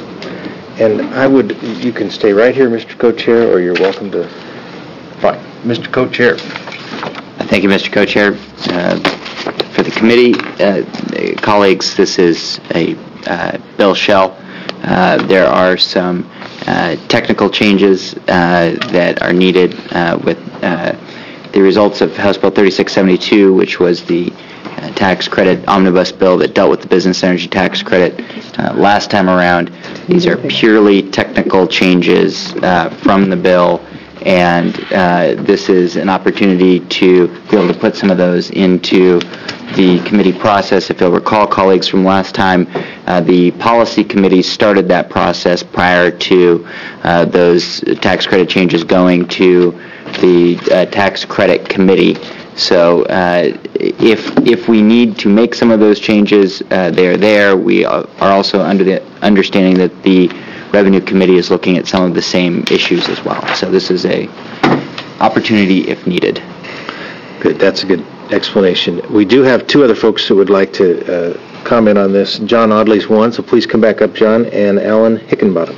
And I would, you can stay right here, Mister Co-Chair, or you're welcome to, fine. Mister Co-Chair. Thank you, Mister Co-Chair. Uh, For the committee, uh, colleagues, this is a uh, bill shell. Uh, There are some uh, technical changes uh, that are needed uh, with uh, the results of House Bill thirty-six seventy-two, which was the uh, tax credit omnibus bill that dealt with the business energy tax credit uh, last time around. These are purely technical changes uh, from the bill, and uh, this is an opportunity to be able to put some of those into the committee process. If you'll recall, colleagues, from last time, uh, the policy committee started that process prior to uh, those tax credit changes going to the uh, tax credit committee. So uh, if if we need to make some of those changes, uh, they're there. We are also under the understanding that the Revenue Committee is looking at some of the same issues as well. So this is a opportunity if needed. Good, that's a good explanation. We do have two other folks who would like to uh, comment on this. John Audley's one, so please come back up, John, and Alan Hickenbottom.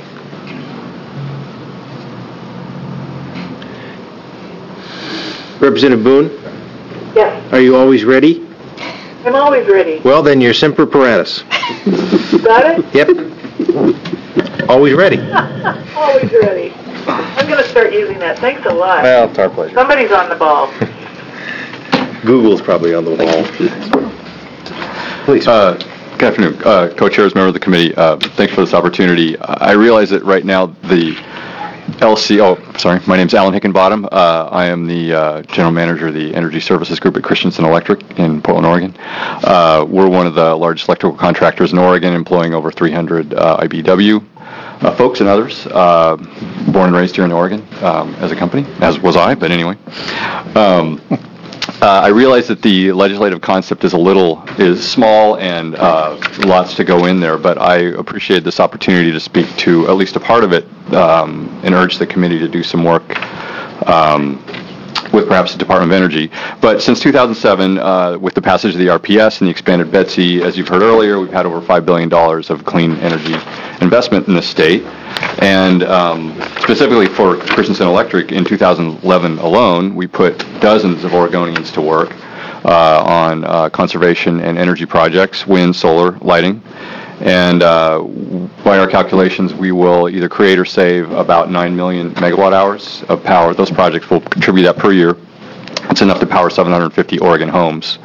Representative Boone? Yes, Are you always ready? I'm always ready. Well, then you're Semper Paratus. Got it? Yep. Always ready. Always ready. I'm going to start using that. Thanks a lot. Well, it's our pleasure. Somebody's on the ball. Google's probably on the wall. Please. Uh, Good afternoon. Uh, Co-chairs, member of the committee, uh, thanks for this opportunity. I realize that right now the L C, oh, sorry, my name's Alan Hickenbottom. Uh, I am the uh, general manager of the Energy Services Group at Christensen Electric in Portland, Oregon. Uh, we're one of the largest electrical contractors in Oregon, employing over three hundred uh, I B E W uh, folks and others, uh, born and raised here in Oregon um, as a company, as was I, but anyway. Um, uh, I realize that the legislative concept is a little, is small and uh, lots to go in there, but I appreciate this opportunity to speak to at least a part of it um, and urge the committee to do some work um, with perhaps the Department of Energy. But since two thousand seven, uh, with the passage of the R P S and the expanded BETSI, as you've heard earlier, we've had over five billion dollars of clean energy investment in the state. And um, specifically for Christensen Electric, in two thousand eleven alone, we put dozens of Oregonians to work uh, on uh, conservation and energy projects, wind, solar, lighting. And uh, by our calculations, we will either create or save about nine million megawatt hours of power. Those projects will contribute that per year. It's enough to power seven hundred fifty Oregon homes.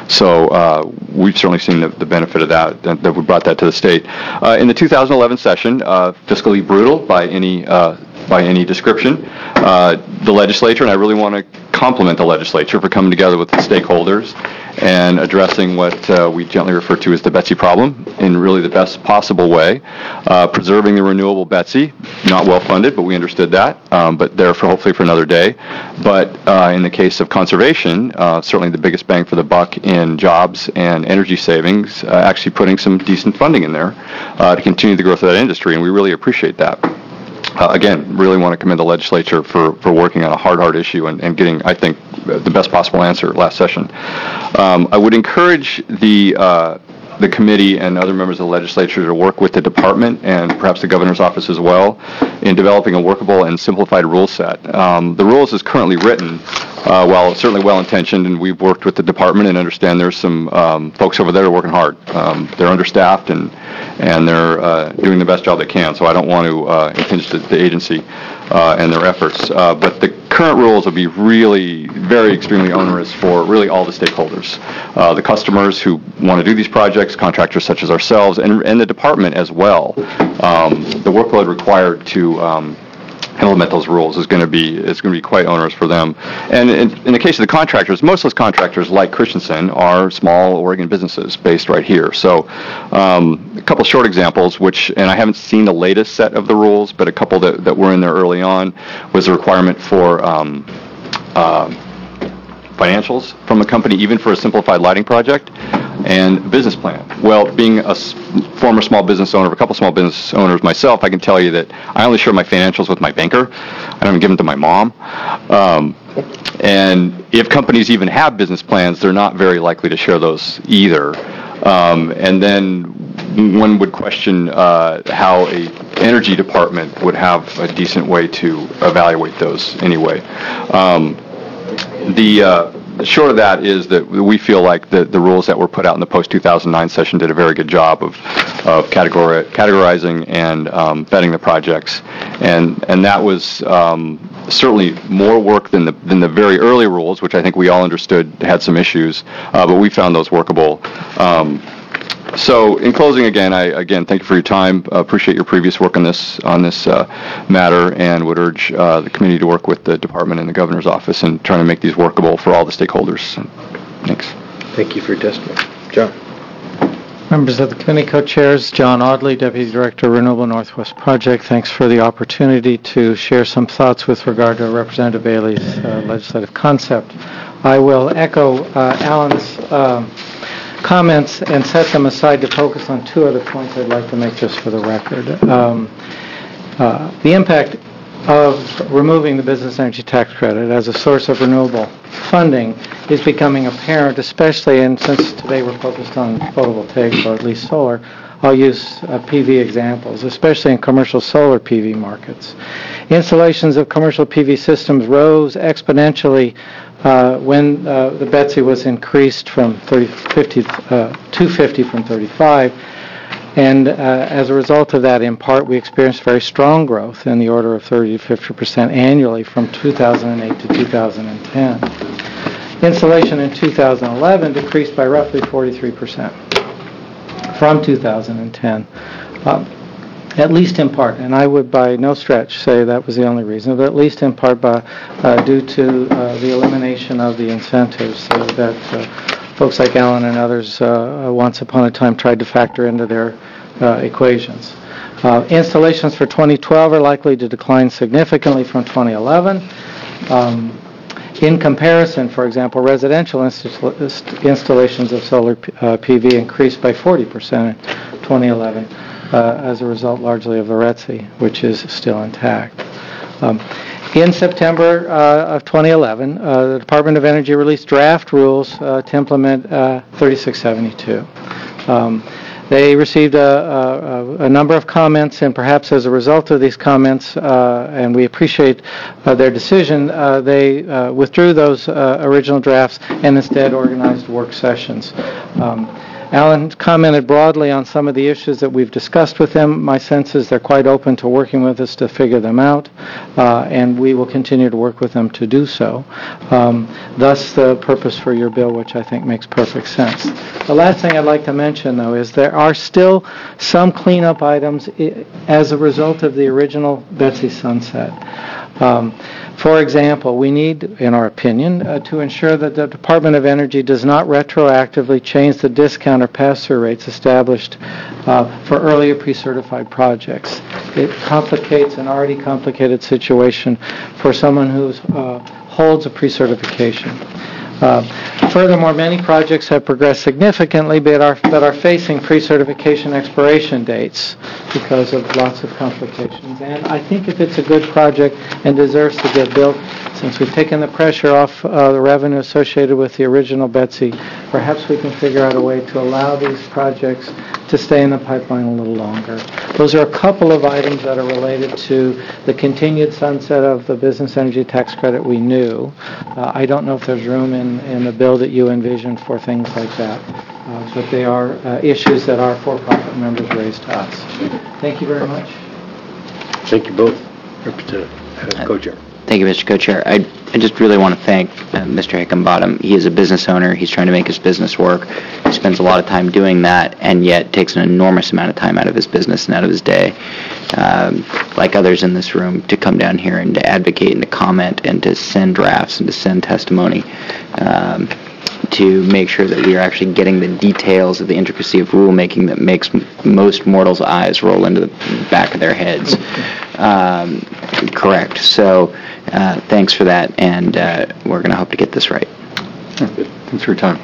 So uh, we've certainly seen the, the benefit of that, that, that we brought that to the state. Uh, in the two thousand eleven session, uh, fiscally brutal by any uh, by any description, uh, the legislature, and I really want to compliment the legislature for coming together with the stakeholders and addressing what uh, we gently refer to as the BETSI problem in really the best possible way, uh, preserving the renewable BETSI, not well funded, but we understood that, um, but there for hopefully for another day. But uh, in the case of conservation, uh, certainly the biggest bang for the buck in jobs and energy savings, uh, actually putting some decent funding in there uh, to continue the growth of that industry, and we really appreciate that. Uh, again, really want to commend the legislature for, for working on a hard, hard issue and, and getting, I think, the best possible answer last session. Um, I would encourage the uh, the committee and other members of the legislature to work with the department and perhaps the governor's office as well in developing a workable and simplified rule set. Um, the rules as currently written, uh, while certainly well-intentioned, and we've worked with the department and understand there's some um, folks over there who are working hard. Um, they're understaffed and and they're uh, doing the best job they can, so I don't want to uh, impinge the, the agency uh, and their efforts. Uh, but the current rules will be really very extremely onerous for really all the stakeholders. Uh, the customers who want to do these projects, contractors such as ourselves, and, and the department as well. Um, the workload required to um, implement those rules is going to be is going to be quite onerous for them. And in, in the case of the contractors, most of those contractors, like Christensen, are small Oregon businesses based right here. So um, a couple short examples, which, and I haven't seen the latest set of the rules, but a couple that, that were in there early on was a requirement for um, uh, financials from a company, even for a simplified lighting project, and business plan. Well, being a s- former small business owner, of a couple small business owners myself, I can tell you that I only share my financials with my banker. I don't give them to my mom. Um, and if companies even have business plans, they're not very likely to share those either. Um, and then one would question uh, how a energy department would have a decent way to evaluate those anyway. Um, the uh, short of that is that we feel like the, the rules that were put out in the post two thousand nine session did a very good job of, of categori- categorizing and um, vetting the projects. And and that was um, certainly more work than the than the very early rules, which I think we all understood had some issues, uh, but we found those workable. Um, So, in closing, again, I again thank you for your time. Uh, appreciate your previous work on this on this uh, matter, and would urge uh, the committee to work with the department and the governor's office in trying to make these workable for all the stakeholders. Thanks. Thank you for your testimony, John. Members of the committee, co-chairs, John Audley, Deputy Director, Renewable Northwest Project. Thanks for the opportunity to share some thoughts with regard to Representative Bailey's uh, legislative concept. I will echo uh, Alan's Uh, comments and set them aside to focus on two other points I'd like to make just for the record. Um, uh, the impact of removing the business energy tax credit as a source of renewable funding is becoming apparent, especially, and since today we're focused on photovoltaics, or at least solar, I'll use uh, P V examples, especially in commercial solar P V markets. Installations of commercial P V systems rose exponentially uh, when uh, the BETSI was increased from thirty, fifty, uh, two hundred fifty from thirty-five. And uh, as a result of that, in part, we experienced very strong growth in the order of thirty to fifty percent annually from two thousand eight to two thousand ten. Installation in two thousand eleven decreased by roughly forty-three percent from two thousand ten, uh, at least in part, and I would by no stretch say that was the only reason, but at least in part by, uh, due to uh, the elimination of the incentives uh, that uh, folks like Alan and others uh, once upon a time tried to factor into their uh, equations. Uh, installations for twenty twelve are likely to decline significantly from twenty eleven. Um, in comparison, for example, residential inst- installations of solar P- uh, P V increased by forty percent in twenty eleven uh, as a result largely of the R E T C, which is still intact. Um, in September uh, of twenty eleven, uh, the Department of Energy released draft rules uh, to implement uh, thirty-six seventy-two. Um, They received a, a, a number of comments, and perhaps as a result of these comments, uh, and we appreciate uh, their decision, uh, they uh, withdrew those uh, original drafts and instead organized work sessions. Um, Alan commented broadly on some of the issues that we've discussed with them. My sense is they're quite open to working with us to figure them out, uh, and we will continue to work with them to do so. Um, thus, the purpose for your bill, which I think makes perfect sense. The last thing I'd like to mention, though, is there are still some cleanup items I- as a result of the original Betsy sunset. Um, For example, we need, in our opinion, uh, to ensure that the Department of Energy does not retroactively change the discount or pass-through rates established uh, for earlier pre-certified projects. It complicates an already complicated situation for someone who uh, holds a pre-certification. Uh, furthermore, many projects have progressed significantly, but are, but are facing pre-certification expiration dates because of lots of complications. And I think if it's a good project and deserves to get built, since we've taken the pressure off uh, the revenue associated with the original Betsy, perhaps we can figure out a way to allow these projects to stay in the pipeline a little longer. Those are a couple of items that are related to the continued sunset of the business energy tax credit we knew. Uh, I don't know if there's room in, in the bill that you envisioned for things like that, uh, but they are uh, issues that our for-profit members raised to us. Thank you very much. Thank you both, Representative uh, Co-Chair. Thank you, Mister Co-Chair. I, I just really want to thank uh, Mister Hickenbottom. He is a business owner. He's trying to make his business work. He spends a lot of time doing that, and yet takes an enormous amount of time out of his business and out of his day, um, like others in this room, to come down here and to advocate and to comment and to send drafts and to send testimony. Um, to make sure that we are actually getting the details of the intricacy of rulemaking that makes m- most mortals' eyes roll into the back of their heads. Um, correct. So uh, thanks for that, and uh, we're going to hope to get this right. Thanks for your time.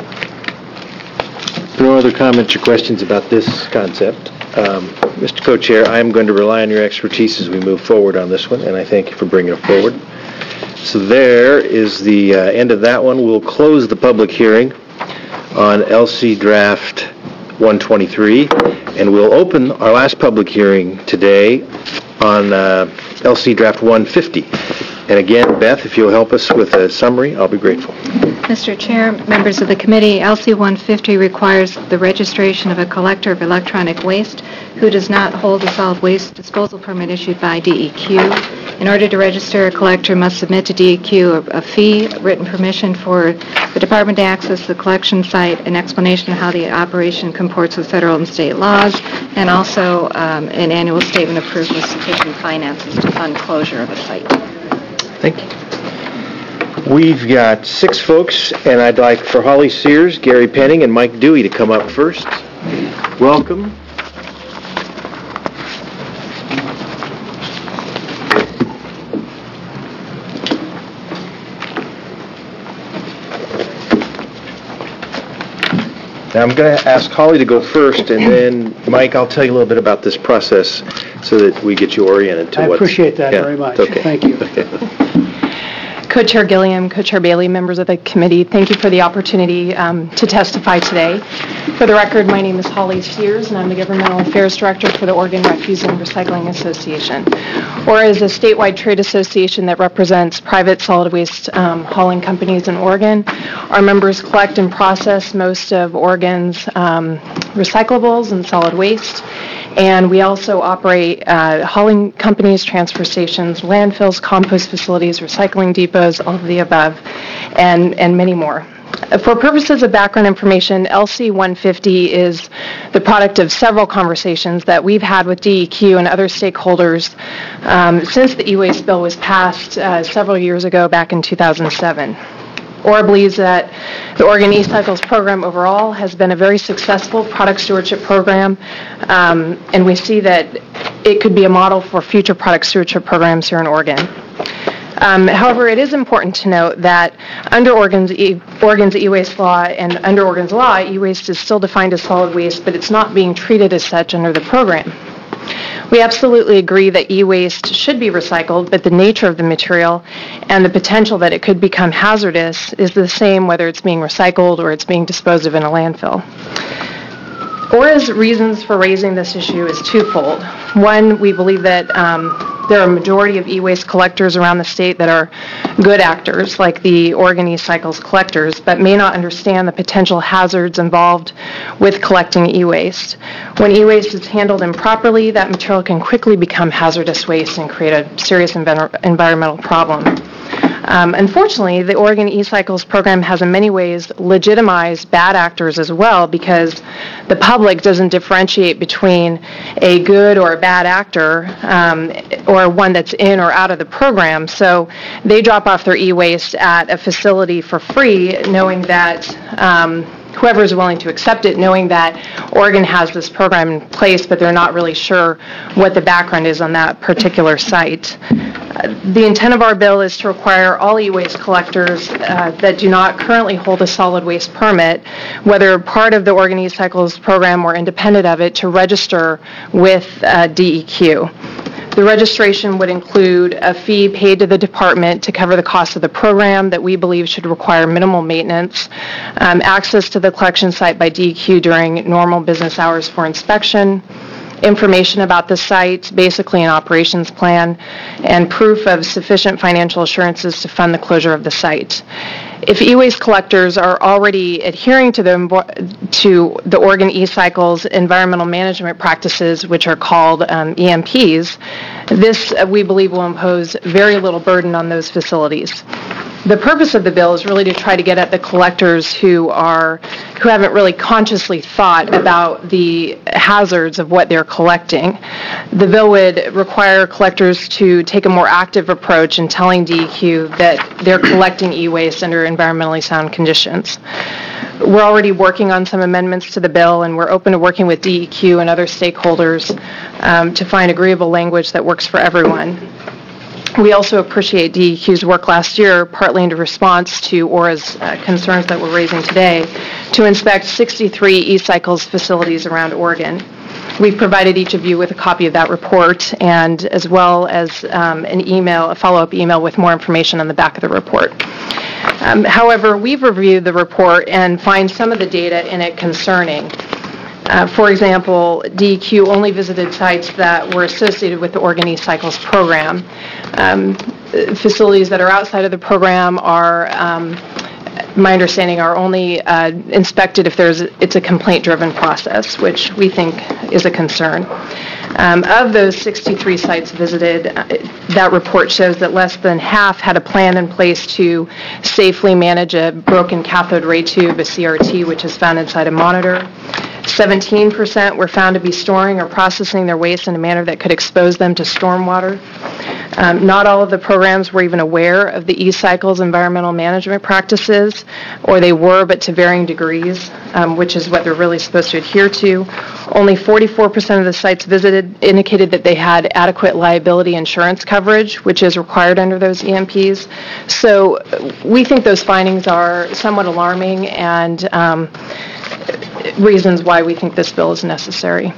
No other comments or questions about this concept. Um, Mister Co-Chair, I'm going to rely on your expertise as we move forward on this one, and I thank you for bringing it forward. So there is the uh, end of that one. We'll close the public hearing on L C Draft one twenty-three, and we'll open our last public hearing today on uh, L C Draft one fifty. And again, Beth, if you'll help us with a summary, I'll be grateful. Mister Chair, members of the committee, L C one fifty requires the registration of a collector of electronic waste who does not hold a solid waste disposal permit issued by D E Q. In order to register, a collector must submit to D E Q a, a fee, written permission for the department to access the collection site, an explanation of how the operation comports with federal and state laws, and also um, an annual statement of proof with sufficient finances to fund closure of the site. Thank you. We've got six folks, and I'd like for Holly Sears, Gary Penning, and Mike Dewey to come up first. Welcome. Now, I'm going to ask Holly to go first, and then, Mike, I'll tell you a little bit about this process so that we get you oriented to I what's... appreciate that yeah, very much. it's okay. Thank you. Co-Chair Gilliam, Co-Chair Bailey, members of the committee, thank you for the opportunity um, to testify today. For the record, my name is Holly Sears, and I'm the Governmental Affairs Director for the Oregon Refuse and Recycling Association. O R A is a statewide trade association that represents private solid waste um, hauling companies in Oregon. Our members collect and process most of Oregon's um, recyclables and solid waste. And we also operate uh, hauling companies, transfer stations, landfills, compost facilities, recycling depots, all of the above, and, and many more. For purposes of background information, L C one fifty is the product of several conversations that we've had with D E Q and other stakeholders um, since the e-waste bill was passed uh, several years ago, back in two thousand seven. ORA believes that the Oregon E-Cycles program overall has been a very successful product stewardship program, um, and we see that it could be a model for future product stewardship programs here in Oregon. Um, however, it is important to note that under Oregon's, e- Oregon's e-waste law and under Oregon's law, e-waste is still defined as solid waste, but it's not being treated as such under the program. We absolutely agree that e-waste should be recycled, but the nature of the material and the potential that it could become hazardous is the same whether it's being recycled or it's being disposed of in a landfill. ORA's reasons for raising this issue is twofold. One, we believe that um, there are a majority of e-waste collectors around the state that are good actors, like the Oregon E-Cycles collectors, but may not understand the potential hazards involved with collecting e-waste. When e-waste is handled improperly, that material can quickly become hazardous waste and create a serious env- environmental problem. Um, unfortunately, the Oregon E-Cycles program has in many ways legitimized bad actors as well, because the public doesn't differentiate between a good or a bad actor um, or one that's in or out of the program. So they drop off their e-waste at a facility for free, knowing that um, whoever is willing to accept it, knowing that Oregon has this program in place, but they're not really sure what the background is on that particular site. Uh, the intent of our bill is to require all e-waste collectors uh, that do not currently hold a solid waste permit, whether part of the Oregon E-Cycles program or independent of it, to register with uh, D E Q. The registration would include a fee paid to the department to cover the cost of the program that we believe should require minimal maintenance, um, access to the collection site by D E Q during normal business hours for inspection, information about the site, basically an operations plan, and proof of sufficient financial assurances to fund the closure of the site. If e-waste collectors are already adhering to the, to the Oregon E-Cycles environmental management practices, which are called um, E M Ps, this, uh, we believe, will impose very little burden on those facilities. The purpose of the bill is really to try to get at the collectors who are who haven't really consciously thought about the hazards of what they're collecting. The bill would require collectors to take a more active approach in telling D E Q that they're collecting e-waste under environmentally sound conditions. We're already working on some amendments to the bill, and we're open to working with D E Q and other stakeholders um, to find agreeable language that works for everyone. We also appreciate D E Q's work last year, partly in response to ORA's uh, concerns that we're raising today, to inspect sixty-three E-Cycles facilities around Oregon. We've provided each of you with a copy of that report, and as well as um, an email, a follow-up email with more information on the back of the report. Um, however, we've reviewed the report and find some of the data in it concerning. Uh, for example, D E Q only visited sites that were associated with the Oregon E-Cycles program. Um, facilities that are outside of the program are, um, my understanding, are only uh, inspected if there's it's a complaint-driven process, which we think is a concern. Um, of those sixty-three sites visited, uh, that report shows that less than half had a plan in place to safely manage a broken cathode ray tube, a C R T, which is found inside a monitor. seventeen percent were found to be storing or processing their waste in a manner that could expose them to stormwater. Um, not all of the programs were even aware of the E-Cycles environmental management practices, or they were, but to varying degrees, um, which is what they're really supposed to adhere to. Only forty-four percent of the sites visited indicated that they had adequate liability insurance coverage, which is required under those E M Ps. So we think those findings are somewhat alarming and um, reasons why we think this bill is necessary.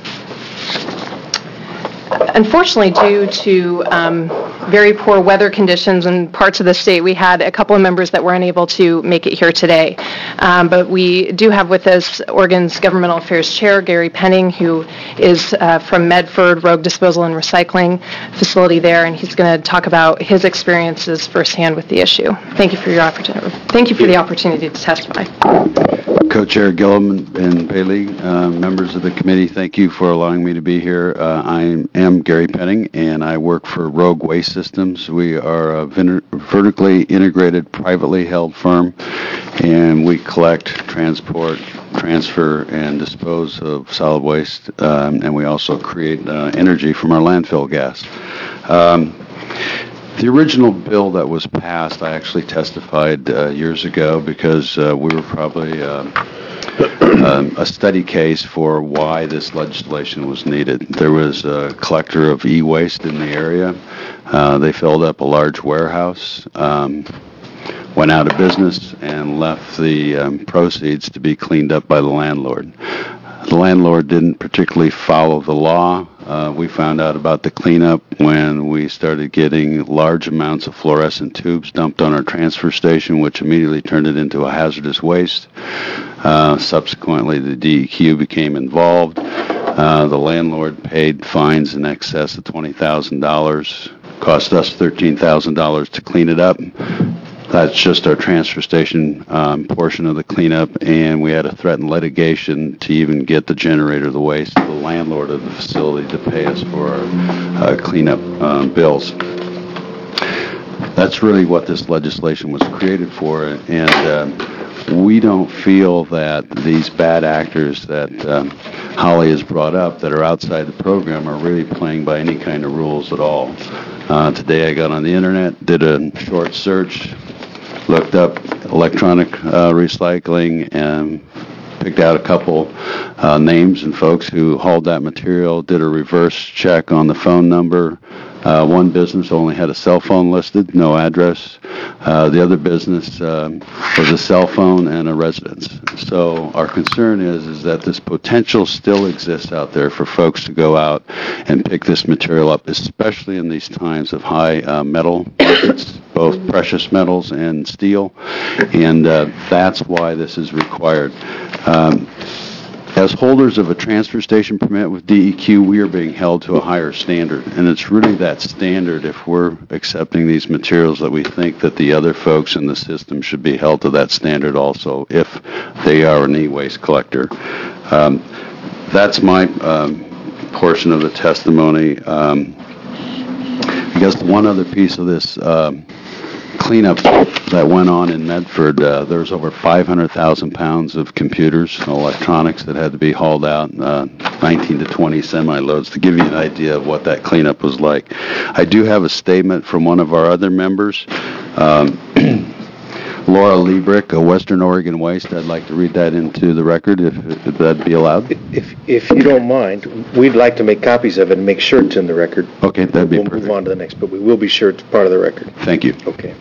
Unfortunately, due to um, very poor weather conditions in parts of the state, we had a couple of members that were unable to make it here today. Um, but we do have with us Oregon's Governmental Affairs Chair, Gary Penning, who is uh, from Medford Rogue Disposal and Recycling Facility there, and he's going to talk about his experiences firsthand with the issue. Thank you for your opportunity. Thank you for the opportunity to testify. Co-Chair Gillum and Bailey, uh, members of the committee, thank you for allowing me to be here. Uh, I am Gary Penning, and I work for Rogue Waste Systems. We are a vin- vertically integrated, privately held firm, and we collect, transport, transfer, and dispose of solid waste, um, and we also create uh, energy from our landfill gas. Um, The original bill that was passed, I actually testified uh, years ago because uh, we were probably uh, um, a study case for why this legislation was needed. There was a collector of e-waste in the area. Uh, they filled up a large warehouse, um, went out of business, and left the um, proceeds to be cleaned up by the landlord. The landlord didn't particularly follow the law. Uh, we found out about the cleanup when we started getting large amounts of fluorescent tubes dumped on our transfer station, which immediately turned it into a hazardous waste. Uh, subsequently, the D E Q became involved. Uh, the landlord paid fines in excess of twenty thousand dollars. Cost us thirteen thousand dollars to clean it up. That's just our transfer station um, portion of the cleanup, and we had a threatened litigation to even get the generator of the waste, the landlord of the facility, to pay us for our uh, cleanup um, bills. That's really what this legislation was created for, and uh, we don't feel that these bad actors that um, Holly has brought up that are outside the program are really playing by any kind of rules at all. Uh, today I got on the internet, did a short search, looked up electronic uh, recycling, and picked out a couple uh, names and folks who hauled that material, did a reverse check on the phone number. Uh, one business only had a cell phone listed, no address. Uh, the other business um, was a cell phone and a residence. So our concern is, is that this potential still exists out there for folks to go out and pick this material up, especially in these times of high uh, metal markets, both precious metals and steel, and uh, that's why this is required. Um, As holders of a transfer station permit with D E Q, we are being held to a higher standard, and it's really that standard, if we're accepting these materials, that we think that the other folks in the system should be held to that standard also, if they are an e-waste collector. Um, that's my um, portion of the testimony. Um, I guess one other piece of this um, cleanup that went on in Medford, uh, there was over five hundred thousand pounds of computers and electronics that had to be hauled out, uh, nineteen to twenty semi-loads, to give you an idea of what that cleanup was like. I do have a statement from one of our other members, um, Laura Liebrick, of Western Oregon Waste. I'd like to read that into the record, if, if that'd be allowed. If if you don't mind, we'd like to make copies of it and make sure it's in the record. Okay, that'd be we'll perfect. We'll move on to the next, but we will be sure it's part of the record. Thank you. Okay.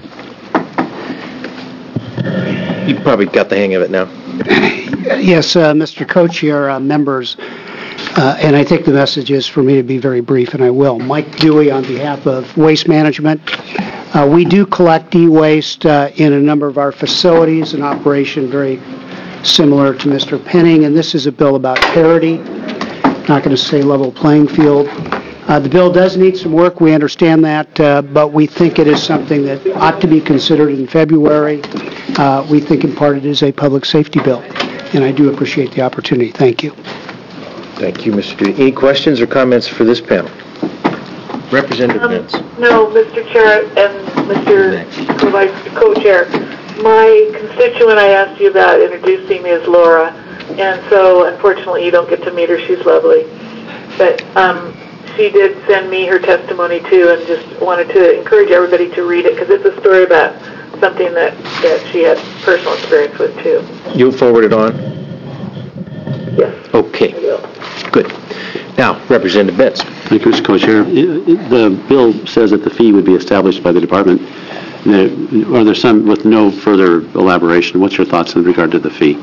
You probably got the hang of it now. Yes, uh, Mister Co-Chair, uh, members, uh, and I think the message is for me to be very brief, and I will. Mike Dewey on behalf of Waste Management. Uh, we do collect e-waste uh, in a number of our facilities, an operation very similar to Mister Penning, and this is a bill about parity. Not going to say level playing field. Uh, the bill does need some work, we understand that, uh, but we think it is something that ought to be considered in February. Uh, we think in part it is a public safety bill, and I do appreciate the opportunity. Thank you. Thank you, Mister Dewey. Any questions or comments for this panel? Representative Um, Vince. No, Mister Chair and Mister Co- Co-Chair, my constituent I asked you about introducing is Laura, and so unfortunately you don't get to meet her. She's lovely. But um, she did send me her testimony too, and just wanted to encourage everybody to read it, because it's a story about something that, that she had personal experience with too. You'll forward it on? Yes. Okay. Good. Now, Representative Betts. Thank you, Mister Co-Chair. The bill says that the fee would be established by the department. Are there some with no further elaboration? What's your thoughts in regard to the fee?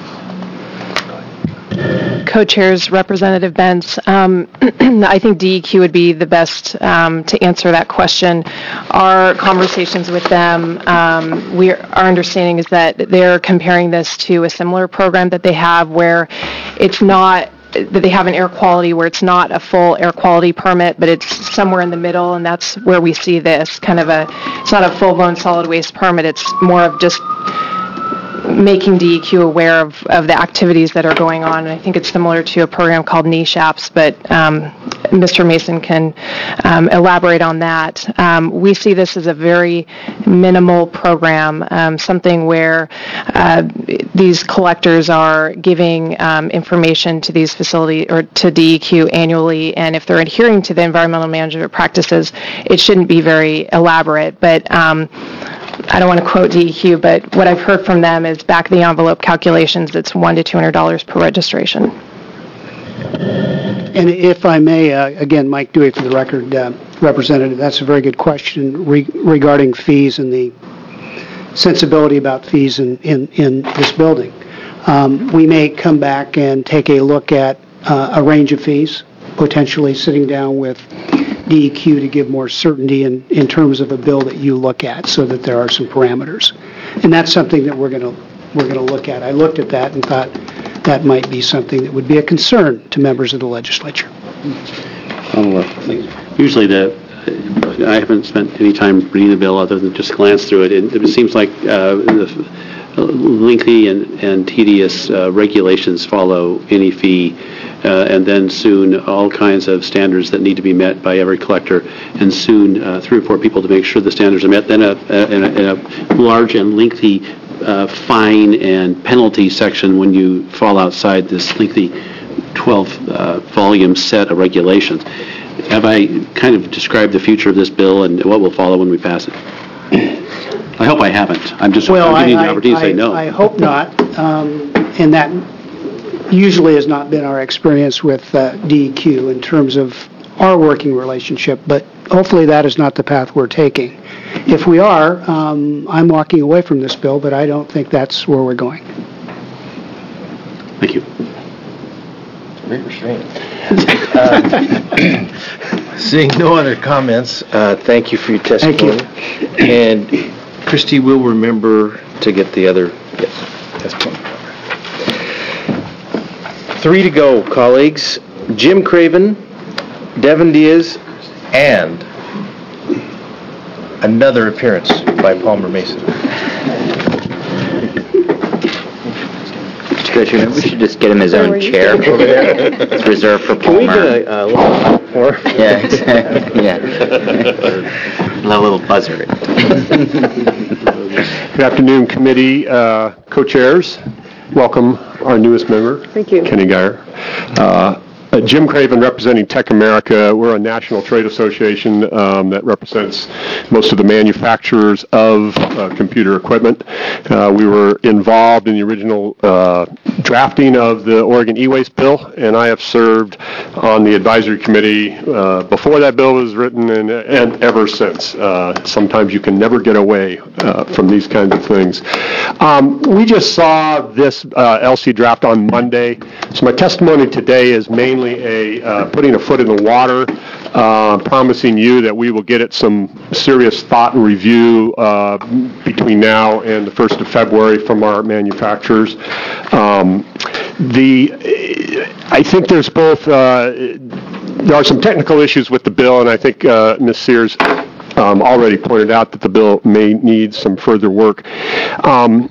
Co-chairs, Representative Benz, um, I think D E Q would be the best um, to answer that question. Our conversations with them, um, we our understanding is that they're comparing this to a similar program that they have where it's not that they have an air quality where it's not a full air quality permit, but it's somewhere in the middle, and that's where we see this kind of a, it's not a full-blown solid waste permit, it's more of just making D E Q aware of, of the activities that are going on. And I think it's similar to a program called NESHAPS, but um, Mister Mason can um, elaborate on that. Um, we see this as a very minimal program, um, something where uh, these collectors are giving um, information to these facilities or to D E Q annually, and if they're adhering to the environmental management practices, it shouldn't be very elaborate. But um, I don't want to quote D E Q, but what I've heard from them is back of the envelope calculations, it's one to two hundred dollars per registration. And if I may, uh, again, Mike Dewey for the record, uh, Representative, that's a very good question re- regarding fees and the sensibility about fees in, in, in this building. Um, we may come back and take a look at uh, a range of fees, potentially sitting down with D E Q to give more certainty in, in terms of a bill that you look at so that there are some parameters. And that's something that we're going to we're going to look at. I looked at that and thought that might be something that would be a concern to members of the legislature. Usually the, I haven't spent any time reading the bill other than just glance through it. It, it seems like uh, the lengthy and, and tedious uh, regulations follow any fee, uh, and then soon all kinds of standards that need to be met by every collector, and soon uh, three or four people to make sure the standards are met, then a, a, a, a large and lengthy uh, fine and penalty section when you fall outside this lengthy twelve-volume uh, set of regulations. Have I kind of described the future of this bill and what will follow when we pass it? I hope I haven't. I'm just well, I'm giving I, you the opportunity I, to say no. I hope not, um, and that usually has not been our experience with uh, D E Q in terms of our working relationship, but hopefully that is not the path we're taking. If we are, um, I'm walking away from this bill, but I don't think that's where we're going. Thank you. Great restraint. uh, seeing no other comments, uh, thank you for your testimony. Thank you. And Christy will remember to get the other yes, testimony. Three to go, colleagues. Jim Craven, Devin Diaz, and another appearance by Palmer Mason. Mister Co-Chair, we should just get him his own chair over there. It's reserved for Palmer. Can we get a, a little more? Yeah, exactly. Yeah. A little buzzer. Good afternoon, committee uh, co-chairs. Welcome our newest member, Thank you. Kenny Geyer. Uh, Uh, Jim Craven representing Tech America. We're a national trade association um, that represents most of the manufacturers of uh, computer equipment. Uh, we were involved in the original uh, drafting of the Oregon e-waste bill, and I have served on the advisory committee uh, before that bill was written and, and ever since. Uh, sometimes you can never get away uh, from these kinds of things. Um, we just saw this uh, L C draft on Monday, so my testimony today is mainly a uh, putting a foot in the water, uh, promising you that we will get it some serious thought and review uh, between now and the first of February from our manufacturers. Um, the I think there's both, uh, there are some technical issues with the bill, and I think uh, Miz Sears um, already pointed out that the bill may need some further work. Um,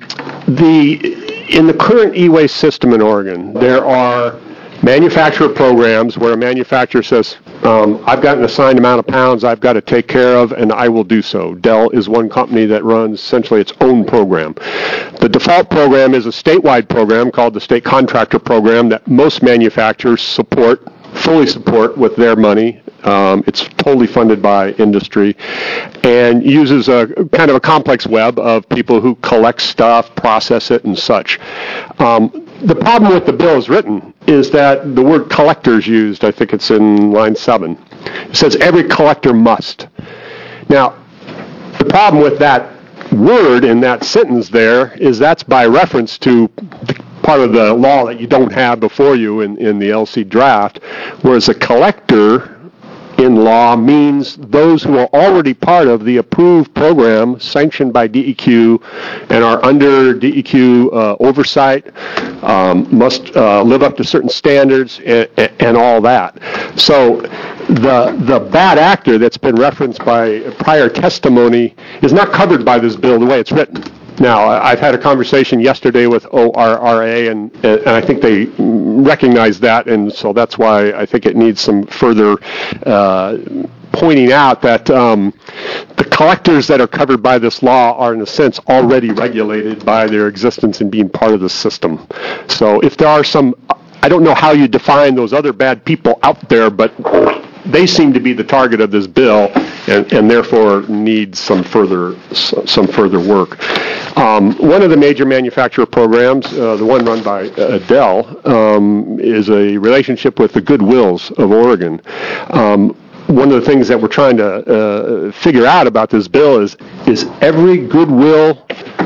the in the current e-waste system in Oregon, there are manufacturer programs where a manufacturer says, um, I've got an assigned amount of pounds I've got to take care of, and I will do so. Dell is one company that runs essentially its own program. The default program is a statewide program called the State Contractor Program that most manufacturers support, fully support with their money. Um, it's totally funded by industry and uses a kind of a complex web of people who collect stuff, process it, and such. Um, the problem with the bill as written is that the word collector is used. I think it's in line seven. It says every collector must. Now, the problem with that word in that sentence there is that's by reference to the part of the law that you don't have before you in, in the L C draft, whereas a collector in law means those who are already part of the approved program sanctioned by D E Q and are under D E Q uh, oversight, um, must uh, live up to certain standards and, and all that. So the the bad actor that's been referenced by prior testimony is not covered by this bill the way it's written. Now, I- I've had a conversation yesterday with O R R A, and, and I think they recognize that, and so that's why I think it needs some further uh, pointing out that um, the collectors that are covered by this law are, in a sense, already regulated by their existence and being part of the system. So if there are some, I don't know how you define those other bad people out there, but they seem to be the target of this bill, and, and therefore need some further some further work. Um, one of the major manufacturer programs, uh, the one run by uh, Dell, um, is a relationship with the Goodwills of Oregon. Um, one of the things that we're trying to uh, figure out about this bill is is every Goodwill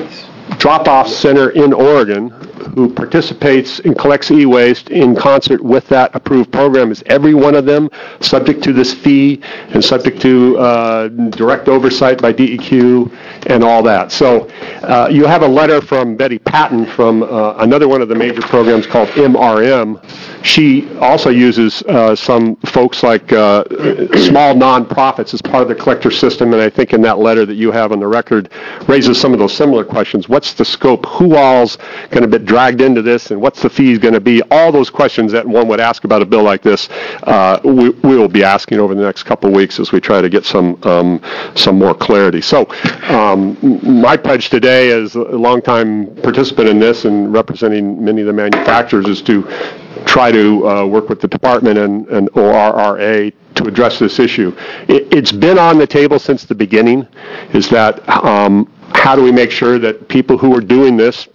drop-off center in Oregon who participates and collects e-waste in concert with that approved program, is every one of them subject to this fee and subject to uh, direct oversight by D E Q and all that. So uh, you have a letter from Betty Patton from uh, another one of the major programs called M R M. She also uses uh, some folks like uh, small nonprofits as part of the collector system, and I think in that letter that you have on the record raises some of those similar questions. What's the scope? Who all's going to be dragged into this, and what's the fees going to be? All those questions that one would ask about a bill like this, uh, we, we will be asking over the next couple of weeks as we try to get some um, some more clarity. So um, my pledge today as a longtime participant in this and representing many of the manufacturers is to try to uh, work with the department and, and O R R A to address this issue. It, it's been on the table since the beginning, is that um, how do we make sure that people who are doing this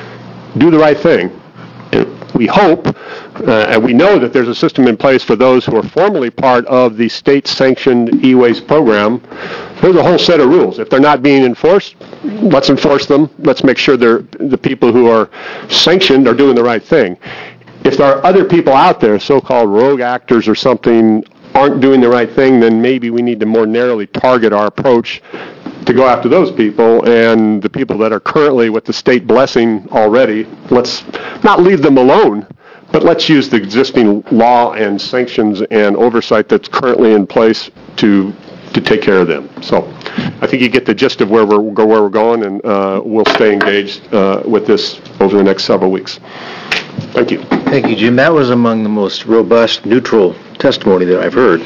do the right thing? And we hope, uh, and we know that there's a system in place for those who are formally part of the state-sanctioned e-waste program. There's a whole set of rules. If they're not being enforced, let's enforce them. Let's make sure they're, the people who are sanctioned are doing the right thing. If there are other people out there, so-called rogue actors or something, aren't doing the right thing, then maybe we need to more narrowly target our approach to go after those people, and the people that are currently with the state blessing already, let's not leave them alone, but let's use the existing law and sanctions and oversight that's currently in place to to take care of them. So I think you get the gist of where we're where we're going, and uh, we'll stay engaged uh, with this over the next several weeks. Thank you. Thank you, Jim. That was among the most robust, neutral testimony that I've heard.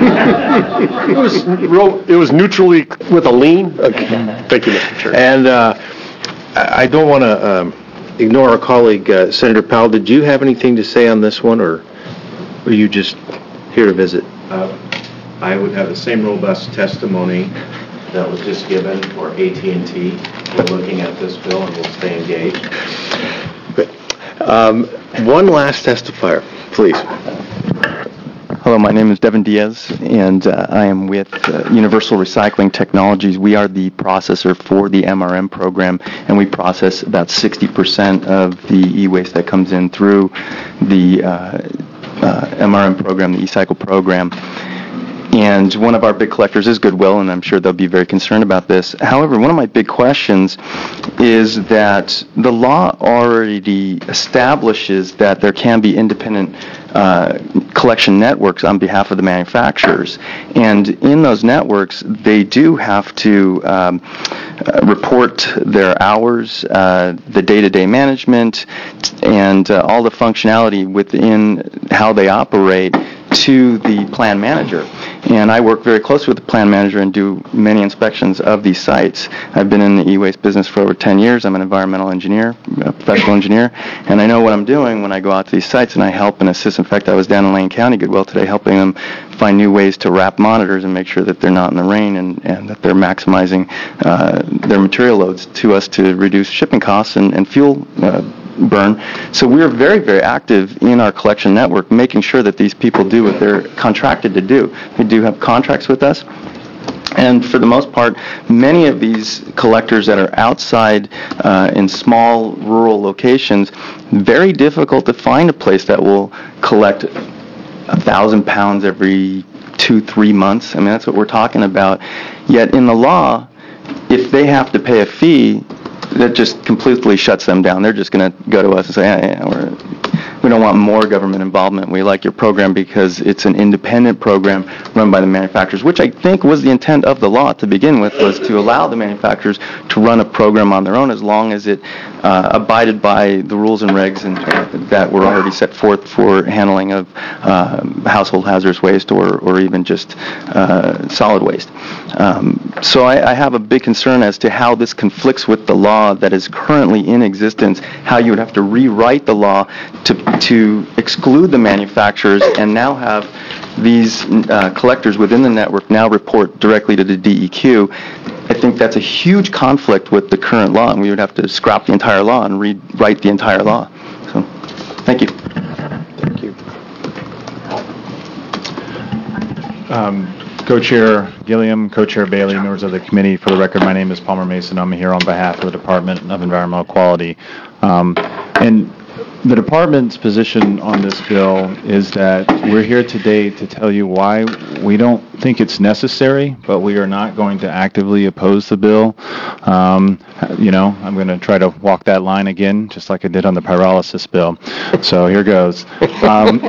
it was real, it was neutrally with a lean. Okay. Thank you, Mister Chair. And uh, I don't want to um, ignore our colleague, uh, Senator Powell. Did you have anything to say on this one, or were you just here to visit? Uh, I would have the same robust testimony that was just given for A T and T. We're looking at this bill and we'll stay engaged. Um, one last testifier, please. Hello, my name is Devin Diaz, and uh, I am with uh, Universal Recycling Technologies. We are the processor for the M R M program, and we process about sixty percent of the e-waste that comes in through the uh, uh, M R M program, the e-cycle program. And one of our big collectors is Goodwill, and I'm sure they'll be very concerned about this. However, one of my big questions is that the law already establishes that there can be independent uh, collection networks on behalf of the manufacturers. And in those networks, they do have to um, uh, report their hours, uh, the day-to-day management, and uh, all the functionality within how they operate to the plan manager. And I work very closely with the plan manager and do many inspections of these sites. I've been in the e-waste business for over ten years. I'm an environmental engineer, a professional engineer, and I know what I'm doing when I go out to these sites and I help and assist. In fact, I was down in Lane County Goodwill today helping them find new ways to wrap monitors and make sure that they're not in the rain and, and that they're maximizing uh, their material loads to us to reduce shipping costs and, and fuel uh, burn. So we're very, very active in our collection network, making sure that these people do what they're contracted to do. They do have contracts with us. And for the most part, many of these collectors that are outside uh, in small rural locations, very difficult to find a place that will collect a thousand pounds every two, three months. I mean, that's what we're talking about. Yet in the law, if they have to pay a fee, that just completely shuts them down. They're just going to go to us and say, yeah, yeah, we're, we we don't want more government involvement. We like your program because it's an independent program run by the manufacturers, which I think was the intent of the law to begin with, was to allow the manufacturers to run a program on their own as long as it uh, abided by the rules and regs and, uh, that were already set forth for handling of uh, household hazardous waste or, or even just uh, solid waste. Um, so I, I have a big concern as to how this conflicts with the law that is currently in existence, how you would have to rewrite the law to, to exclude the manufacturers and now have these uh, collectors within the network now report directly to the D E Q. I think that's a huge conflict with the current law, and we would have to scrap the entire law and rewrite the entire law. So, thank you. Thank you. Um, Co-Chair Gilliam, Co-Chair Bailey, members of the committee, for the record, my name is Palmer Mason. I'm here on behalf of the Department of Environmental Quality. Um, and the department's position on this bill is that we're here today to tell you why we don't think it's necessary, but we are not going to actively oppose the bill. Um, you know, I'm going to try to walk that line again, just like I did on the pyrolysis bill. So here goes. Um,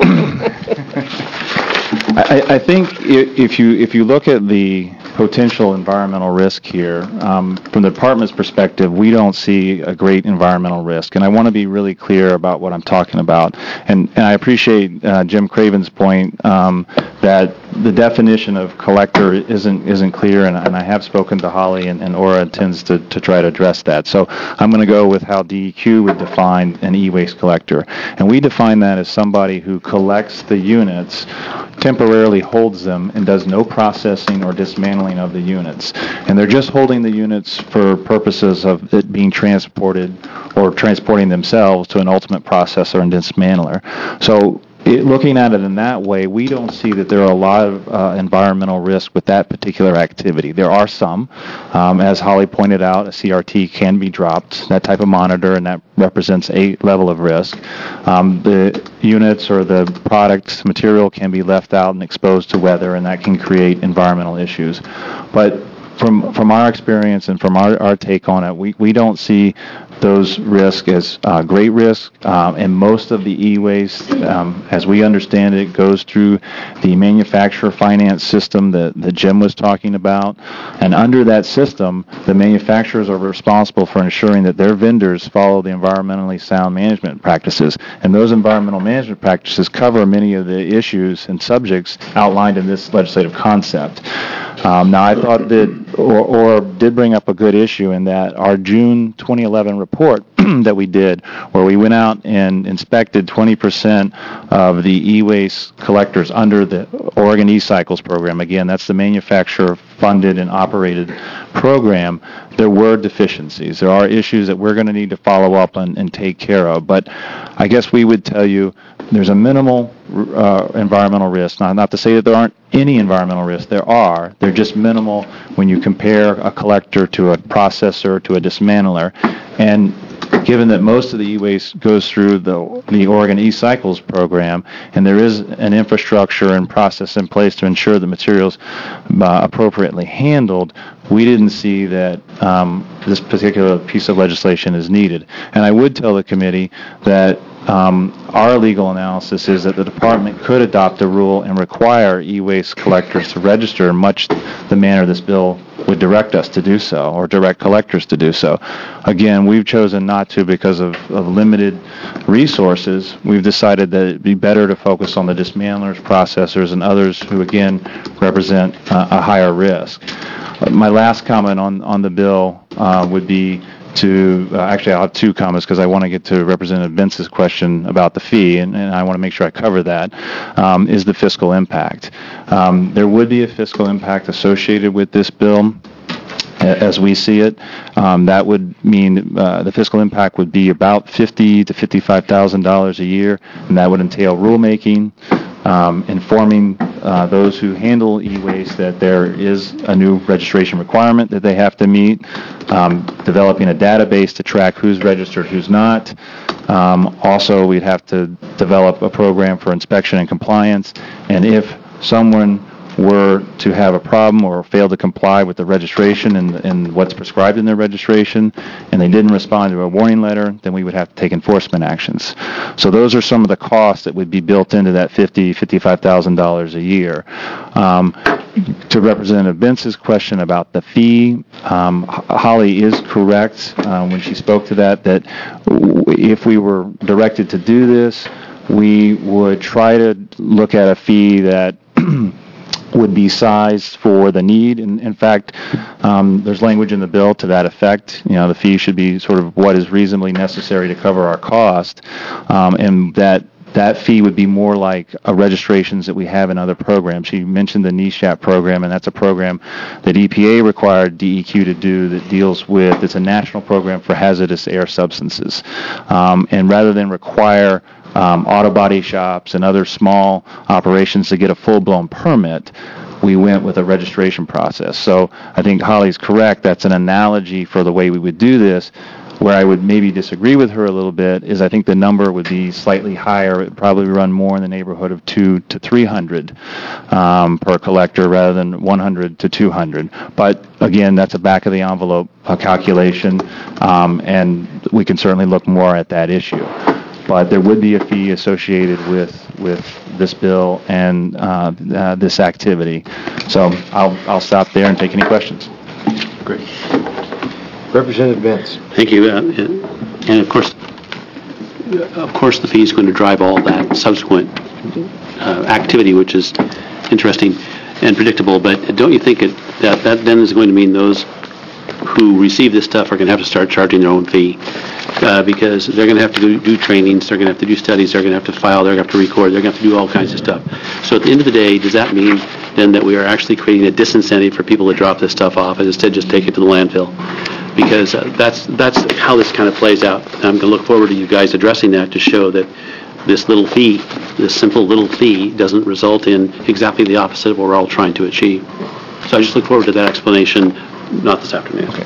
I, I think if you if you look at the potential environmental risk here, um, from the department's perspective, we don't see a great environmental risk. And I want to be really clear about what I'm talking about. And, and I appreciate uh, Jim Craven's point um, that the definition of collector isn't isn't clear, and, and I have spoken to Holly, and, and Ora intends to, to try to address that. So I'm going to go with how D E Q would define an e-waste collector. And we define that as somebody who collects the units, temporarily holds them, and does no processing or dismantling of the units. And they're just holding the units for purposes of it being transported or transporting themselves to an ultimate processor and dismantler. So it, looking at it in that way, we don't see that there are a lot of uh, environmental risk with that particular activity. There are some. Um, as Holly pointed out, a C R T can be dropped, that type of monitor, and that represents a level of risk. Um, the units or the product material can be left out and exposed to weather, and that can create environmental issues. But from from our experience and from our, our take on it, we, we don't see those risks as uh, great risk, um, and most of the e-waste, um, as we understand it, goes through the manufacturer finance system that, that Jim was talking about. And under that system, the manufacturers are responsible for ensuring that their vendors follow the environmentally sound management practices. And those environmental management practices cover many of the issues and subjects outlined in this legislative concept. Um, now, I thought that, or, or did bring up a good issue in that our June twenty eleven report that we did, where we went out and inspected twenty percent of the e-waste collectors under the Oregon E-Cycles program. Again, that's the manufacturer-funded and operated program. There were deficiencies. There are issues that we're going to need to follow up on and take care of. But I guess we would tell you there's a minimal uh, environmental risk. Not, not to say that there aren't any environmental risks. There are. They're just minimal when you compare a collector to a processor to a dismantler. And given that most of the e-waste goes through the, the Oregon E-Cycles program, and there is an infrastructure and process in place to ensure the materials uh, appropriately handled, we didn't see that um, this particular piece of legislation is needed. And I would tell the committee that Um, our legal analysis is that the department could adopt a rule and require e-waste collectors to register in much the manner this bill would direct us to do so, or direct collectors to do so. Again, we've chosen not to because of, of limited resources. We've decided that it'd be better to focus on the dismantlers, processors, and others who, again, represent uh, a higher risk. Uh, my last comment on, on the bill uh, would be to, uh, actually I'll have two comments because I want to get to Representative Vince's question about the fee, and, and I want to make sure I cover that, um, is the fiscal impact. Um, there would be a fiscal impact associated with this bill. As we see it, um, that would mean uh, the fiscal impact would be about fifty to fifty-five thousand dollars a year, and that would entail rulemaking, um, informing uh, those who handle e-waste that there is a new registration requirement that they have to meet, um, developing a database to track who's registered, who's not. Um, also, we'd have to develop a program for inspection and compliance, and if someone were to have a problem or fail to comply with the registration and, and what's prescribed in their registration, and they didn't respond to a warning letter, then we would have to take enforcement actions. So those are some of the costs that would be built into that fifty thousand dollars, fifty-five thousand dollars a year. Um, to Representative Bentz's question about the fee, um, Holly is correct uh, when she spoke to that, that w- if we were directed to do this, we would try to look at a fee that would be sized for the need. In, in fact, um, there's language in the bill to that effect. You know, the fee should be sort of what is reasonably necessary to cover our cost, um, and that that fee would be more like uh, registrations that we have in other programs. She mentioned the NESHAP program, and that's a program that E P A required D E Q to do that deals with, it's a national program for hazardous air substances. Um, and rather than require um, auto body shops and other small operations to get a full-blown permit, we went with a registration process. So I think Holly's correct. That's an analogy for the way we would do this. Where I would maybe disagree with her a little bit is I think the number would be slightly higher. It would probably run more in the neighborhood of two to three hundred um, per collector rather than one hundred to two hundred. But again, that's a back of the envelope uh, calculation, um, and we can certainly look more at that issue. But there would be a fee associated with with this bill and uh, uh, this activity. So I'll I'll stop there and take any questions. Great. Representative Bentz. Thank you. Uh, and of course, of course, the fee is going to drive all that subsequent uh, activity, which is interesting and predictable. But don't you think it, that that then is going to mean those who receive this stuff are going to have to start charging their own fee? Uh, because they're going to have to do, do trainings, they're going to have to do studies, they're going to have to file, they're going to have to record, they're going to have to do all kinds of stuff. So at the end of the day, does that mean then that we are actually creating a disincentive for people to drop this stuff off and instead just take it to the landfill? Because uh, that's that's how this kind of plays out. I'm going to look forward to you guys addressing that to show that this little fee, this simple little fee, doesn't result in exactly the opposite of what we're all trying to achieve. So I just look forward to that explanation, not this afternoon. Okay.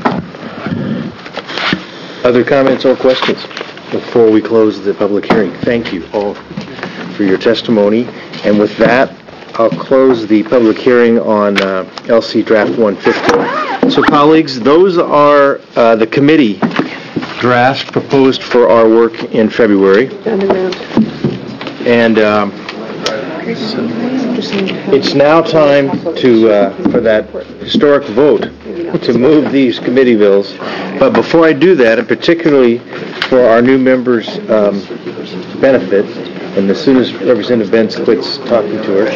Other comments or questions before we close the public hearing? Thank you all for your testimony. And with that, I'll close the public hearing on uh, L C Draft one fifty. So colleagues, those are uh, the committee drafts proposed for our work in February. And um, it's now time to uh, for that historic vote to move these committee bills. But before I do that, and particularly for our new members' um, benefit, and as soon as Representative Bentz quits talking to her.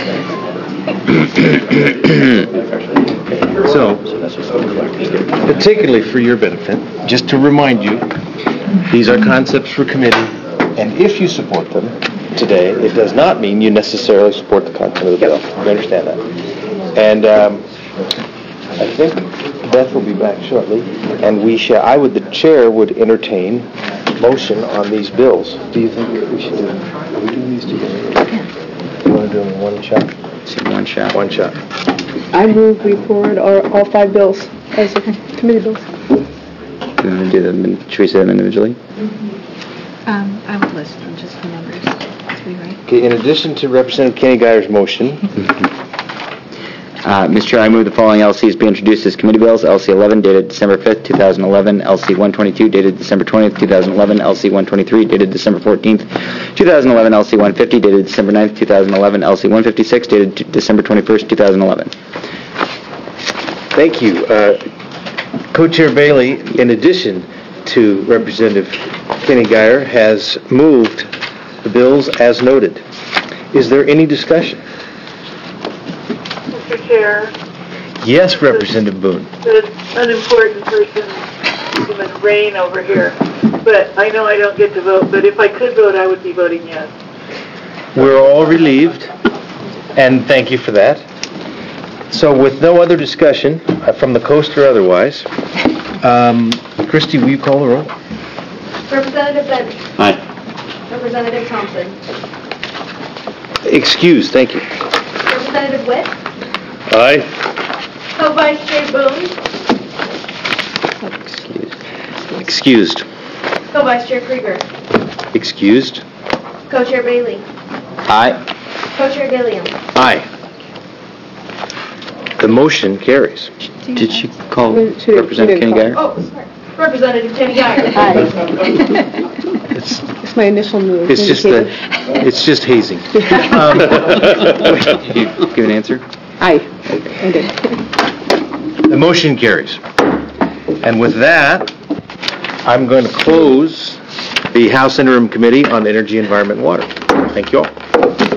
So, particularly for your benefit, just to remind you, these are concepts for committee, and if you support them today, it does not mean you necessarily support the content of the bill. You understand that? And um, I think Beth will be back shortly, and we shall, I would, the chair would entertain motion on these bills. Do you think we should do, are we doing these together? You want to do them in one shot? One shot. One shot. I move we forward all, all five bills as a committee bills. Do you want to do them, should we say them individually? Um, I would list them just for numbers. Three, right? Okay, in addition to Representative Kenny Geyer's motion, Uh, Mister Chair, I move the following L Cs be introduced as committee bills. L C eleven dated December fifth, two thousand eleven. L C one twenty-two dated December twentieth, two thousand eleven. L C one twenty-three dated December fourteenth, two thousand eleven. L C one fifty dated December ninth, two thousand eleven. L C one fifty-six dated t- December twenty-first, two thousand eleven. thank you. Uh, Co-Chair Bailey, in addition to Representative Kenny Geyer, has moved the bills as noted. Is there any discussion? Mister Chair, Yes, Representative Boone. the unimportant person, human rain over here, but I know I don't get to vote, but if I could vote, I would be voting yes. We're all relieved, and thank you for that. So with no other discussion, uh, from the coast or otherwise, um, Christie, will you call the roll? Representative Benz. Aye. Representative Thompson. Excuse, thank you. Representative Witt. Aye. Co-Vice Chair Boone. Excused. Co-Vice Chair Krieger. Excused. Co-Chair Bailey. Aye. Co-Chair Gilliam. Aye. The motion carries. Did you call Should- Representative you Kenny didn't Geyer? Oh, sorry. Representative Kenny Geyer. It's, It's my initial move. it's just the, indicated. it's just hazing. Um, Did you give an answer? Aye, I did. The motion carries. And with that, I'm going to close the House Interim Committee on Energy, Environment, and Water. Thank you all.